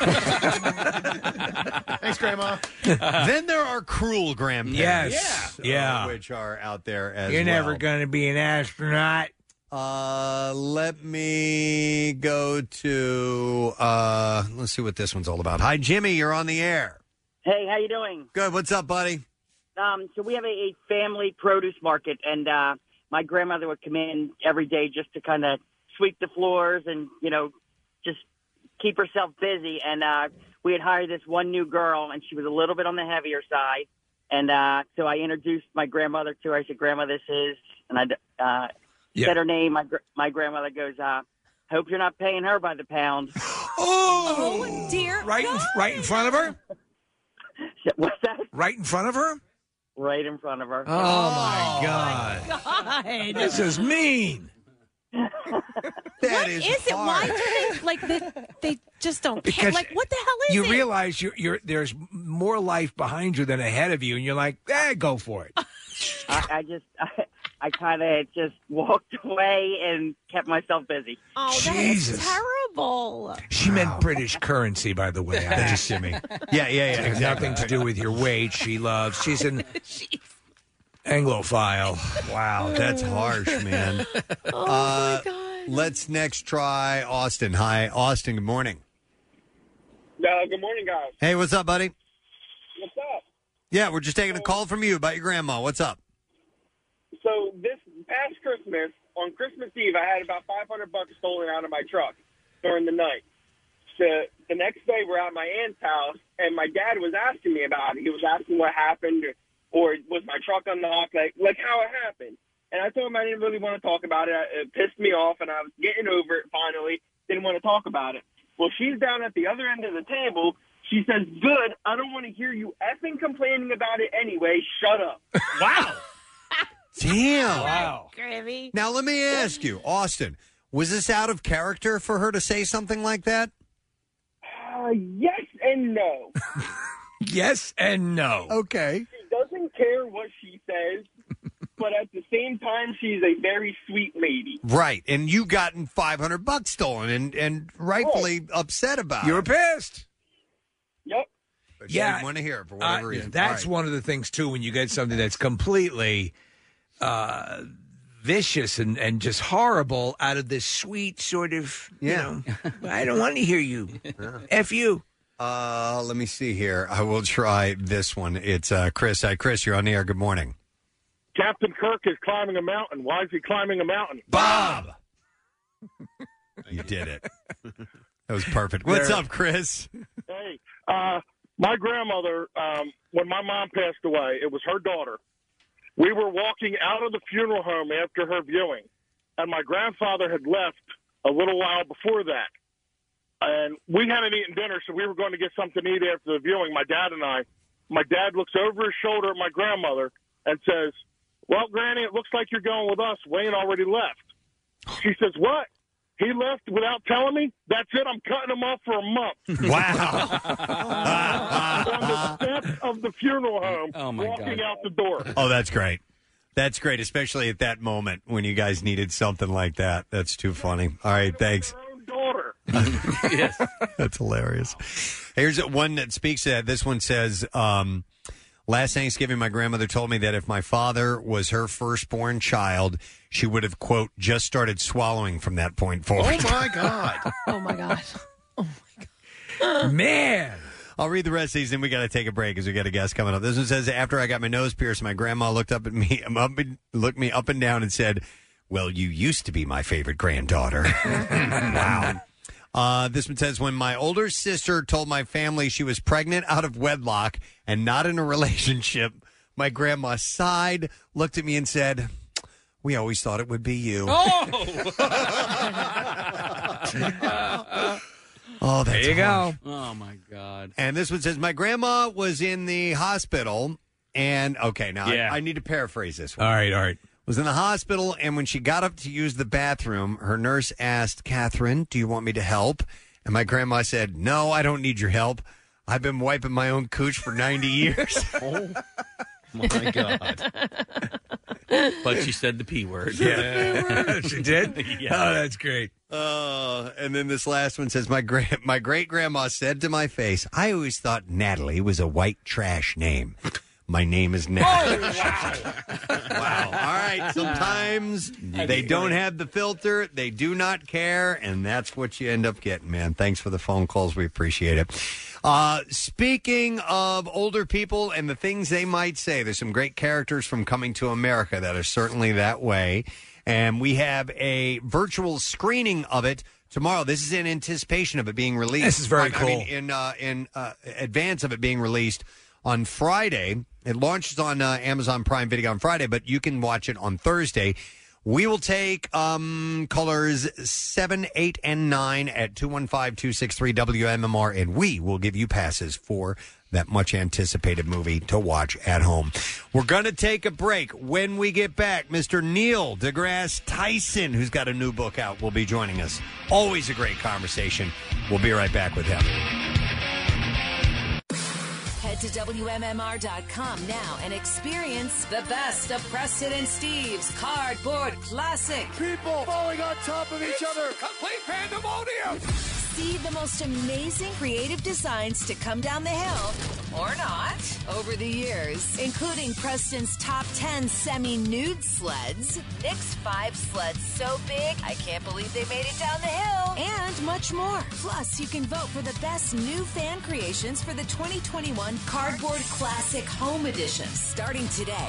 Thanks, Grandma.
Then there are cruel grandparents.
Yes.
uh,
Yeah.
which are out there as
You're
well.
never going to be an astronaut.
Uh, let me go to, uh, let's see what this one's all about. Hi, Jimmy, you're on the air.
Hey, how you doing?
Good. What's up, buddy?
Um, so we have a, a family produce market, and uh, my grandmother would come in every day just to kind of sweep the floors and, you know, just keep herself busy. And uh, we had hired this one new girl, and she was a little bit on the heavier side. And uh, so I introduced my grandmother to her. I said, "Grandma, this is," and I uh,
Yeah.
said her name. My gr- my grandmother goes, uh, "Hope you're not paying her by the pound."
Oh,
dear.
Right in, right in front of her?
What's that?
Right in front of her?
Right in front of her.
Oh, my God.
God.
This is mean.
What is, it? Why do they like they, they just don't care?
Because
Like, what the hell is
you
it?
realize you're, you're there's more life behind you than ahead of you, and you're like, eh, go for it.
I, I just, I, I kind of just walked away and kept myself busy.
Oh,
Jesus.
that's terrible.
She meant British currency, by the way. I just
Jimmy. Yeah, yeah, yeah.
It has
exactly.
nothing to do with your weight. She loves. She's an Anglophile.
Wow, that's harsh, man.
Oh,
uh,
my God.
Let's next try Austin. Hi, Austin. Good morning.
Uh, good morning, guys.
Hey, what's up, buddy?
What's up?
Yeah, we're just taking a call from you about your grandma. What's up?
So this past Christmas, on Christmas Eve, I had about five hundred bucks stolen out of my truck during the night. The, the next day, we're at my aunt's house, and my dad was asking me about it. He was asking what happened, or, or was my truck unlocked, like, like how it happened. And I told him I didn't really want to talk about it. It pissed me off, and I was getting over it finally. Didn't want to talk about it. Well, she's down at the other end of the table. She says, "Good, I don't want to hear you effing complaining about it anyway. Shut up."
Wow. Damn.
Wow.
Grammy.
Now, let me ask you, Austin, was this out of character for her to say something like that?
Uh, yes and no.
Yes and no.
Okay.
She doesn't care what she says, but at the same time, she's a very sweet lady.
Right, and you gotten five hundred bucks stolen and, and rightfully upset about
You were
it.
pissed.
Yep.
But she
Yeah.
didn't want to hear it for whatever
Uh,
reason.
That's
All right.
one of the things, too, when you get something that's completely uh, vicious and, and just horrible out of this sweet sort of,
Yeah.
you know, I don't want to hear you. F you.
Uh, let me see here. I will try this one. It's uh, Chris. Hi, Chris. You're on the air. Good morning.
Captain Kirk is climbing a mountain. Why is he climbing a mountain?
Bob! You did it. That was perfect. What's
There-
up, Chris?
Hey, uh, my grandmother, um, when my mom passed away, it was her daughter. We were walking out of the funeral home after her viewing, and my grandfather had left a little while before that. And we hadn't eaten dinner, so we were going to get something to eat after the viewing, my dad and I. My dad looks over his shoulder at my grandmother and says, "Well, Granny, it looks like you're going with us. Wayne already left." She says, "What? He left without telling me? That's it. I'm cutting him off for a month."
Wow.
On the steps of the funeral home,
Oh, my
walking
God.
out the door.
Oh, that's great. That's great, especially at that moment when you guys needed something like that. That's too funny. All right, thanks.
Daughter.
Yes.
That's hilarious. Here's one that speaks to that. This one says, um, last Thanksgiving, my grandmother told me that if my father was her firstborn child, she would have, quote, just started swallowing from that point forward.
Oh, my God.
Oh, my God.
Man.
I'll read the rest of these, and we got to take a break because we got a guest coming up. This one says, after I got my nose pierced, my grandma looked up at me, up, looked me up and down and said, well, you used to be my favorite granddaughter. Wow. Uh, this one says, when my older sister told my family she was pregnant out of wedlock and not in a relationship, my grandma sighed, looked at me and said, we always thought it would be you.
Oh!
Oh, that's
there you
harsh.
go.
Oh, my God.
And this one says, my grandma was in the hospital, and, okay, now
Yeah.
I, I need to paraphrase this one.
All right, all right.
Was in the hospital, and when she got up to use the bathroom, her nurse asked, Catherine, do you want me to help? And my grandma said, no, I don't need your help. I've been wiping my own cooch for ninety years.
Oh, my God. But she said the P word.
Yeah.
She did?
Yeah.
Oh, that's great.
Uh, and then this last one says, my gra- my great grandma said to my face, I always thought Natalie was a white trash name. My name is Natalie.
Oh, wow.
Wow. All right. Sometimes they don't have the filter. They do not care. And that's what you end up getting, man. Thanks for the phone calls. We appreciate it. Uh, speaking of older people and the things they might say, there's some great characters from Coming to America that are certainly that way. And we have a virtual screening of it tomorrow. This is in anticipation of it being released.
This is very
I,
cool.
I mean, in, uh, in uh, advance of it being released on Friday. It launches on uh, Amazon Prime Video on Friday, but you can watch it on Thursday. We will take um, colors seven, eight, and nine at two one five, two six three, W M M R, and we will give you passes for that much-anticipated movie to watch at home. We're going to take a break. When we get back, Mister Neil deGrasse Tyson, who's got a new book out, will be joining us. Always a great conversation. We'll be right back with him.
Head to W M M R dot com now and experience the best of Preston and Steve's Cardboard Classic.
People falling on top of each other.
Complete pandemonium.
See the most amazing creative designs to come down the hill, or not, over the years, including Preston's top ten semi-nude sleds, Nick's five sleds so big, I can't believe they made it down the hill, and much more. Plus, you can vote for the best new fan creations for the twenty twenty-one Cardboard Classic Home Edition, starting today.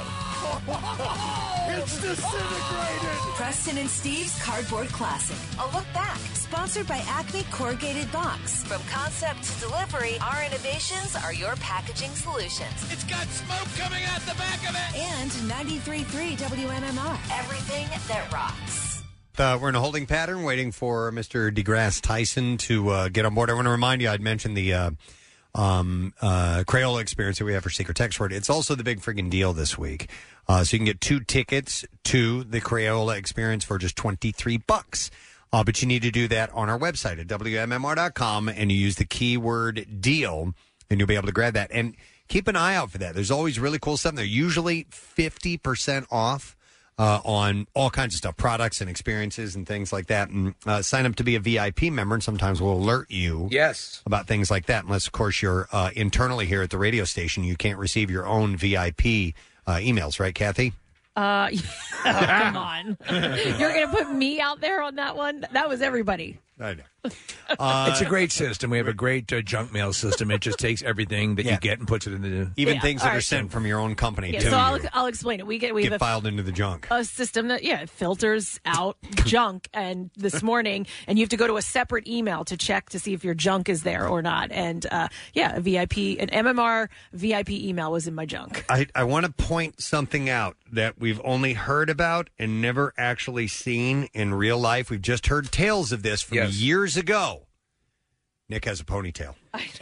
It's disintegrated.
Preston and Steve's Cardboard Classic. A look back. Sponsored by Acme Corrugated Box. From concept to delivery, our innovations are your packaging solutions.
It's got smoke coming out the back of it.
And ninety-three point three W M M R. Everything that rocks.
Uh, we're in a holding pattern waiting for Mister deGrasse Tyson to uh, get on board. I want to remind you, I'd mentioned the uh, um, uh, Crayola experience that we have for Secret Text Word. It's also the big friggin' deal this week. Uh, so you can get two tickets to the Crayola experience for just twenty-three bucks. Uh, but you need to do that on our website at W M M R dot com, and you use the keyword deal, and you'll be able to grab that. And keep an eye out for that. There's always really cool stuff. They're usually fifty percent off uh, on all kinds of stuff, products and experiences and things like that. And uh, sign up to be a V I P member, and sometimes we'll alert you
yes.
about things like that. Unless, of course, you're uh, internally here at the radio station. You can't receive your own V I P uh, emails, right, Kathy?
Uh, oh, come on. You're going to put me out there on that one? That was everybody.
I know.
Uh, it's a great system. We have a great uh, junk mail system. It just takes everything that
Yeah.
you get and puts it in the
Even
Yeah,
things
all
that are
right.
sent from your own company
Yeah,
to
so I'll,
you
I'll explain it. We get we
get
have a,
filed into the junk.
a system that yeah filters out junk, and this morning, and you have to go to a separate email to check to see if your junk is there or not. And uh, yeah, a V I P, an M M R V I P email was in my junk.
I, I want to point something out that we've only heard about and never actually seen in real life. We've just heard tales of this from
Yes.
years ago. Nick has a ponytail.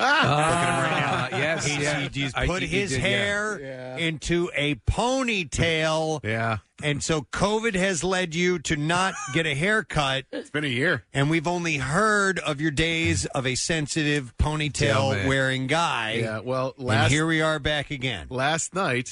Ah, yes,
He's,
yeah.
he- he's
I-
put
he
his
did, yeah.
hair
Yeah.
into a ponytail.
Yeah.
And so COVID has led you to not get a haircut.
It's been a year.
And we've only heard of your days of a sensitive
Tail
ponytail
man.
wearing guy.
Yeah, well,
and
last
here we are back again.
last night,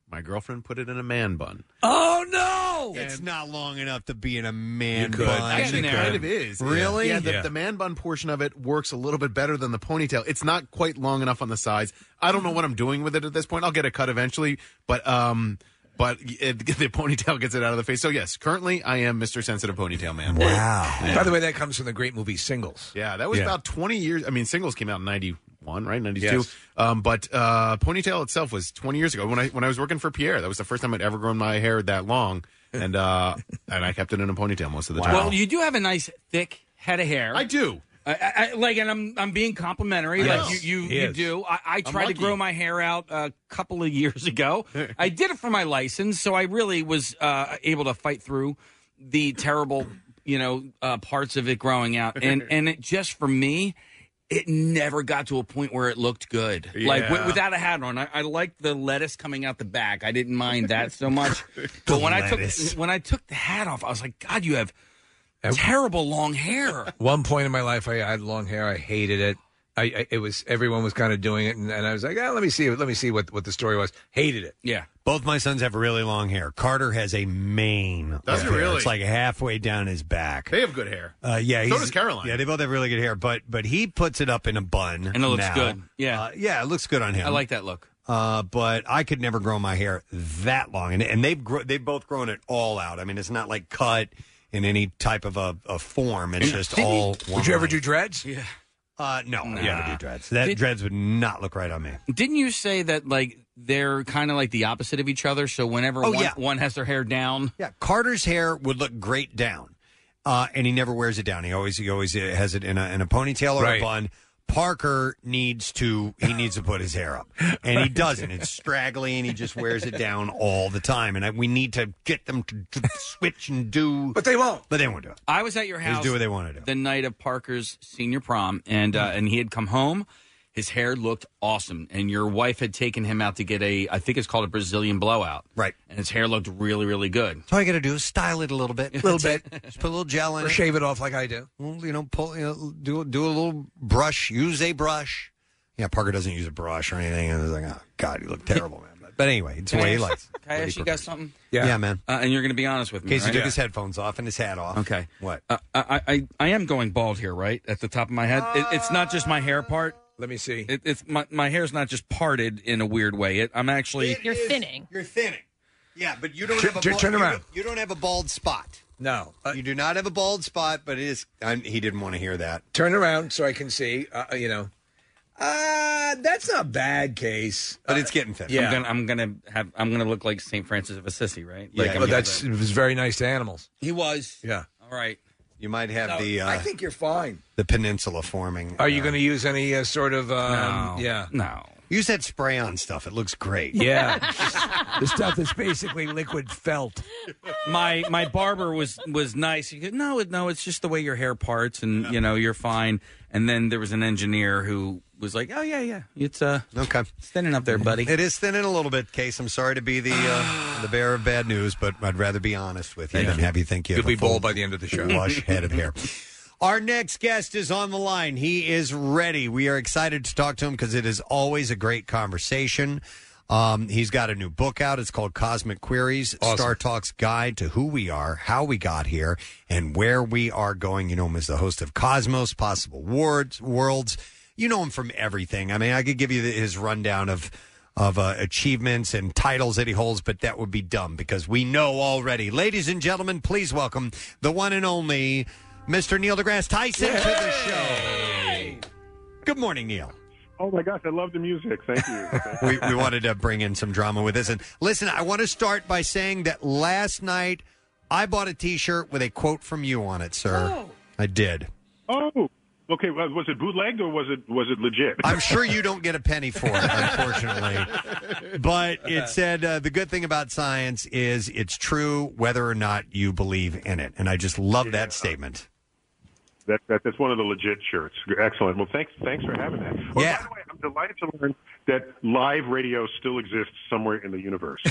My girlfriend put it in a man bun.
Oh, no!
It's not long enough to be in a man
You could.
bun.
Actually, it kind of is.
Really?
Yeah, the,
Yeah.
the man bun portion of it works a little bit better than the ponytail. It's not quite long enough on the sides. I don't know what I'm doing with it at this point. I'll get a cut eventually, but um, but it, the ponytail gets it out of the face. So yes, currently I am Mister Sensitive Ponytail Man.
Wow.
By the way, that comes from the great movie Singles.
Yeah, that was
Yeah.
about twenty years. I mean, Singles came out in ninety-one, right? ninety-two.
Yes.
Um, but uh, Ponytail itself was twenty years ago when I when I was working for Pierre. That was the first time I'd ever grown my hair that long, and uh, and I kept it in a ponytail most of the time.
Well, you do have a nice thick head of hair.
I do.
I, I, I- like, and I'm I'm being complimentary.
Yes.
Like you, you,
He
you
is.
do. I, I
I'm
tried to
lucky.
grow my hair out a couple of years ago. I did it for my license, so I really was uh, able to fight through the terrible, you know, uh, parts of it growing out. And and it just for me, it never got to a point where it looked good. Like
Yeah.
w- without a hat on, I, I liked the lettuce coming out the back. I didn't mind that so much. But when I
lettuce.
took when I took the hat off, I was like, God, you have terrible long hair.
One point in my life, I had long hair. I hated it. I, I it was everyone was kind of doing it, and, and I was like, ah, let me see, let me see what, what the story was. Hated it.
Yeah.
Both my sons have really long hair. Carter has a mane.
Does
of
he
hair.
really?
It's like halfway down his back.
They have good hair.
Uh, yeah,
So
he's-
does Caroline.
Yeah, they both have really good hair, but but he puts it up in a bun,
And it looks
now.
good. Yeah.
Uh, yeah, it looks good on him.
I like that look.
Uh, but I could never grow my hair that long, and and they've gro- they've both grown it all out. I mean, it's not like cut in any type of a, a form. It's just
Didn't
all.
you-
one
would you ever
line.
do dreads?
Yeah.
Uh, no, I
Nah.
never do dreads. That
Did-
dreads would not look right on me.
Didn't you say that like they're kind of like the opposite of each other? So whenever
Oh,
one,
yeah.
one has their hair down,
Yeah, Carter's hair would look great down, uh, and he never wears it down. He always he always has it in a in a ponytail or
Right.
a bun. Parker needs to he needs to put his hair up, and he doesn't. It's straggly, and he just wears it down all the time. And I, we need to get them to, to switch and do,
but they won't.
But they won't do it.
I was at your
They
house.
just do what they want to do.
The night of Parker's senior prom, and uh, and he had come home. His hair looked awesome, and your wife had taken him out to get a, I think it's called a Brazilian blowout.
Right.
And his hair looked really, really good.
So all you got to do is style it a little bit,
A little bit.
Just put a little gel in
Or
it.
shave it off like I do.
Well, you know, pull, you know, do do a little brush. Use a brush. Yeah, Parker doesn't use a brush or anything, and it's like, oh God, you look terrible, man. But, but anyway, it's the
Can I
way he
ask-
likes. it.
Can I
What
ask
he
you guys
prefers.
something?
Yeah, yeah man.
Uh, and you're going to be honest with me,
Casey
right?
took his headphones off and his hat off.
Okay.
What?
Uh, I, I I am going bald here, right at the top of my head. It, it's not just my hair part.
Let me see.
It, it's my my hair's not just parted in a weird way. It, I'm actually.
You're thinning.
You're thinning. Yeah, but you don't
Turn-
have a
turn-
bald,
turn
you
around.
don't- You don't have a bald spot.
No. Uh,
You do not have a bald spot, but it is. I, he didn't want to hear that.
turn around so I can see. Uh, you know. Uh, that's not a bad case.
But it's getting thin.
Yeah.
I'm gonna, I'm gonna have. I'm gonna look like Saint Francis of Assisi, right? Like,
Yeah,
I'm
Well,
gonna-
that's it was very nice to animals.
he was.
Yeah.
All right.
You might have
No,
the. Uh,
I think you're fine.
the peninsula forming.
Are you
uh,
going to use any uh, sort of? Um,
No.
Yeah.
No.
use that spray on stuff? It looks great.
Yeah. The stuff that's basically liquid felt.
My my barber was was nice. He goes, no, it- no, it's just the way your hair parts, and you know you're fine. And then there was an engineer who was like, oh yeah, yeah, it's uh,
Okay.
it's thinning up there, buddy.
It is thinning a little bit, Case. I'm sorry to be the uh, the bearer of bad news, but I'd rather be honest with you
Thank
than
you.
have you think you
You'll
have
be
a full
bald by the end of the show.
lush head of hair. Our next guest is on the line. He is ready. We are excited to talk to him because it is always a great conversation. Um, he's got a new book out. It's called Cosmic Queries,
Awesome.
Star Talk's Guide to Who We Are, How We Got Here, and Where We Are Going. You know him as the host of Cosmos, Possible Worlds. Worlds. You know him from everything. I mean, I could give you the, his rundown of of uh, achievements and titles that he holds, but that would be dumb because we know already. Ladies and gentlemen, please welcome the one and only Mister Neil deGrasse Tyson to the show. Good morning, Neil.
Oh my gosh, I love the music. Thank you. Thank you.
we, we wanted to bring in some drama with this. And listen, I want to start by saying that last night I bought a T-shirt with a quote from you on it, sir.
Oh.
I did.
Oh, okay. well, Was it bootlegged or was it was it legit?
I'm sure you don't get a penny for it, unfortunately. But it said uh, the good thing about science is it's true whether or not you believe in it. And I just love that statement.
That, that that's one of the legit shirts. Excellent. Well, thanks thanks for having that. Well,
Yeah.
By the way, I'm delighted to learn that live radio still exists somewhere in the universe.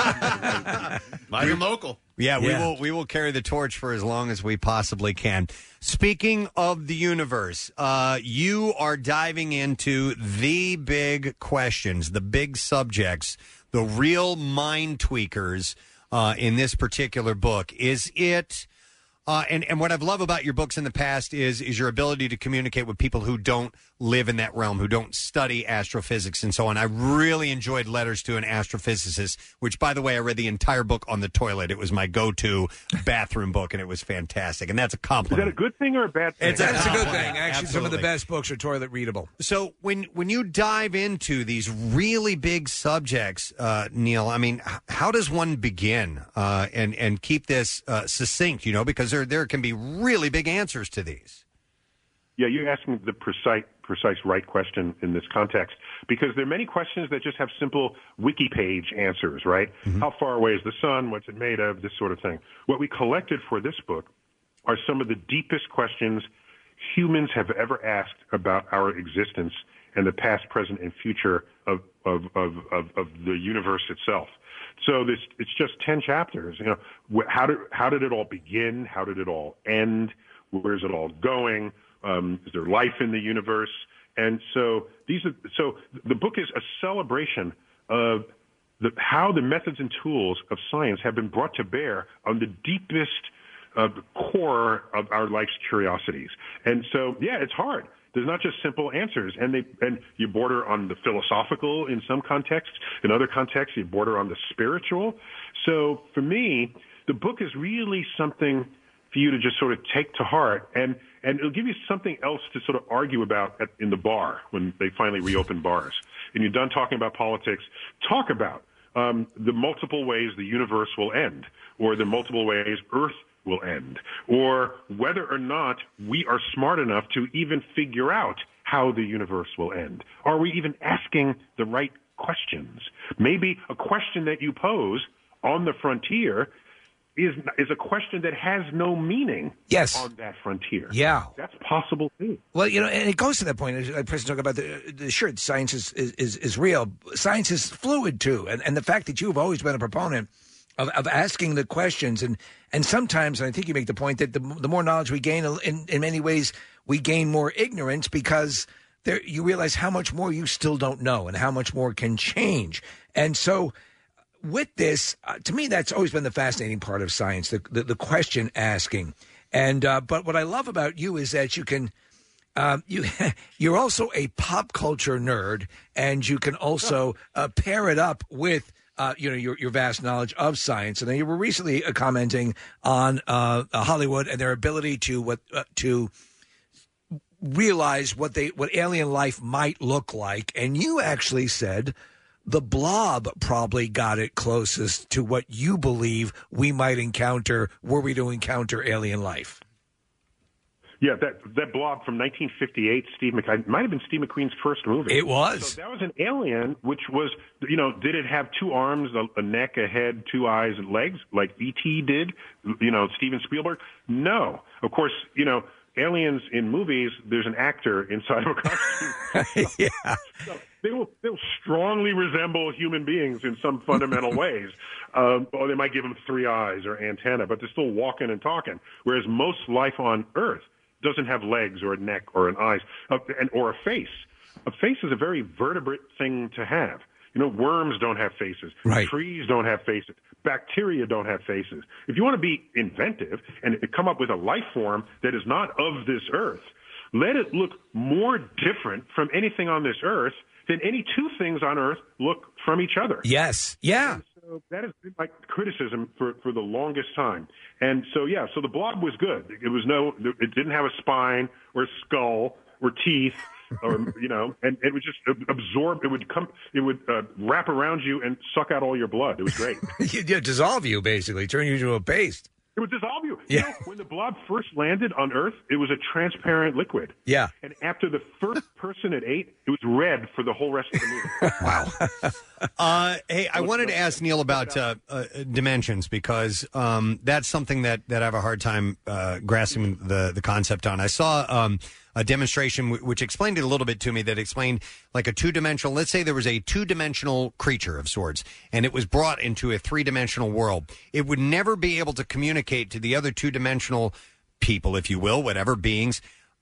Live and local.
Yeah, we
Yeah.
will we will carry the torch for as long as we possibly can. Speaking of the universe, uh, you are diving into the big questions, the big subjects, the real mind tweakers uh, in this particular book. Is it? Uh, and, and what I've loved about your books in the past is is your ability to communicate with people who don't live in that realm, who don't study astrophysics and so on. I really enjoyed Letters to an Astrophysicist, which, by the way, I read the entire book on the toilet. It was my go-to bathroom book, and it was fantastic. And that's a compliment.
Is that a good thing or a bad thing?
It's
That's a good
compliment.
thing. Actually, some of the
Absolutely.
best books are toilet readable.
So when when you dive into these really big subjects, uh, Neil, I mean, h- how does one begin uh, and and keep this uh, succinct? You know, because there there can be really big answers to these.
Yeah, you're asking the precise, precise right question in this context, because there are many questions that just have simple wiki page answers, right? How far away is the sun? What's it made of? This sort of thing. What we collected for this book are some of the deepest questions humans have ever asked about our existence and the past, present, and future of of of of, of the universe itself. So this it's just ten chapters. You know, wh- how did how did it all begin? How did it all end? Where is it all going? Um, is there life in the universe? And so these are so the book is a celebration of the, how the methods and tools of science have been brought to bear on the deepest uh, core of our life's curiosities. And so, yeah, it's hard. There's not just simple answers, and they and you border on the philosophical in some contexts. In other contexts, you border on the spiritual. So for me, the book is really something for you to just sort of take to heart, and and it'll give you something else to sort of argue about at, in the bar when they finally reopen bars. And you're done talking about politics, talk about um, the multiple ways the universe will end, or the multiple ways Earth will end, or whether or not we are smart enough to even figure out how the universe will end. Are we even asking the right questions? Maybe a question that you pose on the frontier is is a question that has no meaning
Yes.
on that frontier.
Yeah.
That's possible too.
Well, you know, and it goes to that point. I person talk about the, the sure, science is, is is real. Science is fluid too, and and the fact that you've always been a proponent of, of asking the questions, and and sometimes, and I think you make the point that the the more knowledge we gain, in in many ways, we gain more ignorance because there you realize how much more you still don't know, and how much more can change, and so. With this, uh, to me, that's always been the fascinating part of science, the the, the question asking. And uh, but what I love about you is that you can, um, you you're also a pop culture nerd, and you can also uh, pair it up with uh, you know your your vast knowledge of science. And then you were recently uh, commenting on uh, Hollywood and their ability to what uh, to realize what they what alien life might look like, and you actually said. The Blob probably got it closest to what you believe we might encounter were we to encounter alien life.
Yeah, that that Blob from nineteen fifty-eight, Steve McQueen, might have been Steve McQueen's first movie.
It was.
So that was an alien, which was, you know, did it have two arms, a, a neck, a head, two eyes, and legs, like E T did, you know, Steven Spielberg? No. Of course, you know, aliens in movies, there's an actor inside of a costume.
yeah.
So they will they'll strongly resemble human beings in some fundamental ways. Um, or they might give them three eyes or antenna, but they're still walking and talking. Whereas most life on Earth doesn't have legs or a neck or an eyes uh, and or a face. A face is a very vertebrate thing to have. You know, worms don't have faces.
Right.
Trees don't have faces. Bacteria don't have faces. If you want to be inventive and come up with a life form that is not of this Earth, let it look more different from anything on this Earth than any two things on Earth look from each other.
Yes. Yeah.
And so that has been my criticism for, for the longest time. And so, yeah, so the Blob was good. It was no, it didn't have a spine or a skull or teeth. or you know, and it would just absorb. It would come. It would uh, wrap around you and suck out all your blood. It was great.
yeah, dissolve you basically, turn you into a paste.
It would dissolve you.
Yeah.
You know, when the Blob first landed on Earth, it was a transparent liquid.
Yeah.
And after the first person it ate, it was red for the whole rest of the movie.
Wow. uh, hey, I wanted to ask Neil about uh, uh, dimensions because um, that's something that, that I have a hard time uh, grasping the, the concept on. I saw um, a demonstration w- which explained it a little bit to me that explained like a two-dimensional, let's say there was a two-dimensional creature of sorts, and it was brought into a three-dimensional world. It would never be able to communicate to the other two-dimensional people, if you will, whatever beings,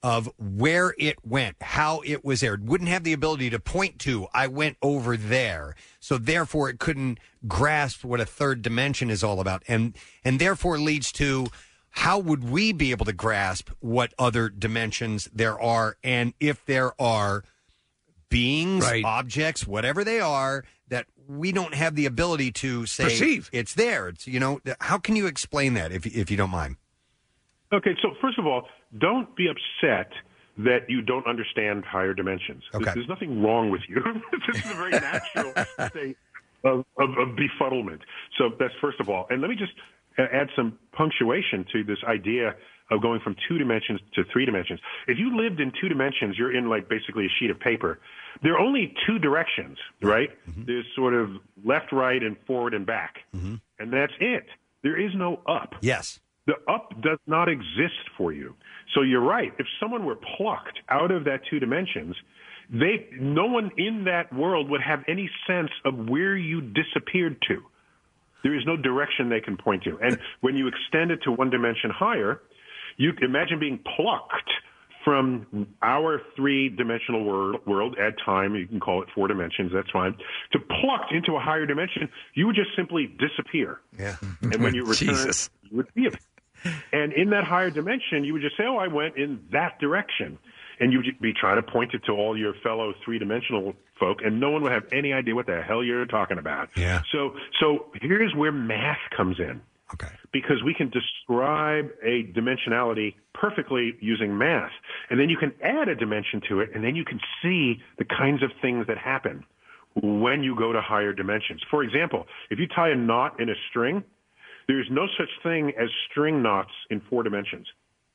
of where it went, how it was there. It wouldn't have the ability to point to, I went over there. So therefore it couldn't grasp what a third dimension is all about. And and therefore leads to, how would we be able to grasp what other dimensions there are? And if there are beings,
Right.
objects, whatever they are, that we don't have the ability to say
Perceive.
it's there. It's, you know, how can you explain that if if you don't mind?
Okay, so first of all, don't be upset that you don't understand higher dimensions.
Okay.
There's nothing wrong with you. This is a very natural state of, of, of befuddlement. So that's first of all. And let me just add some punctuation to this idea of going from two dimensions to three dimensions. If you lived in two dimensions, you're in like basically a sheet of paper. There are only two directions, right?
Mm-hmm.
There's sort of left, right, and forward and back.
Mm-hmm.
And that's it. There is no up.
Yes.
The up does not exist for you. So you're right. If someone were plucked out of that two dimensions, they no one in that world would have any sense of where you disappeared to. There is no direction they can point to. And when you extend it to one dimension higher, you imagine being plucked from our three-dimensional world, world at time, you can call it four dimensions, that's fine, to plucked into a higher dimension, you would just simply disappear.
Yeah.
And when you return,
Jesus.
you would be. And in that higher dimension, you would just say, oh, I went in that direction. And you would be trying to point it to all your fellow three-dimensional folk, and no one would have any idea what the hell you're talking about.
Yeah.
So, so here's where math comes in.
Okay.
Because we can describe a dimensionality perfectly using math. And then you can add a dimension to it, and then you can see the kinds of things that happen when you go to higher dimensions. For example, if you tie a knot in a string, there's no such thing as string knots in four dimensions.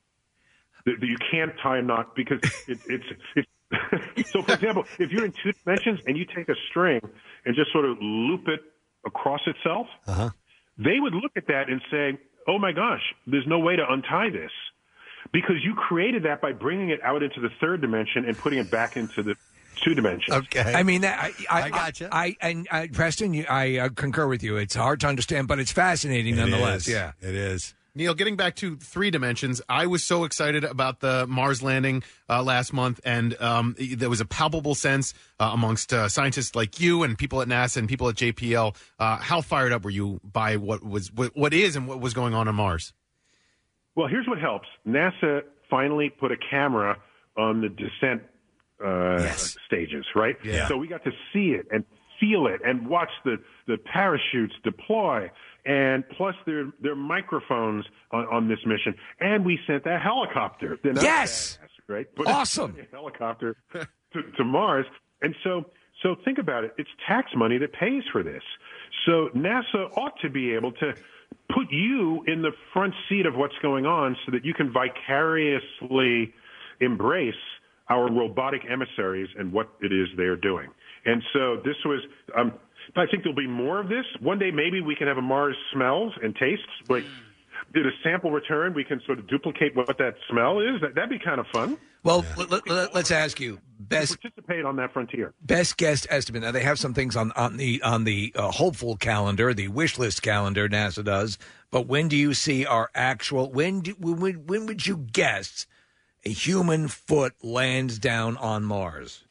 You can't tie a knot because it, it's, it's so, for example, if you're in two dimensions and you take a string and just sort of loop it across itself,
uh-huh.
they would look at that and say, oh my gosh, there's no way to untie this, because you created that by bringing it out into the third dimension and putting it back into the two dimensions.
Okay.
I mean, that, I, I,
I gotcha.
I, and I, Preston, you, I uh, concur with you. It's hard to understand, but it's fascinating nonetheless.
is.
Yeah,
it is.
Neil, getting back to three dimensions, I was so excited about the Mars landing uh, last month, and um, there was a palpable sense uh, amongst uh, scientists like you and people at NASA and people at J P L. Uh, how fired up were you by what was what, what is and what was going on on Mars?
Well, here's what helps. NASA finally put a camera on the descent uh,
Yes.
stages, right?
Yeah.
So we got to see it and feel it and watch the, the parachutes deploy. And plus, there, there are microphones on, on this mission. And we sent that helicopter. They're not
Yes!
badass, right? Put
Awesome.
a helicopter to, to Mars. And so, so think about it. It's tax money that pays for this. So NASA ought to be able to put you in the front seat of what's going on so that you can vicariously embrace our robotic emissaries and what it is they're doing. And so this was, um, I think there'll be more of this. One day maybe we can have a Mars smells and tastes. Like, did a sample return, we can sort of duplicate what that smell is. That, that'd be kind of fun.
Well, let, let, let, let's ask you best
participate on that frontier.
Best guess estimate. Now they have some things on on the on the uh, hopeful calendar, the wish list calendar. NASA does. But when do you see our actual? When do, when when would you guess a human foot lands down on Mars?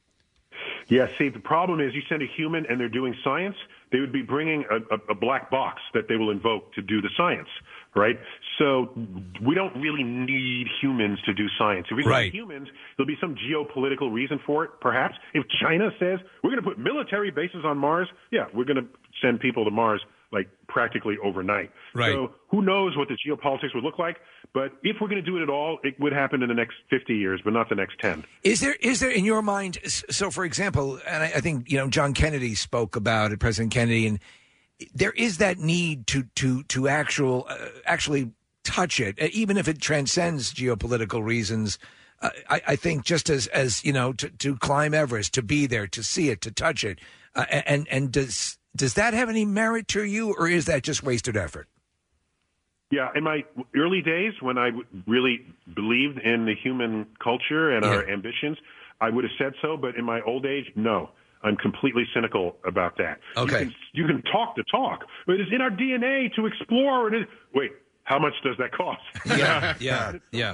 Yeah, see, the problem is you send a human and they're doing science, they would be bringing a, a, a black box that they will invoke to do the science, right? So we don't really need humans to do science. If we
Right.
need humans, there'll be some geopolitical reason for it, perhaps. If China says, we're going to put military bases on Mars, yeah, we're going to send people to Mars like practically overnight.
Right.
So who knows what the geopolitics would look like? But if we're going to do it at all, it would happen in the next fifty years, but not the next ten.
Is there is there in your mind? So, for example, and I, I think you know John Kennedy spoke about it, President Kennedy, and there is that need to to to actual uh, actually touch it, even if it transcends geopolitical reasons. Uh, I, I think just as as you know, to, to climb Everest, to be there, to see it, to touch it, uh, and and does does that have any merit to you, or is that just wasted effort?
Yeah, in my early days when I really believed in the human culture and our ambitions, I would have said so. But in my old age, no. I'm completely cynical about that.
Okay.
You can, you can talk the talk, but it's in our D N A to explore. It is, wait, how much does that cost?
Yeah, yeah,
At some
yeah.
point,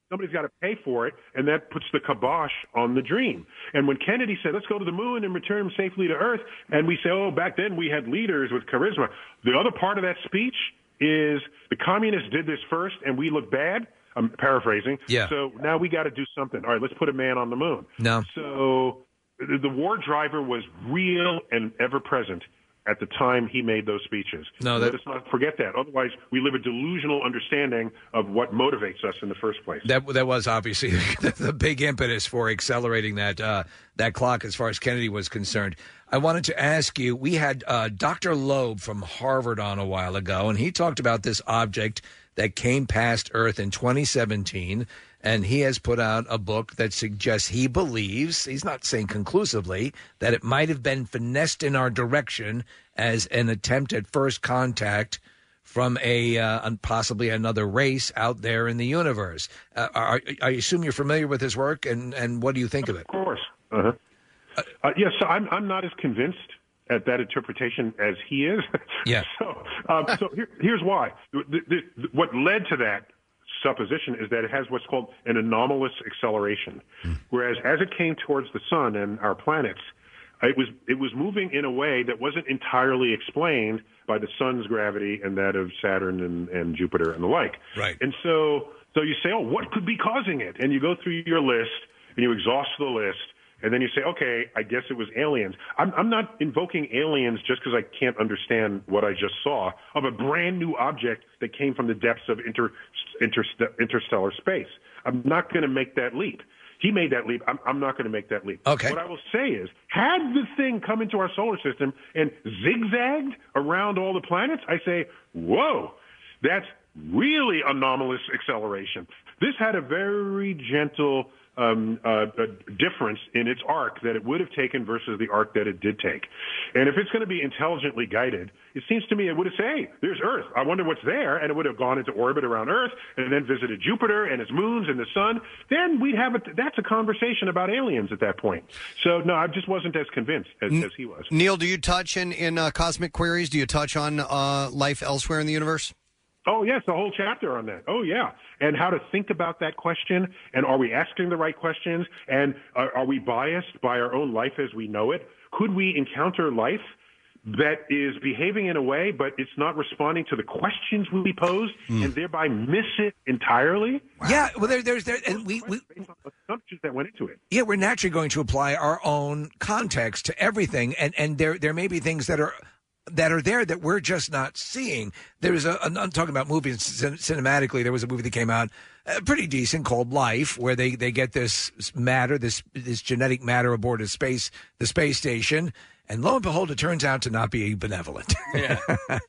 somebody's got to pay for it, and that puts the kibosh on the dream. And when Kennedy said, let's go to the moon and return safely to Earth, and we say, oh, back then we had leaders with charisma. The other part of that speech is the communists did this first, and we look bad. I'm paraphrasing.
Yeah.
So now we got to do something. All right, let's put a man on the moon.
No.
So the the war driver was real and ever present at the time he made those speeches.
No,
Let
that-
us not forget that. Otherwise, we live a delusional understanding of what motivates us in the first place.
That that was obviously the, the big impetus for accelerating that uh, that clock as far as Kennedy was concerned. I wanted to ask you, we had uh, Doctor Loeb from Harvard on a while ago, and he talked about this object that came past Earth in twenty seventeen, and he has put out a book that suggests he believes, he's not saying conclusively, that it might have been finessed in our direction as an attempt at first contact from a uh, possibly another race out there in the universe. Uh, are, I assume you're familiar with his work, and, and what do you think of it?
Of course. Uh-huh. Uh, yes, so I'm, I'm not as convinced at that interpretation as he is.
Yeah.
so um, so here, here's why. The, the, the, what led to that supposition is that it has what's called an anomalous acceleration, whereas as it came towards the sun and our planets, it was it was moving in a way that wasn't entirely explained by the sun's gravity and that of Saturn and, and Jupiter and the like.
Right.
And so so you say, oh, what could be causing it? And you go through your list and you exhaust the list. And then you say, okay, I guess it was aliens. I'm, I'm not invoking aliens just because I can't understand what I just saw of a brand new object that came from the depths of inter, inter, interstellar space. I'm not going to make that leap. He made that leap. I'm, I'm not going to make that leap.
Okay.
What I will say is, had the thing come into our solar system and zigzagged around all the planets, I say, whoa, that's really anomalous acceleration. This had a very gentle Um, uh, a difference in its arc that it would have taken versus the arc that it did take. And if it's going to be intelligently guided, it seems to me it would have said, hey, there's Earth. I wonder what's there. And it would have gone into orbit around Earth and then visited Jupiter and its moons and the sun. Then we'd have a, that's a conversation about aliens at that point. So, no, I just wasn't as convinced as, as he was.
Neil, do you touch in, in uh, Cosmic Queries? Do you touch on uh, life elsewhere in the universe?
Oh, yes, a whole chapter on that. Oh, yeah. And how to think about that question. And are we asking the right questions? And are, are we biased by our own life as we know it? Could we encounter life that is behaving in a way, but it's not responding to the questions we pose
Mm.
and thereby miss it entirely?
Yeah, well, there, there's there, and we, we
assumptions that went into it.
Yeah, we're naturally going to apply our own context to everything, and and there there may be things that are that are there that we're just not seeing. There's a, I'm talking about movies cin- cinematically. There was a movie that came out, uh, pretty decent, called Life, where they, they get this matter, this this genetic matter aboard a space the space station, and lo and behold, it turns out to not be benevolent.
Yeah,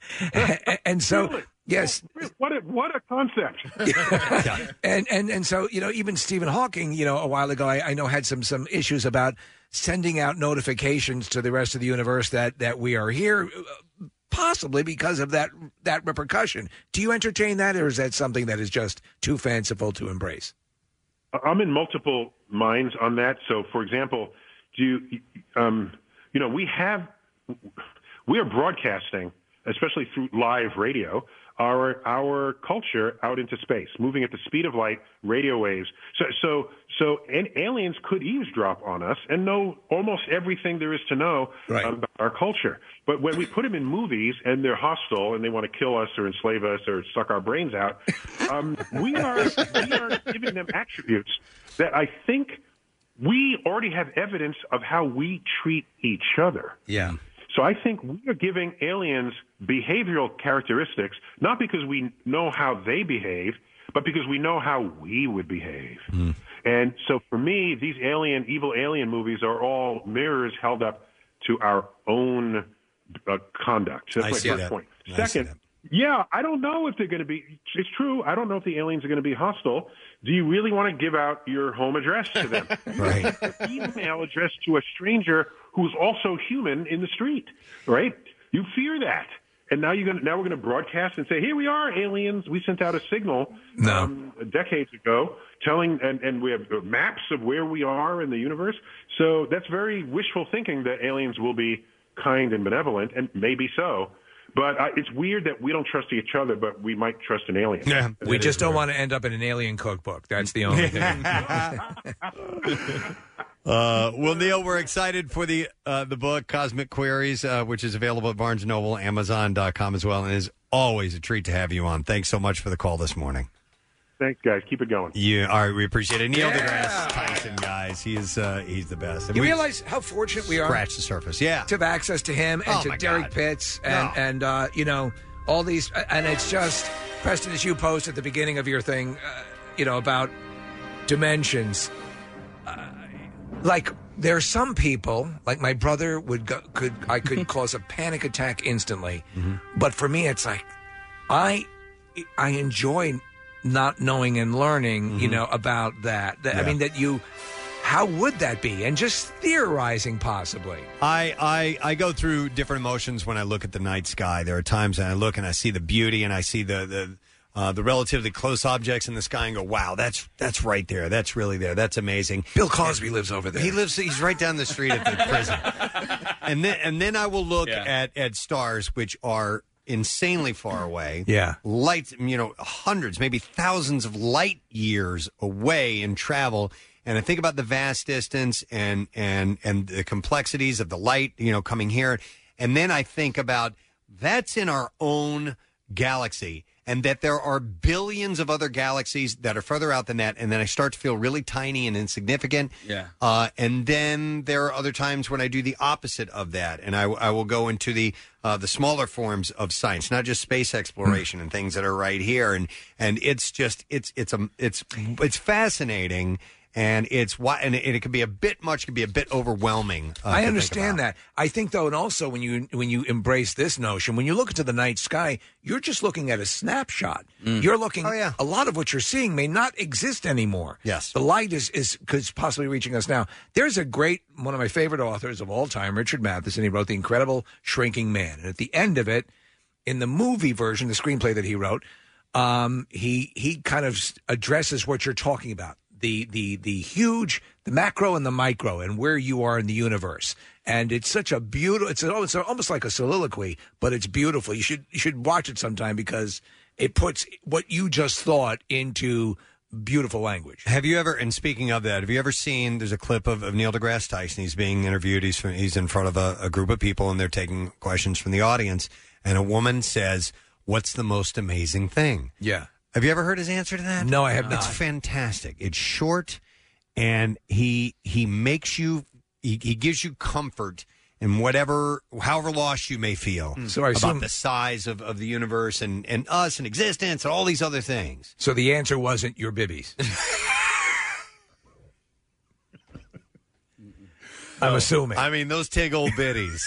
and, and so.
Really?
Yes.
What a, what a concept.
and, and and so, you know, even Stephen Hawking, you know, a while ago, I, I know had some some issues about sending out notifications to the rest of the universe that, that we are here, possibly because of that that repercussion. Do you entertain that, or is that something that is just too fanciful to embrace?
I'm in multiple minds on that. So, for example, do you, um, you know, we have, we are broadcasting, especially through live radio, our our culture out into space, moving at the speed of light, radio waves. So so so and aliens could eavesdrop on us and know almost everything there is to know
right.
about our culture. But when we put them in movies and they're hostile and they want to kill us or enslave us or suck our brains out, um, we are we are giving them attributes that I think we already have evidence of how we treat each other.
Yeah.
So I think we are giving aliens behavioral characteristics, not because we know how they behave, but because we know how we would behave.
Mm.
And so for me, these alien, evil alien movies are all mirrors held up to our own uh, conduct. So that's
I
my
see
first
that.
point.
I see
Second,
that.
yeah, I don't know if they're going to be, it's true, I don't know if the aliens are going to be hostile. Do you really want to give out your home address to them?
Right.
Email address to a stranger who's also human in the street, right? You fear that. And now you're going to, now we're going to broadcast and say, here we are, aliens. We sent out a signal
no.
um, decades ago telling, and, and we have maps of where we are in the universe. So that's very wishful thinking that aliens will be kind and benevolent, and maybe so. But uh, it's weird that we don't trust each other, but we might trust an alien.
Yeah,
We just don't want to end up in an alien cookbook. That's the only thing.
Uh, well, Neil, we're excited for the uh, the book Cosmic Queries, uh, which is available at Barnes and Noble, Amazon dot com as well, and it is always a treat to have you on. Thanks so much for the call this morning.
Thanks, guys. Keep it going.
You, all right, we appreciate it. Neil deGrasse Tyson, guys, he is uh, he's the best. And
You
we
realize how fortunate we are
scratch the surface, yeah,
to have access to him and
Oh,
to
my
Derek
God.
Pitts and
No.
and uh, you know all these, and it's just Preston, as you post at the beginning of your thing, uh, you know about dimensions. Uh, like there are some people, like my brother would go, could I could cause a panic attack instantly, but for me it's like I I enjoy not knowing and learning, you know, about that. That I
Yeah.
mean, that you, how would that be? And just theorizing, possibly.
I, I I go through different emotions when I look at the night sky. There are times when I look and I see the beauty and I see the the uh, the relatively close objects in the sky and go, wow, that's that's right there. That's really there. That's amazing.
Bill Cosby lives over there.
He lives. He's right down the street at the prison. And then and then I will look
Yeah.
at at stars which are insanely far away.
Yeah.
Light, you know, hundreds, maybe thousands of light years away in travel. And I think about the vast distance and and and the complexities of the light, you know, coming here. And then I think about that's in our own galaxy, and that there are billions of other galaxies that are further out than that. And then I start to feel really tiny and insignificant.
Yeah.
Uh, and then there are other times when I do the opposite of that, and I, I will go into the uh, the smaller forms of science, not just space exploration and things that are right here. And and it's just it's it's a it's it's fascinating. And it's why, and it, and it can be a bit much, can be a bit overwhelming. Uh, to
I
think
understand that. I think, though, and also when you when you embrace this notion, when you look into the night sky, you're just looking at a snapshot. You're looking. Oh, yeah. A lot of what you're seeing may not exist anymore.
Yes,
the light is is is possibly reaching us now. There's a great one of my favorite authors of all time, Richard Matheson. He wrote The Incredible Shrinking Man, and at the end of it, in the movie version, the screenplay that he wrote, um, he he kind of addresses what you're talking about. The, the the huge, the macro and the micro, and where you are in the universe, and it's such a beautiful. It's, a, it's almost like a soliloquy, but it's beautiful. You should you should watch it sometime because it puts what you just thought into beautiful language.
Have you ever? And speaking of that, have you ever seen? There's a clip of, of Neil deGrasse Tyson. He's being interviewed. He's from, he's in front of a, a group of people, and they're taking questions from the audience. And a woman says, "What's the most amazing thing?"
Yeah.
Have you ever heard his answer to that?
No, I have not.
It's fantastic. It's short, and he he makes you he, he gives you comfort in whatever, however lost you may feel
So I
about
assume-
the size of, of the universe and, and us and existence and all these other things.
So the answer wasn't your bibbies. I'm assuming.
I mean, those tig old biddies.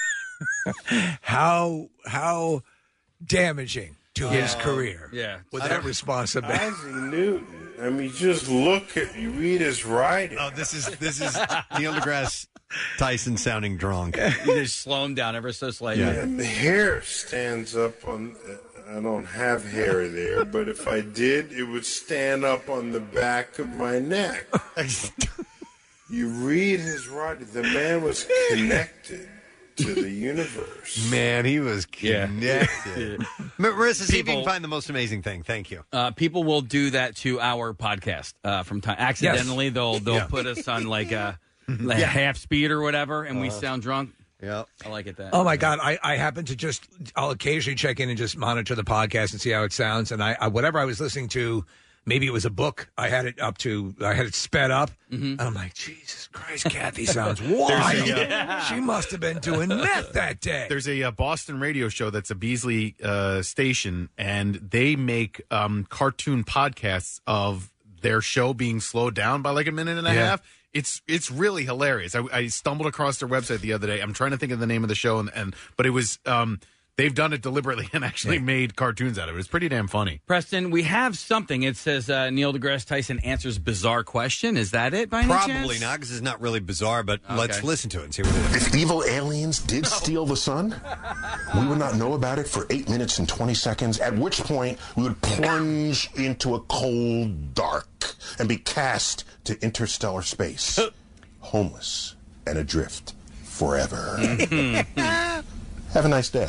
how how damaging to his
Uh,
career.
yeah.
With
I
that
don't-
responsibility.
Isaac Newton. I mean, just look at you read his writing.
Oh, this is this is Neil deGrasse Tyson sounding drunk.
You just slow him down ever so slightly.
And the hair stands up on. I don't have hair there, but if I did, it would stand up on the back of my neck. You read his writing. The man was connected to the universe.
Man, he was connected. Marissa, see if you can
People-
find the most amazing thing. Thank you.
Uh, people will do that to our podcast uh, from time. Accidentally, they'll they'll
Yeah.
put us on like a, like
Yeah.
half speed or whatever, and we
Uh-huh.
sound drunk.
Yeah,
I like it that.
Oh my God! I, I happen to just I'll occasionally check in and just monitor the podcast and see how it sounds. And I, I whatever I was listening to, maybe it was a book. I had it up to I had it sped up, and I'm like, Jesus Christ, Kathy sounds wild.
There's a, uh,
She must have been doing meth that day.
There's a, uh Boston radio show that's a Beasley uh, station, and they make um, cartoon podcasts of their show being slowed down by like a minute and a
Yeah.
half. It's it's really hilarious. I, I stumbled across their website the other day. I'm trying to think of the name of the show, and, and but it was um, they've done it deliberately and actually made cartoons out of it. It's pretty damn funny.
Preston, we have something. It says uh, Neil deGrasse Tyson answers bizarre question. Is that it by any chance?
Probably not, because it's not really bizarre, but let's
Okay.
listen to it and see what it is.
If evil aliens did steal the sun, we would not know about it for eight minutes and twenty seconds, at which point we would plunge into a cold dark and be cast to interstellar space, homeless and adrift forever. Have a nice day.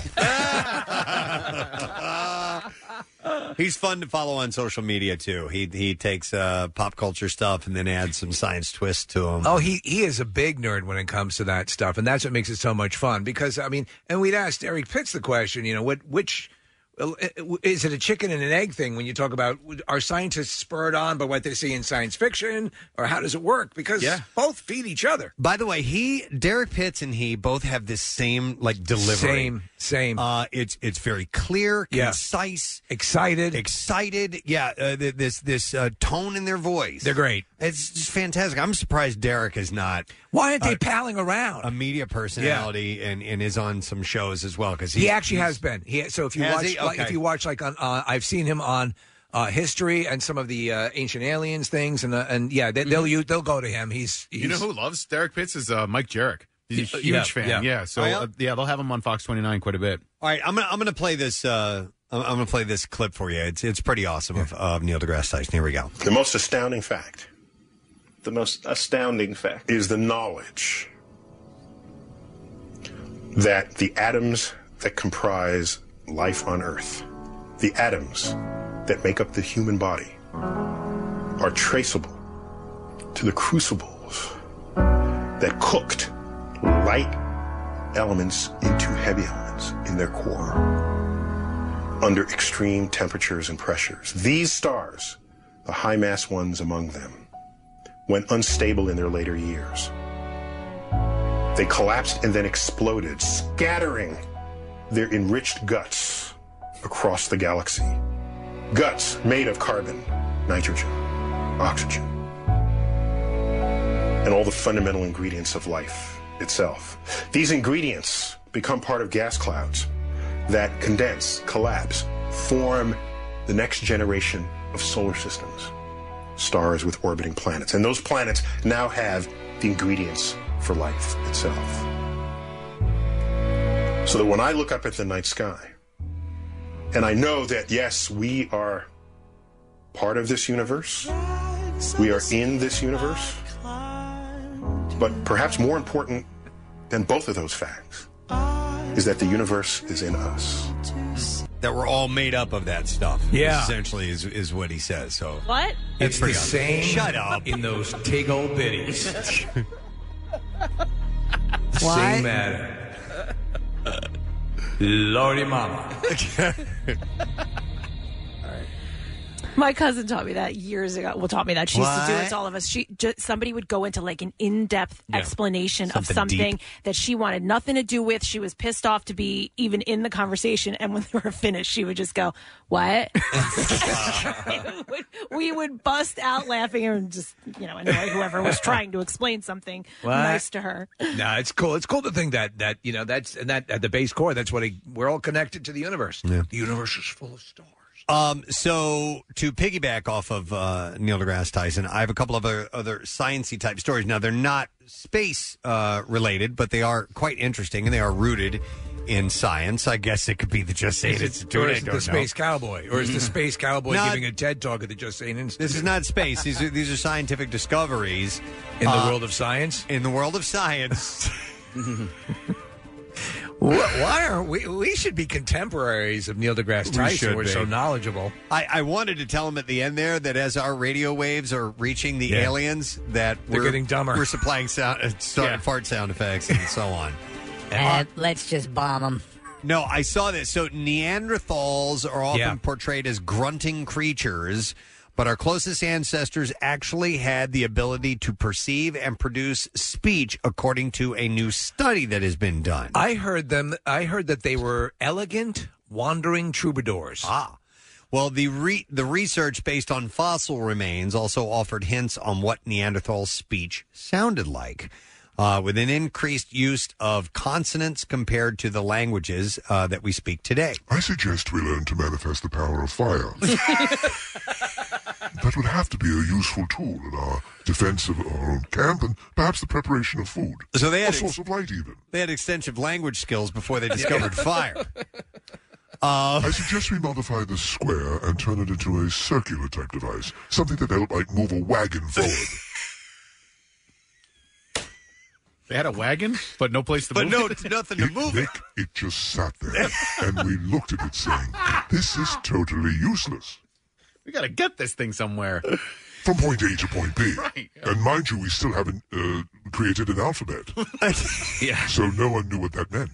He's fun to follow on social media too. He he takes uh, pop culture stuff and then adds some science twists to them.
Oh, he he is a big nerd when it comes to that stuff, and that's what makes it so much fun. Because I mean, and we'd asked Eric Pitts the question, you know, what which. Is it a chicken and an egg thing when you talk about are scientists spurred on by what they see in science fiction, or how does it work? Because
Yeah.
both feed each other.
By the way, he Derek Pitts and he both have this same like delivery.
Same, same.
Uh, it's it's very clear,
Yeah.
concise,
excited,
excited. Yeah, uh, th- this this uh, tone in their voice.
They're great.
It's just fantastic. I'm surprised Derek is not.
Why aren't they
uh,
palling around?
A media personality and, and is on some shows as well because
He actually has been. He so if you
Has
watch,
he?
like, if
Okay.
you watch like on, uh, I've seen him on uh, History and some of the uh, Ancient Aliens things, and uh, and yeah, they, they'll use, they'll go to him. He's, he's
You know who loves Derek Pitts is uh, Mike Jarek. He's a huge
Yeah,
fan.
yeah.
Yeah, so
Oh, yeah?
Uh, yeah, they'll have him on Fox twenty-nine quite a bit.
All right, I'm gonna I'm gonna play this. Uh, I'm, I'm gonna play this clip for you. It's it's pretty awesome of, of Neil deGrasse Tyson. Here we go.
The most astounding fact. The most astounding fact is the knowledge that the atoms that comprise life on Earth, the atoms that make up the human body, are traceable to the crucibles that cooked light elements into heavy elements in their core under extreme temperatures and pressures. These stars, the high mass ones among them, went unstable in their later years. They collapsed and then exploded, scattering their enriched guts across the galaxy. Guts made of carbon, nitrogen, oxygen, and all the fundamental ingredients of life itself. These ingredients become part of gas clouds that condense, collapse, form the next generation of solar systems, stars with orbiting planets. And those planets now have the ingredients for life itself. So that when I look up at the night sky, and I know that, yes, we are part of this universe, we are in this universe, but perhaps more important than both of those facts is that the universe is in us.
That we're all made up of that stuff.
Yeah.
essentially is is what he says. So
What?
It's the
pretty awesome.
same.
Shut up.
In those tig old bitties.
What?
Same matter. Lordy mama.
My cousin taught me that years ago. Well, taught me that. She used to do it
What?
to all of us. She just, somebody would go into like an in-depth
Yeah.
explanation of
Something
something
deep.
that she wanted nothing to do with. She was pissed off to be even in the conversation, and when they were finished, she would just go, "What?" we, would, we would bust out laughing and just, you know, annoy whoever was trying to explain something
What?
nice to her.
No, it's cool. It's cool to think that that you know that's and that at the base core. That's what he, we're all connected to the universe. The universe is full of stars.
Um, so to piggyback off of uh, Neil deGrasse Tyson, I have a couple of other, other sciencey type stories. Now they're not space uh, related, but they are quite interesting and they are rooted in science. I guess it could be the Just Saying
Is it,
Institute.
or
I
is it
don't
the
know.
Space Cowboy, or is the Space Cowboy
Not-
giving a TED talk at the Just Saying Institute?
This is not space. These are these are scientific discoveries
in the
Uh,
world of science.
In the world of science.
Wh- Why are we? We should be contemporaries of Neil deGrasse
We
Tyson.
should
We're
be.
so knowledgeable.
I, I wanted to tell him at the end there that as our radio waves are reaching the
Yeah.
aliens, that
They're
we're
getting dumber.
We're supplying sound, uh, start,
Yeah.
fart sound effects and so on.
Uh, let's just bomb them.
No, I saw this. So Neanderthals are often
Yeah.
portrayed as grunting creatures, but our closest ancestors actually had the ability to perceive and produce speech, according to a new study that has been done.
I heard them. I heard that they were elegant, wandering troubadours.
Ah. Well, the re- the research based on fossil remains also offered hints on what Neanderthal speech sounded like, uh, with an increased use of consonants compared to the languages uh, that we speak today.
I suggest we learn to manifest the power of fire. That would have to be a useful tool in our defense of our own camp and perhaps the preparation of food.
So they had
or source of light, even.
They had extensive language skills before they discovered fire. Uh,
I suggest we modify the square and turn it into a circular type device, something that help like move a wagon forward.
They had a wagon, but no place to
But
move
no,
it.
nothing to move it.
It just sat there, and we looked at it saying, this is totally useless.
We got to get this thing somewhere.
From point A to point B.
Right.
And mind you, we still haven't uh, created an alphabet.
Yeah.
So no one knew what that meant.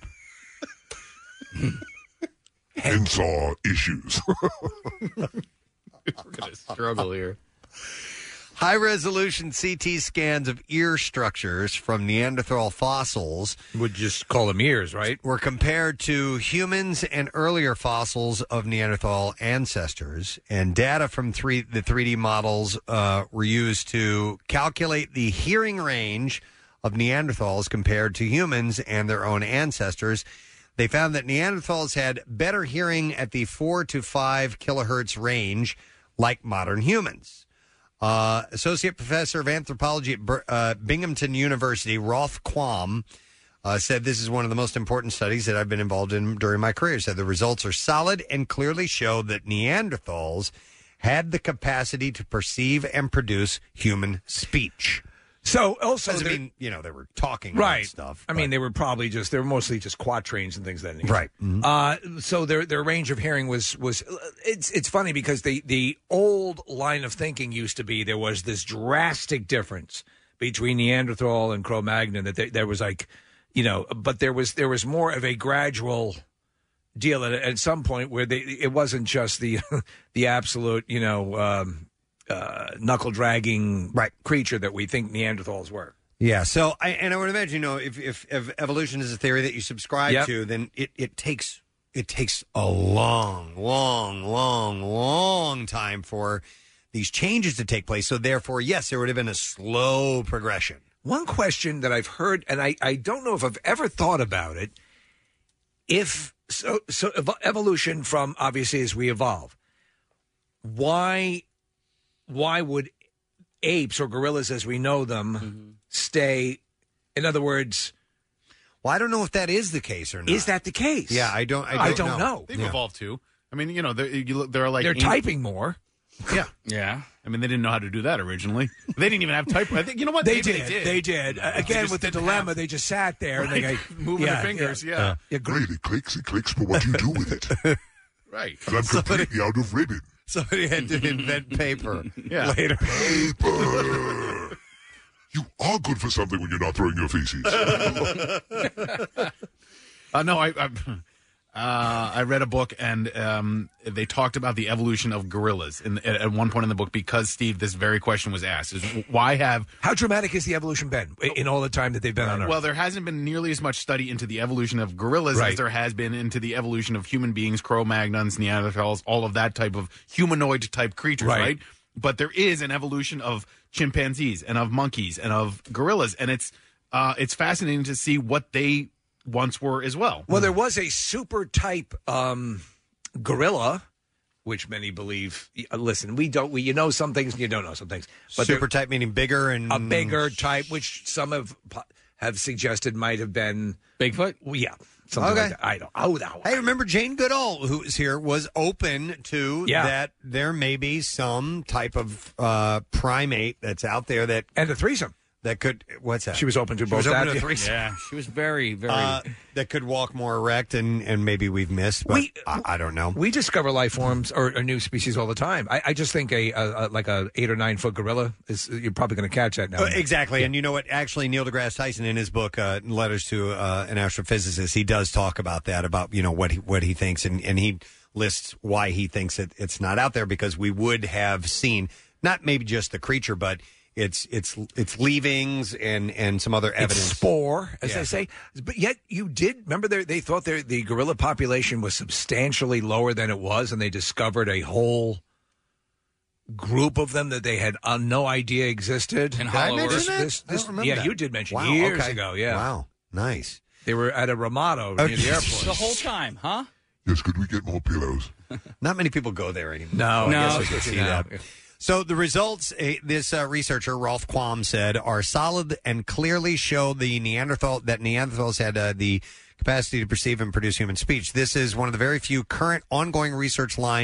Hence our issues.
We're going to struggle here.
High-resolution C T scans of ear structures from Neanderthal fossils
would just call them ears, right?
Were compared to humans and earlier fossils of Neanderthal ancestors, and data from three the three D models uh, were used to calculate the hearing range of Neanderthals compared to humans and their own ancestors. They found that Neanderthals had better hearing at the four to five kilohertz range, like modern humans. Uh, Associate Professor of Anthropology at Bur- uh, Binghamton University, Rolf Quam, uh, said this is one of the most important studies that I've been involved in during my career. He said the results are solid and clearly show that Neanderthals had the capacity to perceive and produce human speech.
So also,
Doesn't
there-
mean, you know, they were talking
right
about stuff.
I mean, they were probably just they were mostly just quatrains and things of that nature.
Right. Mhm.
Uh, so their their range of hearing was was it's it's funny because the the old line of thinking used to be there was this drastic difference between Neanderthal and Cro-Magnon that there, there was like you know, but there was there was more of a gradual deal at, at some point where they it wasn't just the the absolute you know. Um, Uh, knuckle dragging right. creature that we think Neanderthals were.
Yeah, so I and I would imagine, you know, if if, if evolution is a theory that you subscribe
Yep.
to, then it, it takes it takes a long, long, long, long time for these changes to take place. So therefore, yes, there would have been a slow progression.
One question that I've heard, and I, I don't know if I've ever thought about it, if so, so ev- evolution from obviously as we evolve, why why would apes or gorillas as we know them stay? In other words,
well, I don't know if that is the case or not.
Is that the case?
Yeah, I don't. I don't, know.
They've evolved too. I mean, you know, there, you look, there are like
They're
ancient-
typing more.
Yeah,
yeah.
I mean, they didn't know how to do that originally. They didn't even have type. I think you know what
They
Maybe
did.
They did.
They did. Uh,
They
again,
just
with the
didn't
dilemma,
have-
they just sat there and they
Right.
go,
Moving
yeah,
their fingers.
yeah.
Yeah.
Yeah, gr-
Great, it clicks, it clicks, but what do you do with it?
Right.
And I'm completely out of ribbon.
Somebody had to invent paper
Yeah.
later.
Paper. You are good for something when you're not throwing your feces.
Uh, no, I I, uh, I read a book and um, they talked about the evolution of gorillas in, at, at one point in the book because, Steve, this very question was asked: is why have
how dramatic has the evolution been in all the time that they've been on Earth?
Well, there hasn't been nearly as much study into the evolution of gorillas
Right.
as there has been into the evolution of human beings, Cro-Magnons, Neanderthals, all of that type of humanoid type creatures,
Right.
right? But there is an evolution of chimpanzees and of monkeys and of gorillas, and it's uh, it's fascinating to see what they once were as well.
Well, there was a super type um, gorilla, which many believe. uh, Listen, we don't. We you know some things, and you don't know some things. But
Super
there-
type meaning bigger and
a bigger type, which some have have suggested might have been
Bigfoot.
Well, yeah, something
Okay.
like that. I don't. Oh, that one.
Hey, remember Jane Goodall, who was here, was open to
Yeah.
that there may be some type of uh, primate that's out there that
and a threesome
that could. What's that?
She was open to
She
both
was open
that.
to a threesome.
Yeah, she was very, very.
Uh, that could walk more erect, and, and maybe we've missed, but
We-
I, I don't know.
We discover life forms or, or new species all the time. I, I just think a, a, a like a eight or nine foot gorilla is you're probably going to catch that now.
Uh, exactly, and you know what? Actually, Neil deGrasse Tyson, in his book uh, "Letters to uh, an Astrophysicist," he does talk about that, about you know what he, what he thinks, and, and he lists why he thinks it, it's not out there because we would have seen not maybe just the creature, but its its its leavings and and some other evidence.
It's spore, as
Yeah.
they say. But yet, you did remember they they thought their, the gorilla population was substantially lower than it was, and they discovered a whole group of them that they had uh, no idea existed.
In
Did I
Hollow
mention
Earth.
that?
This,
I
this,
don't remember
yeah,
that.
you did mention
Wow,
years
okay.
ago. Yeah,
Wow, nice.
they were at a Ramado near the airport.
The whole time, huh?
Yes, could we get more pillows?
Not many people go there anymore.
No,
I
No.
guess we can see
No.
that. So the results, eh, this uh, researcher Rolf Quam said, are solid and clearly show the Neanderthal that Neanderthals had uh, the capacity to perceive and produce human speech. This is one of the very few current ongoing research lines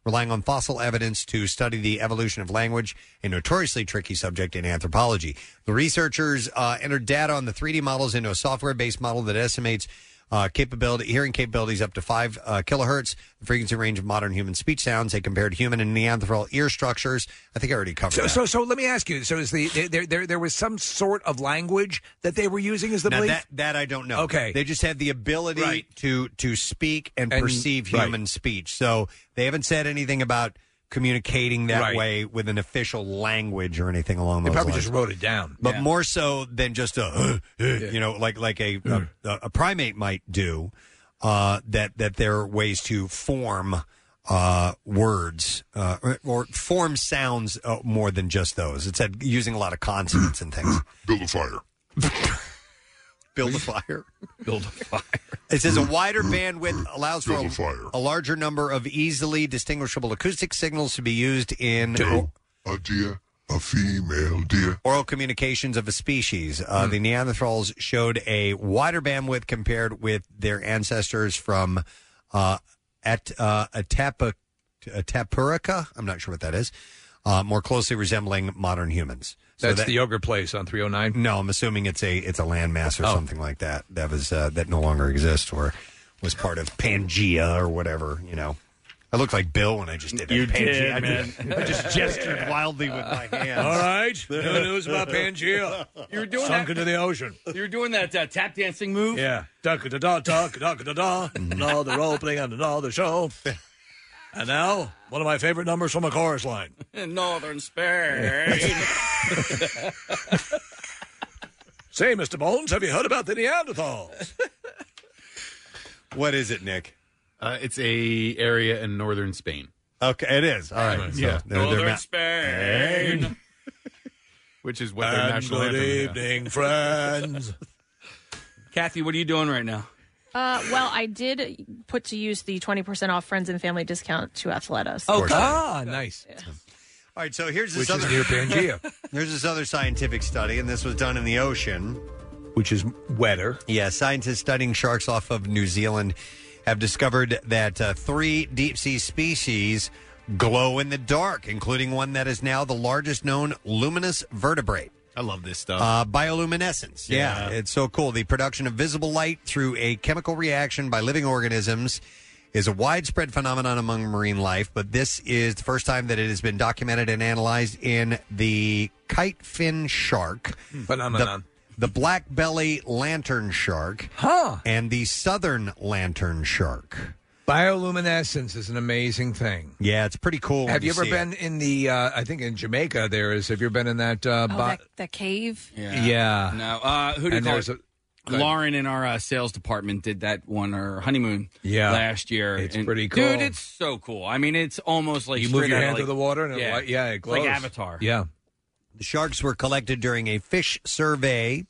relying on fossil evidence to study the evolution of language, a notoriously tricky subject in anthropology. The researchers uh, entered data on the three D models into a software-based model that estimates Uh, capability, hearing capabilities up to five uh, kilohertz, the frequency range of modern human speech sounds. They compared human and Neanderthal ear structures. I think I already covered
So,
that.
so, so let me ask you. So, is the there, there there was some sort of language that they were using as the
now
belief?
that that I don't know.
Okay,
they just had the ability
Right.
to to speak and,
And-
perceive
right.
human speech. So they haven't said anything about communicating that
Right.
way with an official language or anything along
They
those
probably
lines.
just wrote it down.
but
Yeah.
more so than just a uh, uh, you know like like a, a a primate might do. Uh, that that there are ways to form uh, words uh, or, or form sounds uh, more than just those. It said using a lot of consonants and things.
Build a fire.
Build a fire.
Build a fire.
It says a wider bandwidth allows for
Build a
a,
fire.
a larger number of easily distinguishable acoustic signals to be used in
Doe, a deer, a female deer.
oral communications of a species. Uh, The Neanderthals showed a wider bandwidth compared with their ancestors from uh, at uh, Atapa, Atapurica. I'm not sure what that is. Uh, more closely resembling modern humans. So
That's
that-
the yogurt place on three oh nine.
No, I'm assuming it's a it's a landmass or
Oh.
something like that. That was uh, that no longer exists or was part of Pangea or whatever. You know, I looked like Bill when I just did that.
You
Pangea.
did,
I,
man.
just, I just gestured wildly with my hands.
All right. No news about Pangea.
You were doing
Sunk
that.
into the ocean.
You were doing that uh, tap dancing move.
Yeah. Duck da da duck duck da da. No, the role playing and all the show. And now, one of my favorite numbers from a chorus line.
In Northern Spain.
Say, Mister Bones, have you heard about the Neanderthals?
What is it, Nick?
Uh, it's a area in northern Spain.
Okay, it is. All right. So
yeah.
they're- they're
Northern
not-
Spain.
Which is what their
And
national
good
anthem is.
evening, friends.
Kathy, what are you doing right now?
Uh, well, I did put to use the twenty percent off friends and family discount to Athleta.
Oh,
ah, nice.
All right, so here's this
Which is
other
near Pangea.
Here's this other scientific study, and this was done in the ocean.
Which is wetter.
Yeah, scientists studying sharks off of New Zealand have discovered that uh, three deep sea species glow in the dark, including one that is now the largest known luminous vertebrate.
I love this stuff.
Uh, bioluminescence. Yeah.
Yeah.
It's so cool. The production of visible light through a chemical reaction by living organisms is a widespread phenomenon among marine life, but this is the first time that it has been documented and analyzed in the kite fin shark,
Phenomenon.
the, the black belly lantern shark,
Huh.
and the southern lantern shark.
Bioluminescence is an amazing thing.
Yeah, it's pretty cool.
Have
when
you ever
see
been
it.
in the, uh, I think in Jamaica there is, have you ever been in that? Uh,
Oh,
bo-
that, that cave?
Yeah.
No. Uh, who did
And
call
there's
it?
a- go ahead.
Lauren in our uh, sales department did that one, her honeymoon
Yeah.
last year.
It's
And,
pretty cool.
Dude, it's so cool. I mean, it's almost like
you move
straight
your
out of,
hand
like,
through the water and it,
yeah,
li- yeah, it
it's
glows.
like Avatar.
Yeah.
The sharks were collected during a fish survey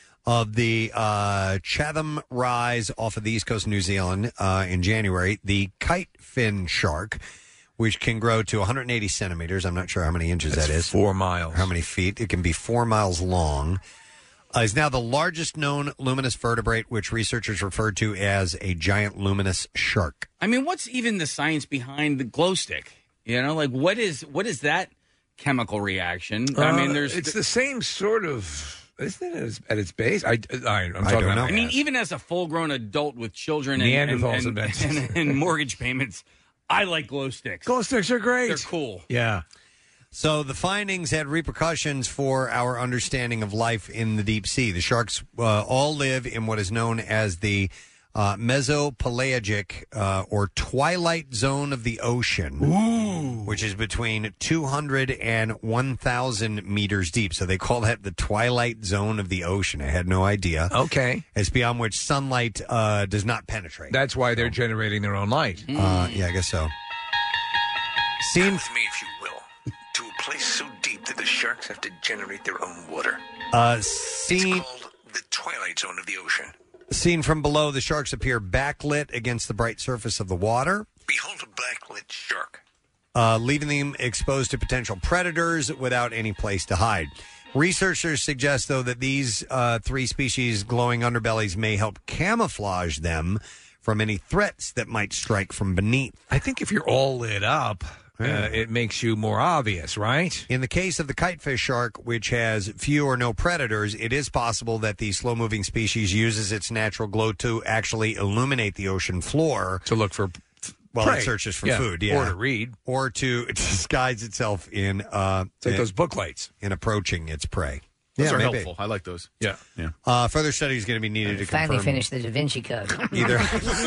of the uh, Chatham Rise off of the east coast of New Zealand uh, in January. The kite fin shark, which can grow to one hundred eighty centimeters. I'm not sure how many inches
That's
that is.
four miles.
How many feet? It can be four miles long. Uh, is now the largest known luminous vertebrate, which researchers refer to as a giant luminous shark.
I mean, what's even the science behind the glow stick? You know, like what is what is that chemical reaction? I mean,
Uh,
there's
it's the same sort of. Isn't it at its, at its base? I, I, I'm talking
don't
about.
know.
I mean, even as a full-grown adult with children and, and,
Neanderthals
and,
invented.
and, and mortgage payments, I like glow sticks.
Glow sticks are great.
They're cool.
Yeah.
So the findings had repercussions for our understanding of life in the deep sea. The sharks uh, all live in what is known as the uh, mesopelagic uh, or twilight zone of the ocean,
Ooh.
which is between two hundred and one thousand meters deep. So they call that the twilight zone of the ocean. I had no idea.
Okay.
It's beyond which sunlight uh, does not penetrate.
That's why they're generating their own light.
Uh, yeah, I guess so. Seen
with me, if you will, to a place so deep that the sharks have to generate their own water.
Uh, seen,
It's called the twilight zone of the ocean.
seen from below, the sharks appear backlit against the bright surface of the water,
Behold a backlit shark.
uh, leaving them exposed to potential predators without any place to hide. Researchers suggest, though, that these uh, three species' glowing underbellies may help camouflage them from any threats that might strike from beneath.
I think if you're all lit up, uh, it makes you more obvious, right?
In the case of the kitefish shark, which has few or no predators, it is possible that the slow-moving species uses its natural glow to actually illuminate the ocean floor.
To look for
Well,
prey.
it searches for
Yeah,
food, yeah.
or to read.
Or to disguise itself in... Uh,
It's like
in-
those book lights.
In approaching its prey.
Those
yeah,
are
maybe.
helpful. I like those.
Yeah.
Yeah.
Uh, further study is going to be needed to
Finally
confirm...
finished the Da Vinci Code.
Either...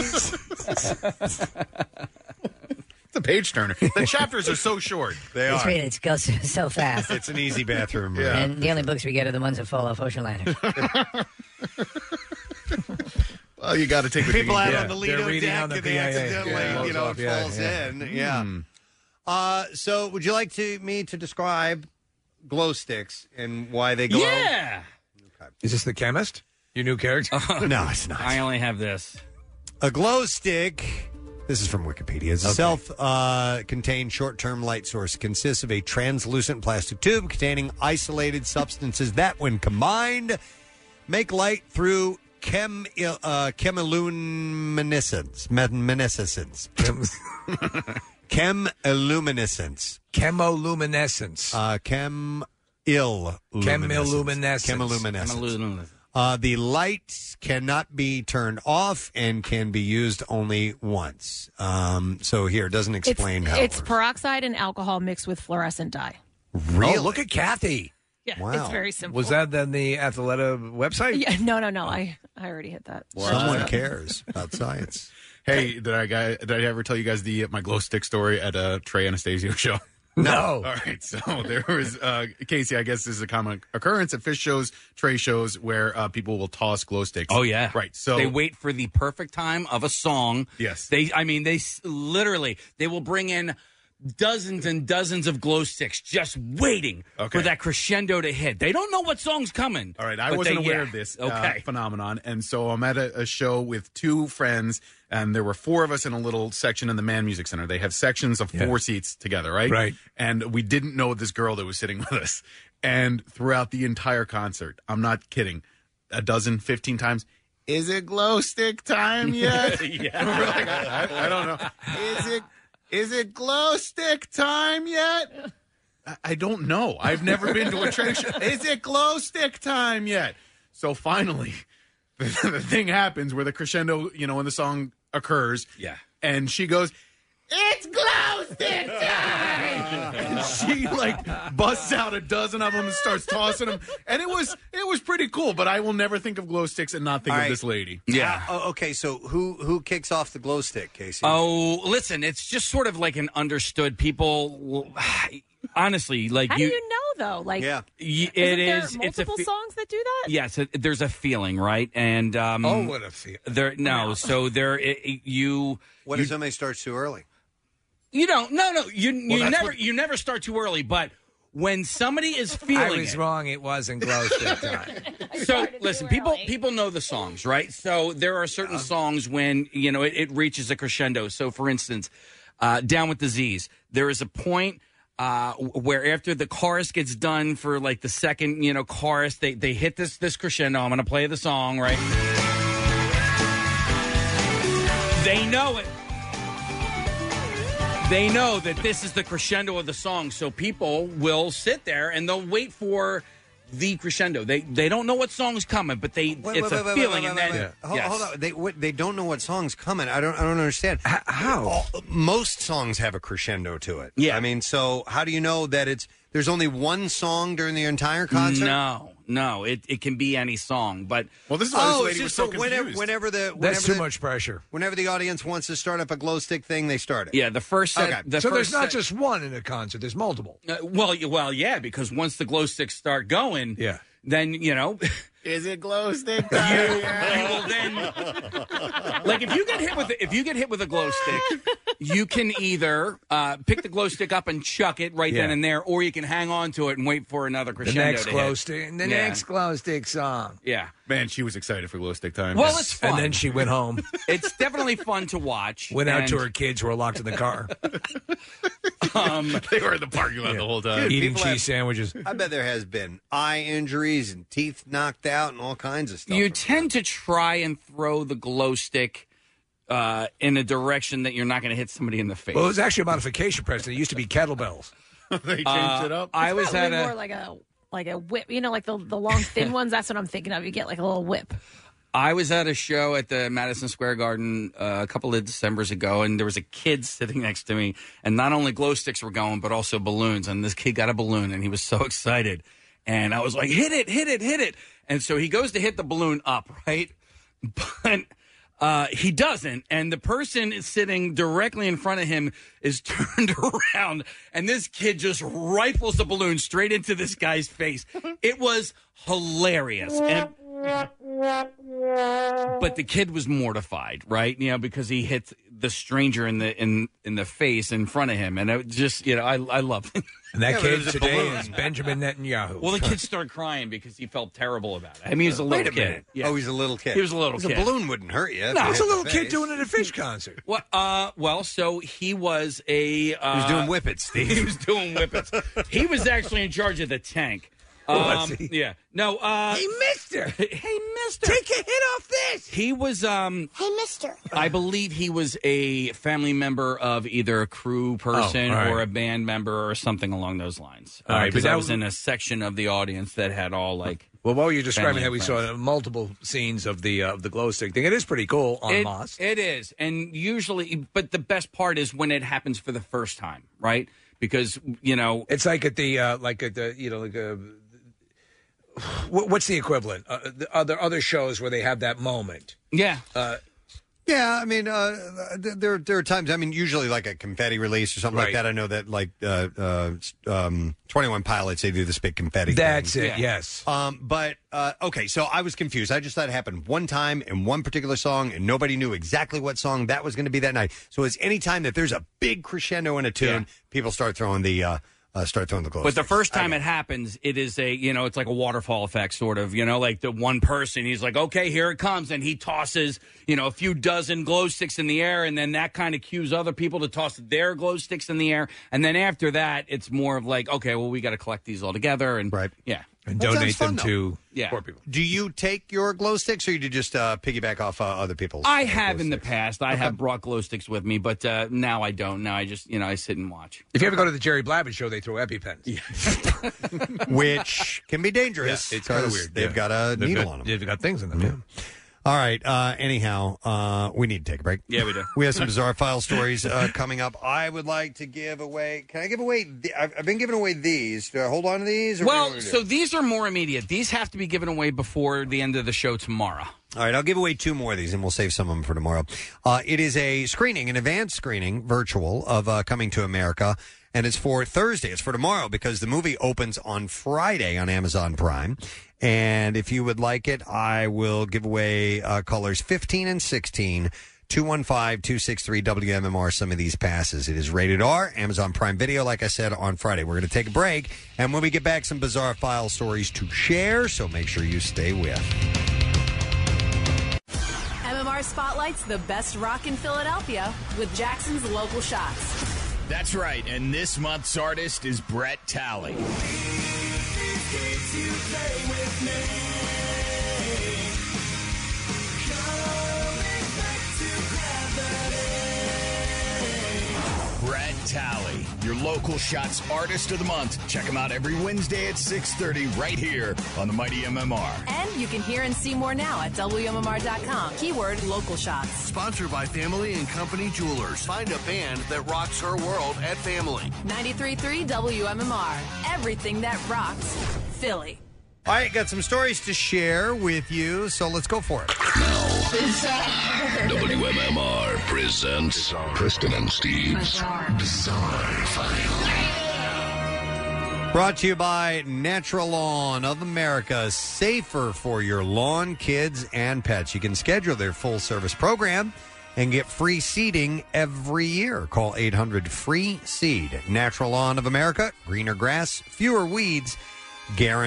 It's a page turner. The chapters are so short.
They
It's
are.
really, it goes so fast.
It's an easy bathroom.
Yeah.
And the only books we get are the ones that fall off ocean liners.
Well, you got to take the
People
thing-
out
Yeah.
on the Lido
They're reading
deck
on the
and they
P I A.
accidentally,
Yeah.
you know,
Falls
it
off, yeah,
falls
yeah.
in. Yeah.
Hmm.
Uh, so, would you like to me to describe glow sticks and why they glow?
Yeah.
Is this the chemist? Your new character?
No, it's not.
I only have this.
A glow stick, this is from Wikipedia, is a self-contained short-term light source. Consists of a translucent plastic tube containing isolated substances that, when combined, make light through chem uh, chemiluminescence. Luminescence. Chemiluminescence.
Chemoluminescence.
Uh, chem ill
Chemiluminescence.
Chemiluminescence. Uh, the light cannot be turned off and can be used only once. Um, so here, it doesn't explain
it's,
how.
It's peroxide and alcohol mixed with fluorescent dye.
Really?
Oh, look at Kathy.
Yeah,
Wow.
it's very simple.
Was that then the Athleta website?
Yeah, no, no, no. I, I already hit that.
Someone cares about science.
Hey, did I guy- did I ever tell you guys the my glow stick story at a Trey Anastasio show?
No.
All right. So there was uh, Casey. I guess this is a common occurrence at fish shows, Trey shows, where uh, people will toss glow sticks.
Oh yeah,
right. So
they wait for the perfect time of a song.
Yes.
They. I mean, they s- literally they will bring in dozens and dozens of glow sticks just waiting
Okay.
for that crescendo to hit. They don't know what song's coming.
All right, I
but
wasn't
they-
aware
yeah.
of this uh,
Okay.
phenomenon, and so I'm at a, a show with two friends, and there were four of us in a little section in the Man Music Center. They have sections of four seats together, right?
Right.
And we didn't know this girl that was sitting with us, and throughout the entire concert, I'm not kidding, a dozen, fifteen times. Is it glow stick time yet?
Yeah.
We're like, I, I, I don't know. Is it is it glow stick time yet? I, I don't know. I've never been to a trade show. Is it glow stick time yet? So finally, the, the thing happens where the crescendo, you know, when the song occurs.
Yeah.
And she goes, "It's glow stick time!" And she like busts out a dozen of them and starts tossing them, and it was it was pretty cool. But I will never think of glow sticks and not think
All
of
right.
this lady.
Yeah.
Uh, oh, okay, so who who kicks off the glow stick, Casey?
Oh, listen, it's just sort of like an understood. People, honestly, like
How
you.
do you know, though? Like,
yeah,
y-
isn't
it
there
is. It's a
multiple
fe-
songs that do that?
Yes, it, there's a feeling, right? And um,
Oh, what a feeling.
there. No, so there. It, it- you.
What
you,
if somebody starts too early?
You don't. No, no. You you
that's
never
what-
you never start too early, but when somebody is feeling
I was
it,
wrong. It wasn't glow stick time.
so listen, people people know the songs, right? So there are certain songs when you know it, it reaches a crescendo. So for instance, uh, Down with Disease, there is a point uh, where after the chorus gets done for like the second you know chorus, they they hit this this crescendo. I'm going to play the song, right? They know it. They know that this is the crescendo of the song, so people will sit there and they'll wait for the crescendo. They they don't know what song's coming, but they
Wait,
it's
wait,
a
wait,
feeling,
wait,
and
wait,
then
wait, wait. Hold,
yes.
hold on. They what, they don't know what song's coming. I don't I don't understand.
How?
All- most songs have a crescendo to it.
Yeah.
I mean, so how do you know that it's there's only one song during the entire concert?
No, no, it, it can be any song, but
Well, this is why
Oh,
this
it's
lady was
just
so
so whenever,
confused.
whenever the whenever
That's too
the,
much pressure.
Whenever the audience wants to start up a glow stick thing, they start it.
yeah, the first set.
Okay.
The
So there's
first
not
set-
just one in a concert. There's multiple.
uh, well, y- well, yeah, because once the glow sticks start going,
Yeah.
then you know.
Is it glow stick
You,
time?
you will then, like, if you get hit with if you get hit with a glow stick, you can either uh, pick the glow stick up and chuck it right then
Yeah.
and there, or you can hang on to it and wait for another
The
crescendo.
next
to
glow
hit.
stick. The
Yeah.
next glow stick song.
Yeah.
Man, she was excited for glow stick time.
Well, it's fun.
And then she went home.
It's definitely fun to watch.
Went out
and,
to her kids who were locked in the car,
Um,
they were in the parking lot the whole time.
eating
people
cheese
have-
sandwiches.
I bet there has been eye injuries and teeth knocked out and all kinds of stuff.
you
from
tend to try and throw the glow stick uh, in a direction that you're not going to hit somebody in the face.
Well, it was actually a modification, Preston. It used to be kettlebells.
They changed
Uh,
it up.
I was
Probably
at
more
a
like a like a whip, you know, like the the long thin ones. That's what I'm thinking of. You get like a little whip.
I was at a show at the Madison Square Garden uh, a couple of Decembers ago, and there was a kid sitting next to me, and not only glow sticks were going, but also balloons. And this kid got a balloon, and he was so excited. And I was like, hit it, hit it, hit it. And so he goes to hit the balloon up, right? But uh, he doesn't. And the person is sitting directly in front of him is turned around, and this kid just rifles the balloon straight into this guy's face. It was hilarious. And but the kid was mortified, right? You know, because he hit the stranger in the in in the face in front of him, and it just, you know, I I love it.
And that
Yeah, but
kid
it was a
today
balloon.
is Benjamin Netanyahu.
Well, the kid started crying because he felt terrible about it. I mean, he was a
Wait
little
a
kid.
minute.
Yeah.
Oh, he's a little kid.
He was a little
The
kid.
balloon wouldn't hurt you. if
No,
you
it's
hit
a
the
little kid
face.
doing it at a Fish concert.
Well, uh, well, so he was a. Uh,
He was doing whippets, Steve.
He was doing whippets. He was actually in charge of the tank.
Was
Um,
he?
Yeah. No. Uh,
Hey, mister!
Hey, mister!
Take a hit off this!
He was. Um,
Hey, mister.
I believe he was a family member of either a crew person
Oh, all right.
or a band member or something along those lines.
All right,
Because
but
I
that
was
was-
in a section of the audience that had all like.
Well, while you're describing
family
that, we
and
saw
friends.
multiple scenes of the uh, of the glow stick thing. It is pretty cool on
It-
Moss.
It is, and usually, but the best part is when it happens for the first time, right? Because you know,
It's like at the uh, like at the you know like a. What, what's the equivalent? Uh, the other other shows where they have that moment.
yeah.
Uh,
Yeah, I mean, uh, th- there there are times. I mean, usually like a confetti release or something like
Right.
that. I know that like uh, uh, um, Twenty One Pilots, they do the spit confetti.
That's
thing.
it. Yes.
Um, but uh, okay, so I was confused. I just thought it happened one time in one particular song, and nobody knew exactly what song that was going to be that night. So it's any time that there's a big crescendo in a tune, people start throwing the uh, uh, start throwing the glow
But the
sticks.
first time
I-
it happens, it is a, you know, it's like a waterfall effect, sort of, you know, like the one person, he's like, okay, here it comes. And he tosses, you know, a few dozen glow sticks in the air. And then that kind of cues other people to toss their glow sticks in the air. And then after that, it's more of like, okay, well, we got to collect these all together. And
right.
Yeah.
And
That sounds
donate
fun,
them
though.
to
Yeah.
poor people.
Do you take your glow sticks, or do you just uh, piggyback off uh, other people's?
I
uh,
have
glow
in the
sticks?
past. I have brought glow sticks with me, but uh, now I don't. Now I just, you know, I sit and watch.
If you ever go to the Jerry Blabbett show, they throw EpiPens.
Which can be dangerous.
Yeah, it's kind of
'cause
weird.
They've
yeah.
got a
They've
needle
got-
on them.
They've got things in them. Yeah.
All right. Uh, anyhow, uh, we need to take a break.
Yeah, we do.
We have some bizarre file stories uh, coming up. I would like to give away. Can I give away? The, I've, I've been giving away these. Do I hold on to these? Or what do you
Well,
want me to
so
do?
these are more immediate. These have to be given away before the end of the show tomorrow.
All right, I'll give away two more of these, and we'll save some of them for tomorrow. Uh, it is a screening, an advanced screening, virtual, of uh, Coming to America, and it's for Thursday. It's for tomorrow because the movie opens on Friday on Amazon Prime. And if you would like it, I will give away uh, callers fifteen and sixteen, two one five, two six three, W M M R, some of these passes. It is rated R, Amazon Prime Video, like I said, on Friday. We're going to take a break, and when we get back, some bizarre file stories to share, so make sure you stay with.
M M R spotlights the best rock in Philadelphia with Jackson's Local Shots.
That's right, and this month's artist is Brett Talley. Brett Talley, your Local Shots Artist of the Month. Check him out every Wednesday at six thirty right here on the Mighty M M R.
And you can hear and see more now at W M M R dot com. Keyword Local Shots.
Sponsored by Family and Company Jewelers. Find a band that rocks her world at Family.
ninety-three point three W M M R. Everything that rocks Philly.
All right, got some stories to share with you, so let's go for it.
W M M R presents Preston and Steve's Bizarre, File.
Brought to you by Natural Lawn of America. Safer for your lawn, kids, and pets. You can schedule their full-service program and get free seeding every year. Call eight hundred free seed. Natural Lawn of America. Greener grass, fewer weeds,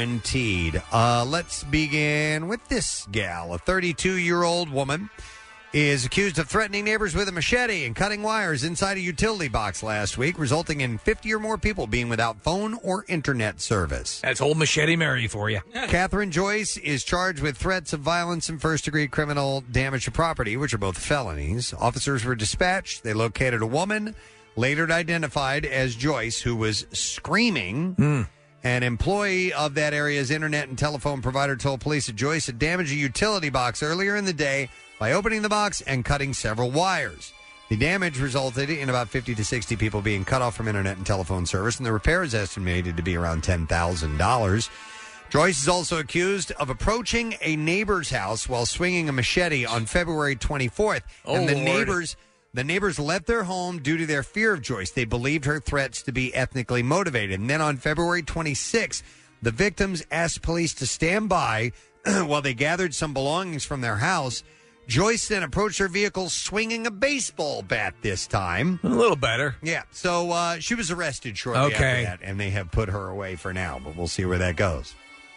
guaranteed. Uh, let's begin with this gal, a thirty-two-year-old woman is accused of threatening neighbors with a machete and cutting wires inside a utility box last week, resulting in fifty or more people being without phone or internet service.
That's old Machete Mary for you.
Catherine Joyce is charged with threats of violence and first-degree criminal damage to property, which are both felonies. Officers were dispatched. They located a woman, later identified as Joyce, who was screaming.
Mm.
An employee of that area's internet and telephone provider told police that Joyce had damaged a utility box earlier in the day by opening the box and cutting several wires. The damage resulted in about fifty to sixty people being cut off from internet and telephone service, and the repair is estimated to be around ten thousand dollars. Joyce is also accused of approaching a neighbor's house while swinging a machete on February twenty-fourth.
Oh,
and the
Lord.
neighbors the neighbors left their home due to their fear of Joyce. They believed her threats to be ethnically motivated. And then on February twenty-sixth, the victims asked police to stand by while they gathered some belongings from their house. Joyce then approached her vehicle swinging a baseball bat this time.
A little better.
Yeah. So uh, she was arrested shortly
Okay.
after that, and they have put her away for now, but we'll see where that goes.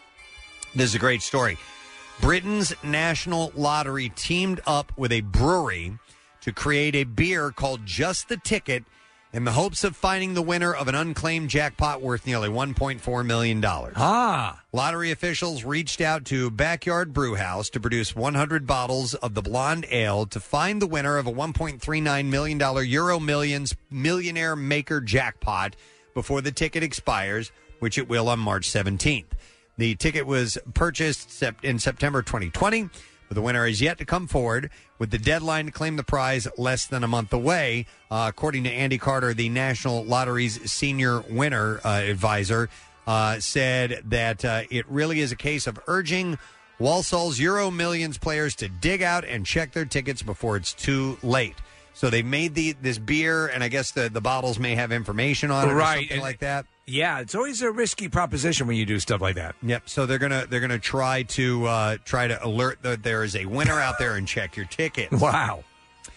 This is a great story. Britain's National Lottery teamed up with a brewery to create a beer called Just the Ticket in the hopes of finding the winner of an unclaimed jackpot worth nearly one point four million dollars.
Ah.
Lottery officials reached out to Backyard Brewhouse to produce one hundred bottles of the blonde ale to find the winner of a one point three nine million dollars Euro Millions Millionaire Maker jackpot before the ticket expires, which it will on March seventeenth. The ticket was purchased in September twenty twenty, but the winner is yet to come forward, with the deadline to claim the prize less than a month away. Uh, according to Andy Carter, the National Lottery's senior winner uh, advisor, uh, said that uh, it really is a case of urging Walsall's Euro Millions players to dig out and check their tickets before it's too late. So they made the this beer, and I guess the, the bottles may have information on it or
Right,
something
and-
like that.
Yeah, it's always a risky proposition when you do stuff like that.
Yep. So they're gonna they're gonna try to uh, try to alert that there is a winner out there and check your tickets.
Wow.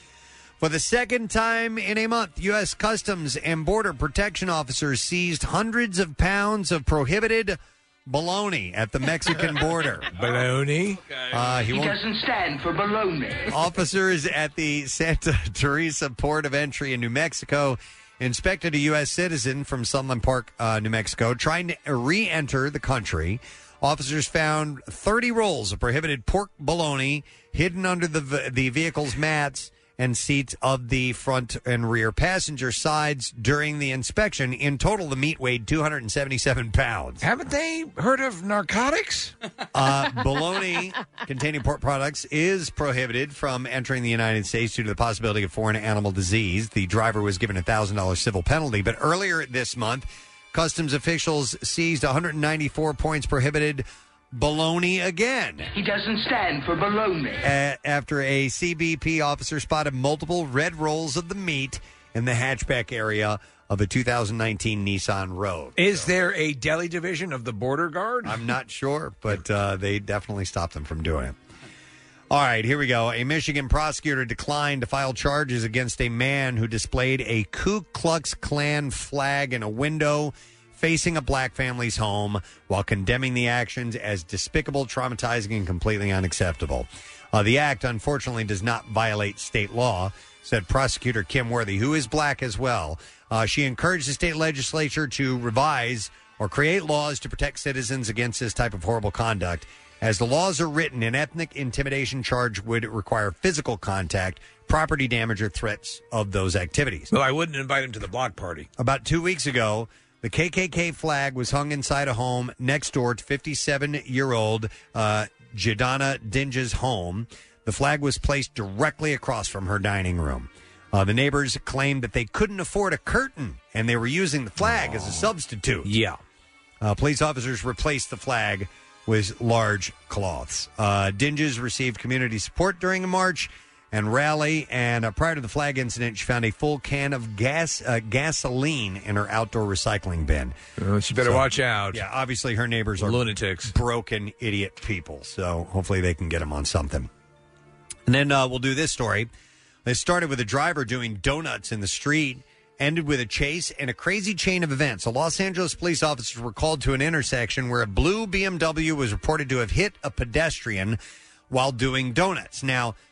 For the second time in a month, U S Customs and Border Protection officers seized hundreds of pounds of prohibited bologna at the Mexican border.
Bologna?
Uh, he
he
won't-
doesn't stand for baloney.
Officers at the Santa Teresa port of entry in New Mexico inspected a U S citizen from Sunland Park, uh, New Mexico, trying to re-enter the country. Officers found thirty rolls of prohibited pork bologna hidden under the v- the vehicle's mats and seats of the front and rear passenger sides during the inspection. In total, the meat weighed two hundred seventy-seven pounds.
Haven't they heard of narcotics?
Uh, bologna containing pork products is prohibited from entering the United States due to the possibility of foreign animal disease. The driver was given a one thousand dollars civil penalty. But earlier this month, customs officials seized one hundred ninety-four points prohibited bologna again.
He doesn't stand for baloney.
A- after a C B P officer spotted multiple red rolls of the meat in the hatchback area of a two thousand nineteen Nissan Rogue.
Is there a deli division of the Border Guard?
I'm not sure, but uh, they definitely stopped them from doing it. All right, here we go. A Michigan prosecutor declined to file charges against a man who displayed a Ku Klux Klan flag in a window facing a black family's home while condemning the actions as despicable, traumatizing, and completely unacceptable. Uh, the act, unfortunately, does not violate state law, said prosecutor Kim Worthy, who is black as well. Uh, she encouraged the state legislature to revise or create laws to protect citizens against this type of horrible conduct. As the laws are written, an ethnic intimidation charge would require physical contact, property damage, or threats of those activities.
Well, I wouldn't invite him to the block party.
About two weeks ago, the K K K flag was hung inside a home next door to fifty-seven-year-old uh, Jadana Dinge's home. The flag was placed directly across from her dining room. Uh, the neighbors claimed that they couldn't afford a curtain, and they were using the flag as a substitute.
Yeah.
Uh, police officers replaced the flag with large cloths. Uh, Dinges received community support during a march and rally, and uh, prior to the flag incident, she found a full can of gas uh, gasoline in her outdoor recycling bin.
Uh, she better
So,
watch out.
Yeah, obviously her neighbors are
lunatics,
broken, idiot people. So hopefully they can get them on something. And then uh, we'll do this story. It started with a driver doing donuts in the street, ended with a chase and a crazy chain of events. So Los Angeles police officers were called to an intersection where a blue B M W was reported to have hit a pedestrian while doing donuts. Now,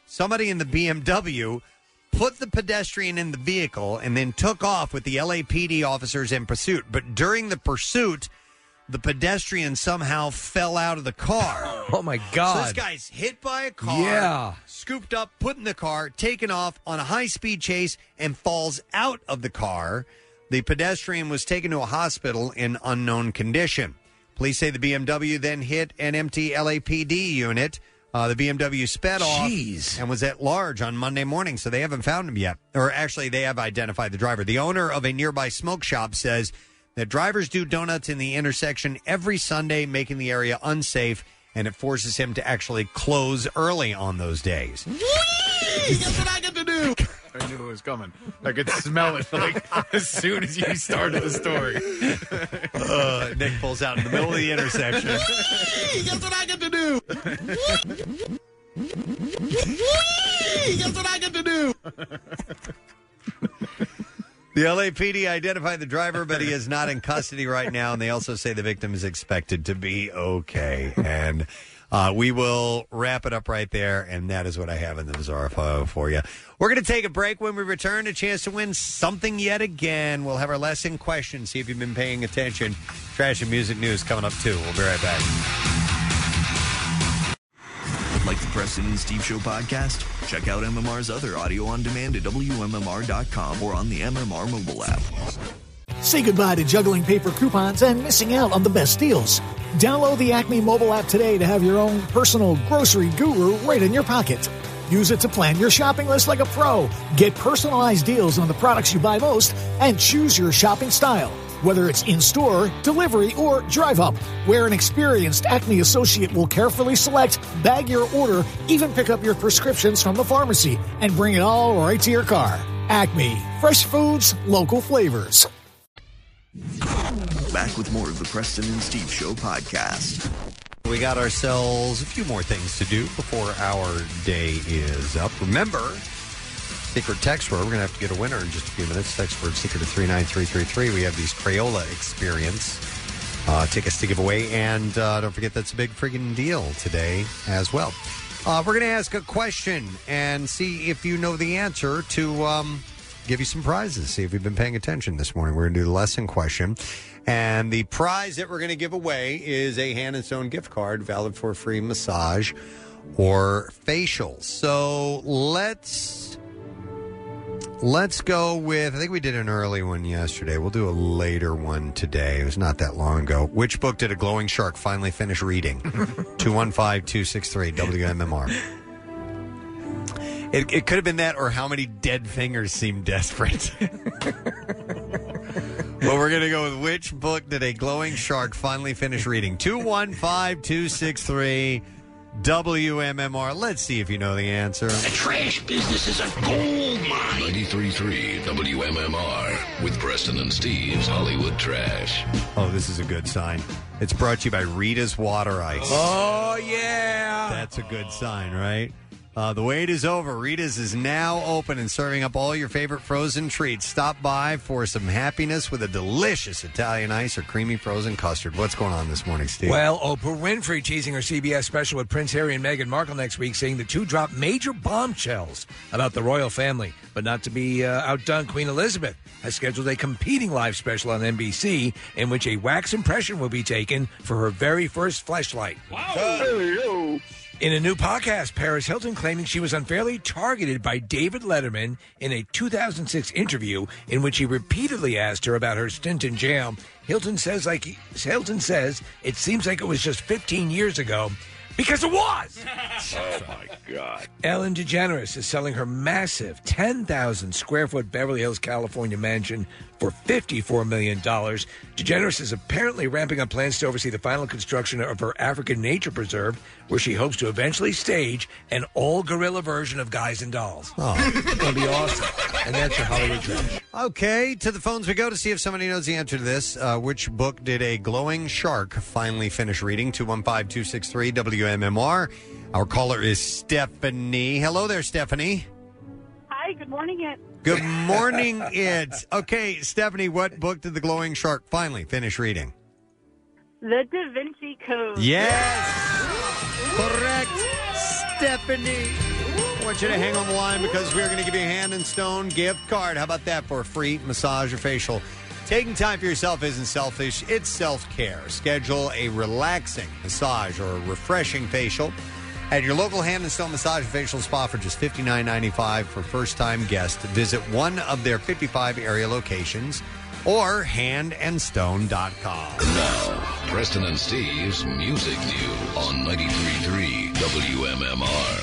somebody in the B M W put the pedestrian in the vehicle and then took off with the L A P D officers in pursuit. But during the pursuit, the pedestrian somehow fell out of the car.
Oh, my God.
So this guy's hit by a car,
Yeah.
scooped up, put in the car, taken off on a high-speed chase, and falls out of the car. The pedestrian was taken to a hospital in unknown condition. Police say the B M W then hit an empty L A P D unit. Uh, the B M W sped off
Jeez.
and was at large on Monday morning, so they haven't found him yet. Or actually, they have identified the driver. The owner of a nearby smoke shop says that drivers do donuts in the intersection every Sunday, making the area unsafe, and it forces him to actually close early on those days.
Guess what I get to do? I knew it was coming. I could smell it like as soon as you started the story.
uh, Nick pulls out in the middle of the intersection.
Guess what I get to do? Guess what I get to do?
The L A P D identified the driver, but he is not in custody right now, and they also say the victim is expected to be okay. And uh, we will wrap it up right there, and that is what I have in the Bizarre File for you. We're going to take a break. When we return, a chance to win something yet again. We'll have our lesson question, see if you've been paying attention. Trash and music news coming up, too. We'll be right back.
Like the Preston and Steve Show podcast? Check out M M R's other audio on demand at W M M R dot com or on the M M R mobile app.
Say goodbye to juggling paper coupons and missing out on the best deals. Download the Acme mobile app today to have your own personal grocery guru right in your pocket. Use it to plan your shopping list like a pro. Get personalized deals on the products you buy most and choose your shopping style. Whether it's in-store, delivery, or drive-up, where an experienced Acme associate will carefully select, bag your order, even pick up your prescriptions from the pharmacy, and bring it all right to your car. Acme. Fresh foods, local flavors.
Back with more of the Preston and Steve Show podcast.
We got ourselves a few more things to do before our day is up. Remember, secret text word. We're going to have to get a winner in just a few minutes. Text word secret to three nine three three three. We have these Crayola Experience uh, tickets to give away. And uh, don't forget, that's a big friggin' deal today as well. Uh, we're going to ask a question and see if you know the answer to um, give you some prizes. See if you've been paying attention this morning. We're going to do the lesson question. And the prize that we're going to give away is a Hand and Stone gift card valid for a free massage or facial. So let's let's go with, I think we did an early one yesterday. We'll do a later one today. It was not that long ago. Which book did a glowing shark finally finish reading? two one five, two six three, W M M R. It, it could have been that, or How Many Dead Fingers Seem Desperate. Well, we're going to go with which book did a glowing shark finally finish reading? two one five, two six three, W M M R. Let's see if you know the answer.
The trash business is a gold mine. ninety-three point three W M M R with Preston and Steve's Hollywood Trash.
Oh, this is a good sign. It's brought to you by Rita's Water Ice.
Oh, yeah.
That's a good sign, right? Uh, the wait is over. Rita's is now open and serving up all your favorite frozen treats. Stop by for some happiness with a delicious Italian ice or creamy frozen custard. What's going on this morning, Steve?
Well, Oprah Winfrey teasing her C B S special with Prince Harry and Meghan Markle next week, saying the two dropped major bombshells about the royal family. But not to be uh, outdone, Queen Elizabeth has scheduled a competing live special on N B C in which a wax impression will be taken for her very first fleshlight. Wow. In a new podcast, Paris Hilton claiming she was unfairly targeted by David Letterman in a two thousand six interview in which he repeatedly asked her about her stint in jail. Hilton says, like Hilton says, it seems like it was just fifteen years ago. Because it was!
Oh, my God.
Ellen DeGeneres is selling her massive ten thousand square foot Beverly Hills, California mansion for fifty-four million dollars. DeGeneres is apparently ramping up plans to oversee the final construction of her African nature preserve, where she hopes to eventually stage an all-gorilla version of Guys and Dolls.
Oh.
It's going to be awesome. And that's your Hollywood Trash.
Okay, to the phones we go to see if somebody knows the answer to this. Uh, which book did a glowing shark finally finish reading? two one five, two six three, W M M R. Our caller is Stephanie. Hello there, Stephanie.
Hi, good morning, it.
Good morning, it. Okay, Stephanie, what book did the glowing shark finally finish reading?
The Da Vinci Code.
Yes! Correct, Stephanie. I want you to hang on the line because we're going to give you a Hand and Stone gift card. How about that for a free massage or facial? Taking time for yourself isn't selfish, it's self-care. Schedule a relaxing massage or a refreshing facial at your local Hand and Stone massage and facial spa for just fifty-nine ninety-five for first-time guests. Visit one of their fifty-five area locations or hand and stone dot com.
Now, Preston and Steve's Music News on ninety-three point three W M M R.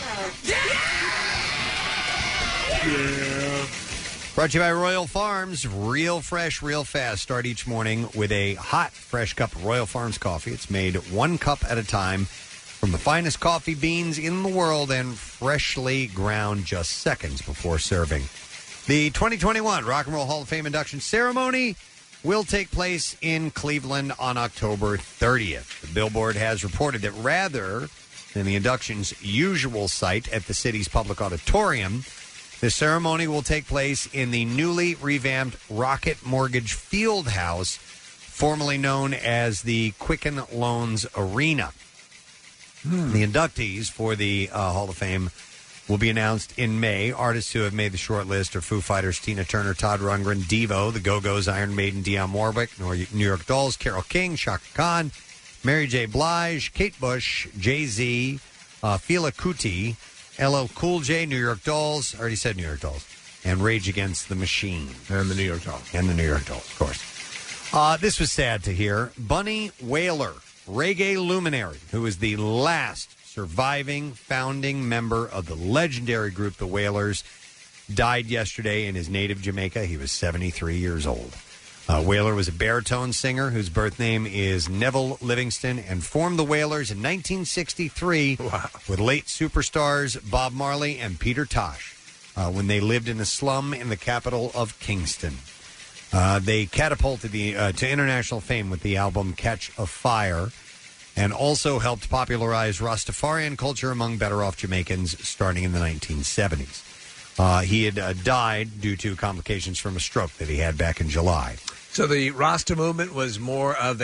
Yeah. Brought to you by Royal Farms. Real fresh, real fast. Start each morning with a hot, fresh cup of Royal Farms coffee. It's made one cup at a time from the finest coffee beans in the world and freshly ground just seconds before serving. The twenty twenty-one Rock and Roll Hall of Fame induction ceremony will take place in Cleveland on October thirtieth. The Billboard has reported that rather than the induction's usual site at the city's public auditorium, the ceremony will take place in the newly revamped Rocket Mortgage Field House, formerly known as the Quicken Loans Arena. Hmm. The inductees for the uh, Hall of Fame will be announced in May. Artists who have made the short list are Foo Fighters, Tina Turner, Todd Rundgren, Devo, The Go-Go's, Iron Maiden, Dionne Warwick, New York Dolls, Carole King, Chaka Khan, Mary J. Blige, Kate Bush, Jay-Z, uh, Fela Kuti, L L Cool J, New York Dolls, I already said New York Dolls, and Rage Against the Machine.
And the New York Dolls.
And the New York Dolls, of course. Uh, this was sad to hear. Bunny Wailer, reggae luminary, who is the last surviving founding member of the legendary group The Wailers, died yesterday in his native Jamaica. He was seventy-three years old. Uh, Wailer was a baritone singer whose birth name is Neville Livingston and formed the Wailers in nineteen sixty-three wow. with late superstars Bob Marley and Peter Tosh uh, when they lived in a slum in the capital of Kingston. Uh, they catapulted the, uh, to international fame with the album Catch a Fire and also helped popularize Rastafarian culture among better-off Jamaicans starting in the nineteen seventies. Uh, he had uh, died due to complications from a stroke that he had back in July.
So the Rasta movement was more of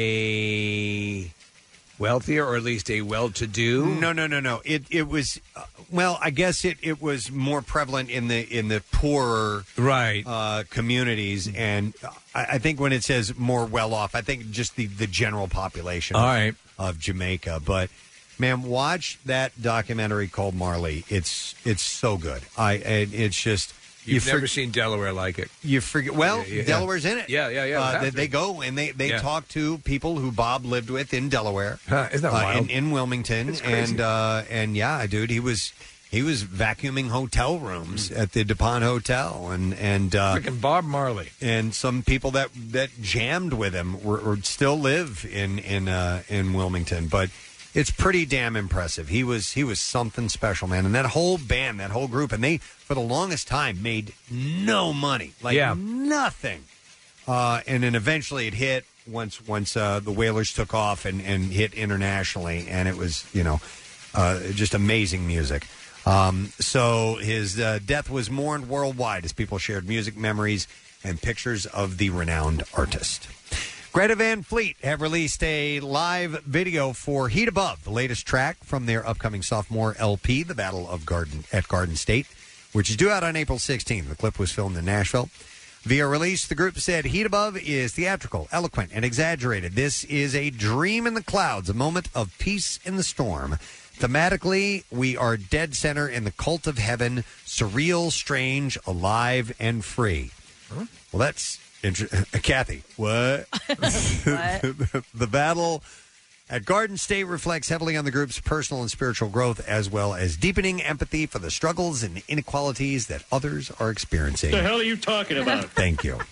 a wealthier, or at least a well-to-do?
No, no, no, no. It it was uh, well, I guess it, it was more prevalent in the in the poorer
right
uh, communities, and I, I think when it says more well-off, I think just the, the general population
All
of,
right.
of Jamaica, but. Man, watch that documentary called Marley. It's it's so good. I it, it's just
You've
you
never
for,
seen Delaware like it.
You forget. Well,
Yeah, yeah,
Delaware's
yeah.
in it.
Yeah, yeah, yeah.
Uh,
It
they,
has
they
to.
go and they, they
Yeah.
talk to people who Bob lived with in Delaware.
Huh, isn't that
uh,
wild?
in, in Wilmington,
It's crazy.
and uh, and yeah, dude, he was he was vacuuming hotel rooms at the DuPont Hotel, and and uh,
Freaking Bob Marley.
and some people that that jammed with him were, were still live in in uh, in Wilmington, but. It's pretty damn impressive. He was he was something special, man. And that whole band, that whole group, and they for the longest time made no money, like
Yeah.
nothing. Uh, and then eventually it hit once once uh, the Wailers took off and, and hit internationally, and it was you know uh, just amazing music. Um, so his uh, death was mourned worldwide as people shared music memories and pictures of the renowned artist. Greta Van Fleet have released a live video for Heat Above, the latest track from their upcoming sophomore L P, The Battle of Garden at Garden State, which is due out on April sixteenth. The clip was filmed in Nashville. Via release, the group said Heat Above is theatrical, eloquent, and exaggerated. This is a dream in the clouds, a moment of peace in the storm. Thematically, we are dead center in the cult of heaven, surreal, strange, alive, and free. Huh? Well, that's... Inter- Kathy, what? the, the battle at Garden State reflects heavily on the group's personal and spiritual growth, as well as deepening empathy for the struggles and inequalities that others are experiencing.
What the hell are you talking about?
Thank you.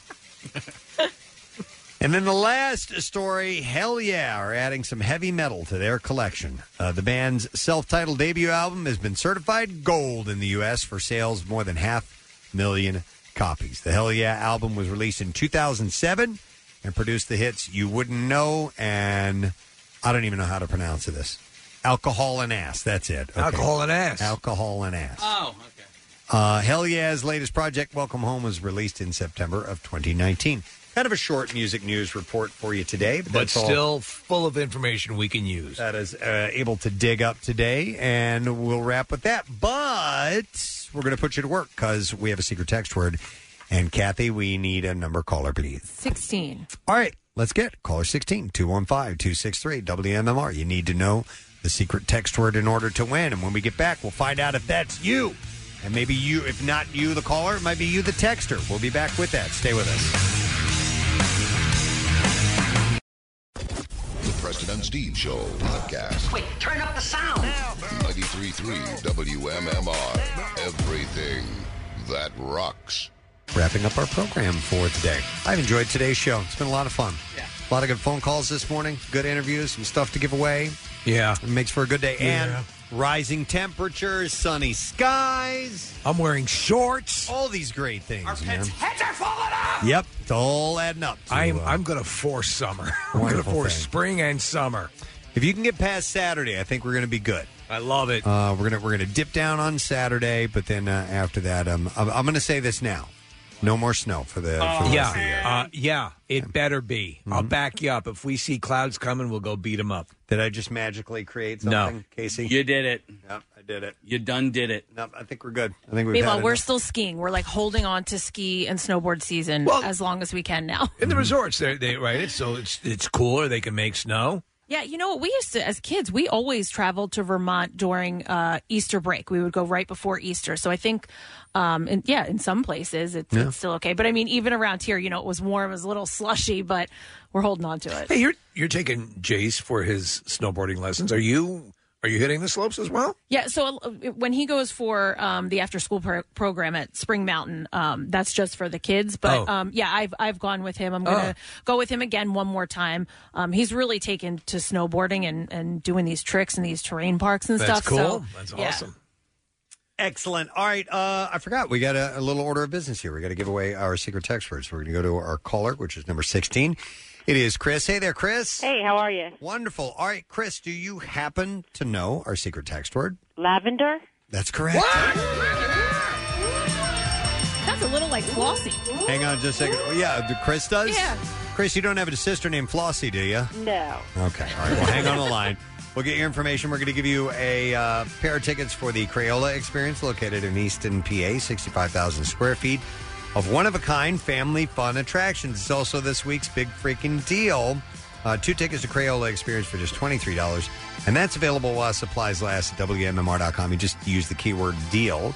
And then the last story, Hell Yeah, are adding some heavy metal to their collection. Uh, the band's self-titled debut album has been certified gold in the U S for sales of more than half million copies. The Hell Yeah album was released in two thousand seven and produced the hits You Wouldn't Know and I don't even know how to pronounce this. Alcohol and Ass. That's it. Okay.
Alcohol and Ass.
Alcohol and Ass.
Oh, okay.
Uh, Hell Yeah's latest project, Welcome Home, was released in September of twenty nineteen. Kind of a short music news report for you today, but,
But
that's all
still full of information we can use.
that is uh, able to dig up today, and we'll wrap with that. But we're going to put you to work because we have a secret text word. And Kathy, we need a number caller, please.
sixteen.
All right, let's get caller sixteen, two one five, two six three, W M M R. You need to know the secret text word in order to win. And when we get back, we'll find out if that's you. And maybe you, if not you, the caller, it might be you, the texter. We'll be back with that. Stay with us.
The Preston and Steve Show podcast.
Wait, turn up the sound.
ninety-three point three W M M R. Everything that rocks.
Wrapping up our program for today. I've enjoyed today's show. It's been a lot of fun. Yeah. A lot of good phone calls this morning, good interviews, some stuff to give away.
Yeah.
It makes for a good day.
Yeah.
And rising temperatures, sunny skies.
I'm wearing shorts.
All these great things,
Our
man.
pets' heads are falling off.
Yep, it's all adding up. to,
I'm
uh,
I'm going to force summer. I'm going to
wonderful
force
thing.
spring and summer.
If you can get past Saturday, I think we're going to be good.
I love it.
Uh, we're gonna we're gonna dip down on Saturday, but then uh, after that, um, I'm, I'm going to say this now: no more snow for the, for the
yeah,
rest of the year.
uh, yeah, it better be. I'll back you up. If we see clouds coming, we'll go beat them up.
Did I just magically create
No.
something, Casey?
You did it.
Yep, I did it.
You done did it.
No, I think we're good. I think we've
Meanwhile,
had
we're
enough.
still skiing. We're like holding on to ski and snowboard season
Well-
as long as we can now.
In the resorts, they they right. It's, so it's it's cooler. They can make snow.
Yeah, you know what? We used to, as kids, we always traveled to Vermont during uh, Easter break. We would go right before Easter. So I think, um, in, yeah, in some places it's,
Yeah.
it's still okay. But I mean, even around here, you know, it was warm, it was a little slushy, but we're holding on to it.
Hey, you're you're taking Jace for his snowboarding lessons. Are you are you hitting the slopes as well?
Yeah, so uh, when he goes for um, the after school pro- program at Spring Mountain, um, that's just for the kids. But
Oh.
um, yeah, I've I've gone with him. I'm going to
Oh.
go with him again one more time. Um, he's really taken to snowboarding and, and doing these tricks in these terrain parks and
That's
stuff.
cool.
So,
That's
yeah.
awesome. Excellent. All right. Uh, I forgot. We got a, a little order of business here. We got to give away our secret text words. We're going to go to our caller, which is number sixteen. It is Chris. Hey there, Chris.
Hey, how are you?
Wonderful. All right, Chris, do you happen to know our secret text word?
Lavender?
That's correct.
That's a little like Flossie.
Hang on just a second. Oh, yeah, the- Chris does?
Yeah.
Chris, you don't have a sister named Flossie, do you?
No.
Okay. All right. Well, hang on the line. We'll get your information. We're going to give you a uh, pair of tickets for the Crayola Experience located in Easton, P A, sixty-five thousand square feet of one-of-a-kind family fun attractions. It's also this week's big freaking deal. Uh, two tickets to Crayola Experience for just twenty-three dollars. And that's available while supplies last at W M M R dot com. You just use the keyword deal.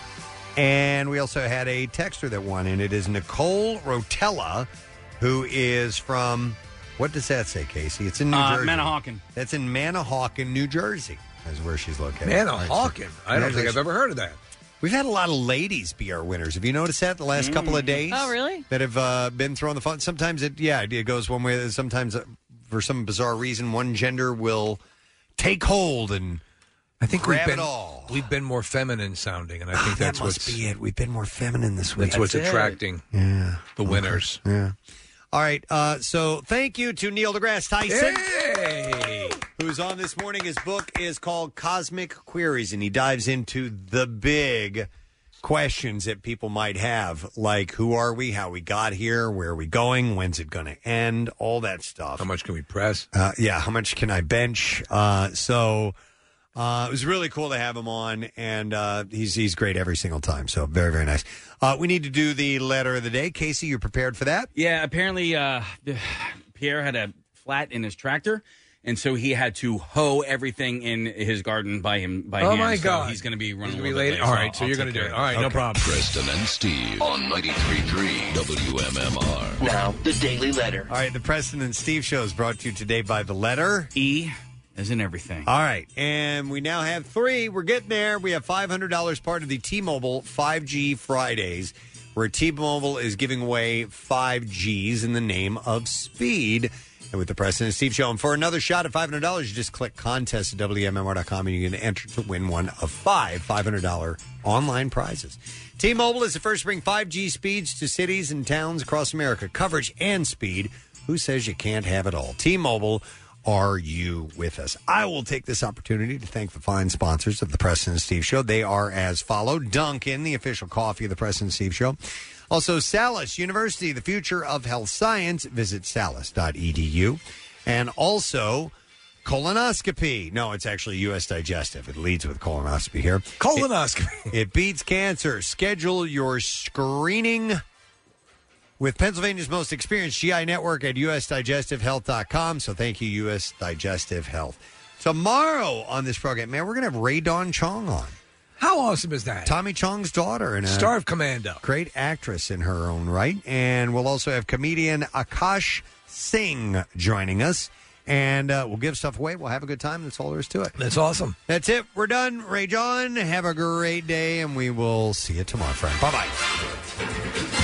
And we also had a texter that won, and it is Nicole Rotella, who is from, what does that say, Casey? It's in New
Uh,
Jersey.
Manahawkin.
That's in Manahawkin, New Jersey, is where she's located.
Manahawkin.
All right, so-
I don't think I've ever heard of that.
We've had a lot of ladies be our winners. Have you noticed that the last couple of days?
Oh, really?
That have uh, been throwing the fun. Sometimes it, yeah, it goes one way. Sometimes, uh, for some bizarre reason, one gender will take hold and
I think
grab
we've been
it all.
we've been more feminine sounding, and I think
that
that's
must
what's
be it. We've been more feminine this week.
that's what's
That's it.
attracting
Yeah.
the winners.
Yeah. All right. Uh, so thank you to Neil deGrasse Tyson,
Hey!
who's on this morning. His book is called Cosmic Queries, and he dives into the big questions that people might have, like who are we, how we got here, where are we going, when's it going to end, all that stuff.
How much can we press?
Uh, yeah, how much can I bench? Uh, so uh, it was really cool to have him on, and uh, he's he's great every single time. So very, very nice. Uh, we need to do the letter of the day. Casey, you prepared for that?
Yeah, apparently uh, Pierre had a flat in his tractor, and so he had to hoe everything in his garden by him by
Oh,
hand.
my
So
God.
he's going to be running
He's
a
gonna
little
be
bit
late.
late.
All right, so
I'll
you're
take
gonna do
care
it.
of
All right, no problem.
Preston and Steve on ninety-three point three W M M R.
Now, the Daily Letter.
All right, the Preston and Steve Show is brought to you today by the letter
E, as in everything.
All right, and we now have three. We're getting there. We have five hundred dollars part of the T-Mobile five G Fridays, where T-Mobile is giving away five Gs in the name of speed. And with the Preston and Steve Show, and for another shot at five hundred dollars, you just click contest at W M M R dot com, and you can enter to win one of five five hundred dollars online prizes. T-Mobile is the first to bring five G speeds to cities and towns across America. Coverage and speed. Who says you can't have it all? T-Mobile are you with us? I will take this opportunity to thank the fine sponsors of the Preston and Steve Show. They are as follow. Dunkin', the official coffee of the Preston and Steve Show. Also, Salus University, the future of health science. Visit salus dot e d u. And also, colonoscopy. No, it's actually U S Digestive. It leads with colonoscopy here.
Colonoscopy.
It, it beats cancer. Schedule your screening with Pennsylvania's most experienced G I network at u s digestive health dot com. So thank you, U S Digestive Health. Tomorrow on this program, man, we're going to have Ray Dawn Chong on.
How awesome is that?
Tommy Chong's daughter. And a
Star of Commando.
Great actress in her own right. And we'll also have comedian Akash Singh joining us. And uh, we'll give stuff away. We'll have a good time. That's all there is to it.
That's awesome.
That's it. We're done. Ray John, have a great day, and we will see you tomorrow, friend. Bye-bye.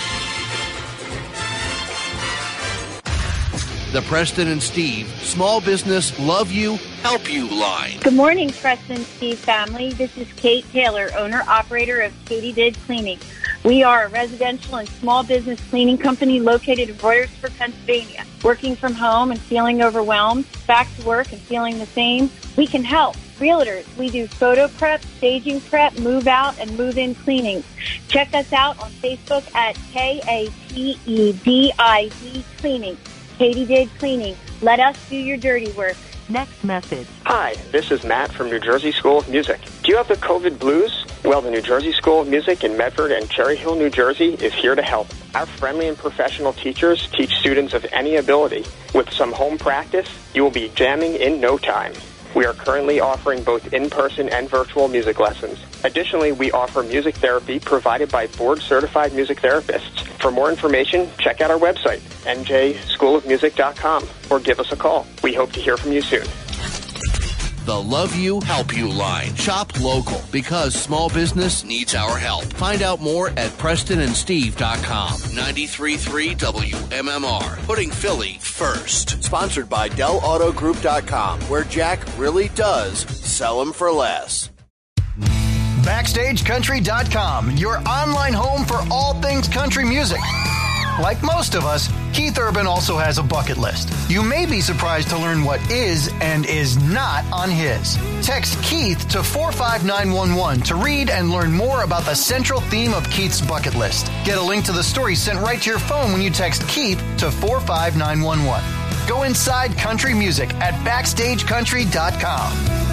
The Preston and Steve Small Business Love You, Help You line.
Good morning, Preston Steve family. This is Kate Taylor, owner-operator of Katie Did Cleaning. We are a residential and small business cleaning company located in Royersford, Pennsylvania. Working from home and feeling overwhelmed, back to work and feeling the same, we can help. Realtors, we do photo prep, staging prep, move out, and move in cleanings. Check us out on Facebook at K A T E D I D Cleaning. Katie Did Cleaning. Let us do your dirty work.
Next message.
Hi, this is Matt from New Jersey School of Music. Do you have the COVID blues? Well, the New Jersey School of Music in Medford and Cherry Hill, New Jersey is here to help. Our friendly and professional teachers teach students of any ability. With some home practice, you will be jamming in no time. We are currently offering both in-person and virtual music lessons. Additionally, we offer music therapy provided by board-certified music therapists. For more information, check out our website, n j school of music dot com, or give us a call. We hope to hear from you soon.
The Love You, Help You line. Shop local because small business needs our help. Find out more at preston and steve dot com. ninety-three point three W M M R. Putting Philly first. Sponsored by del auto group dot com, where Jack really does sell them for less.
backstage country dot com, your online home for all things country music. Like most of us, Keith Urban also has a bucket list. You may be surprised to learn what is and is not on his. Text Keith to four five nine one one to read and learn more about the central theme of Keith's bucket list. Get a link to the story sent right to your phone when you text Keith to four five nine one one. Go inside country music at backstage country dot com.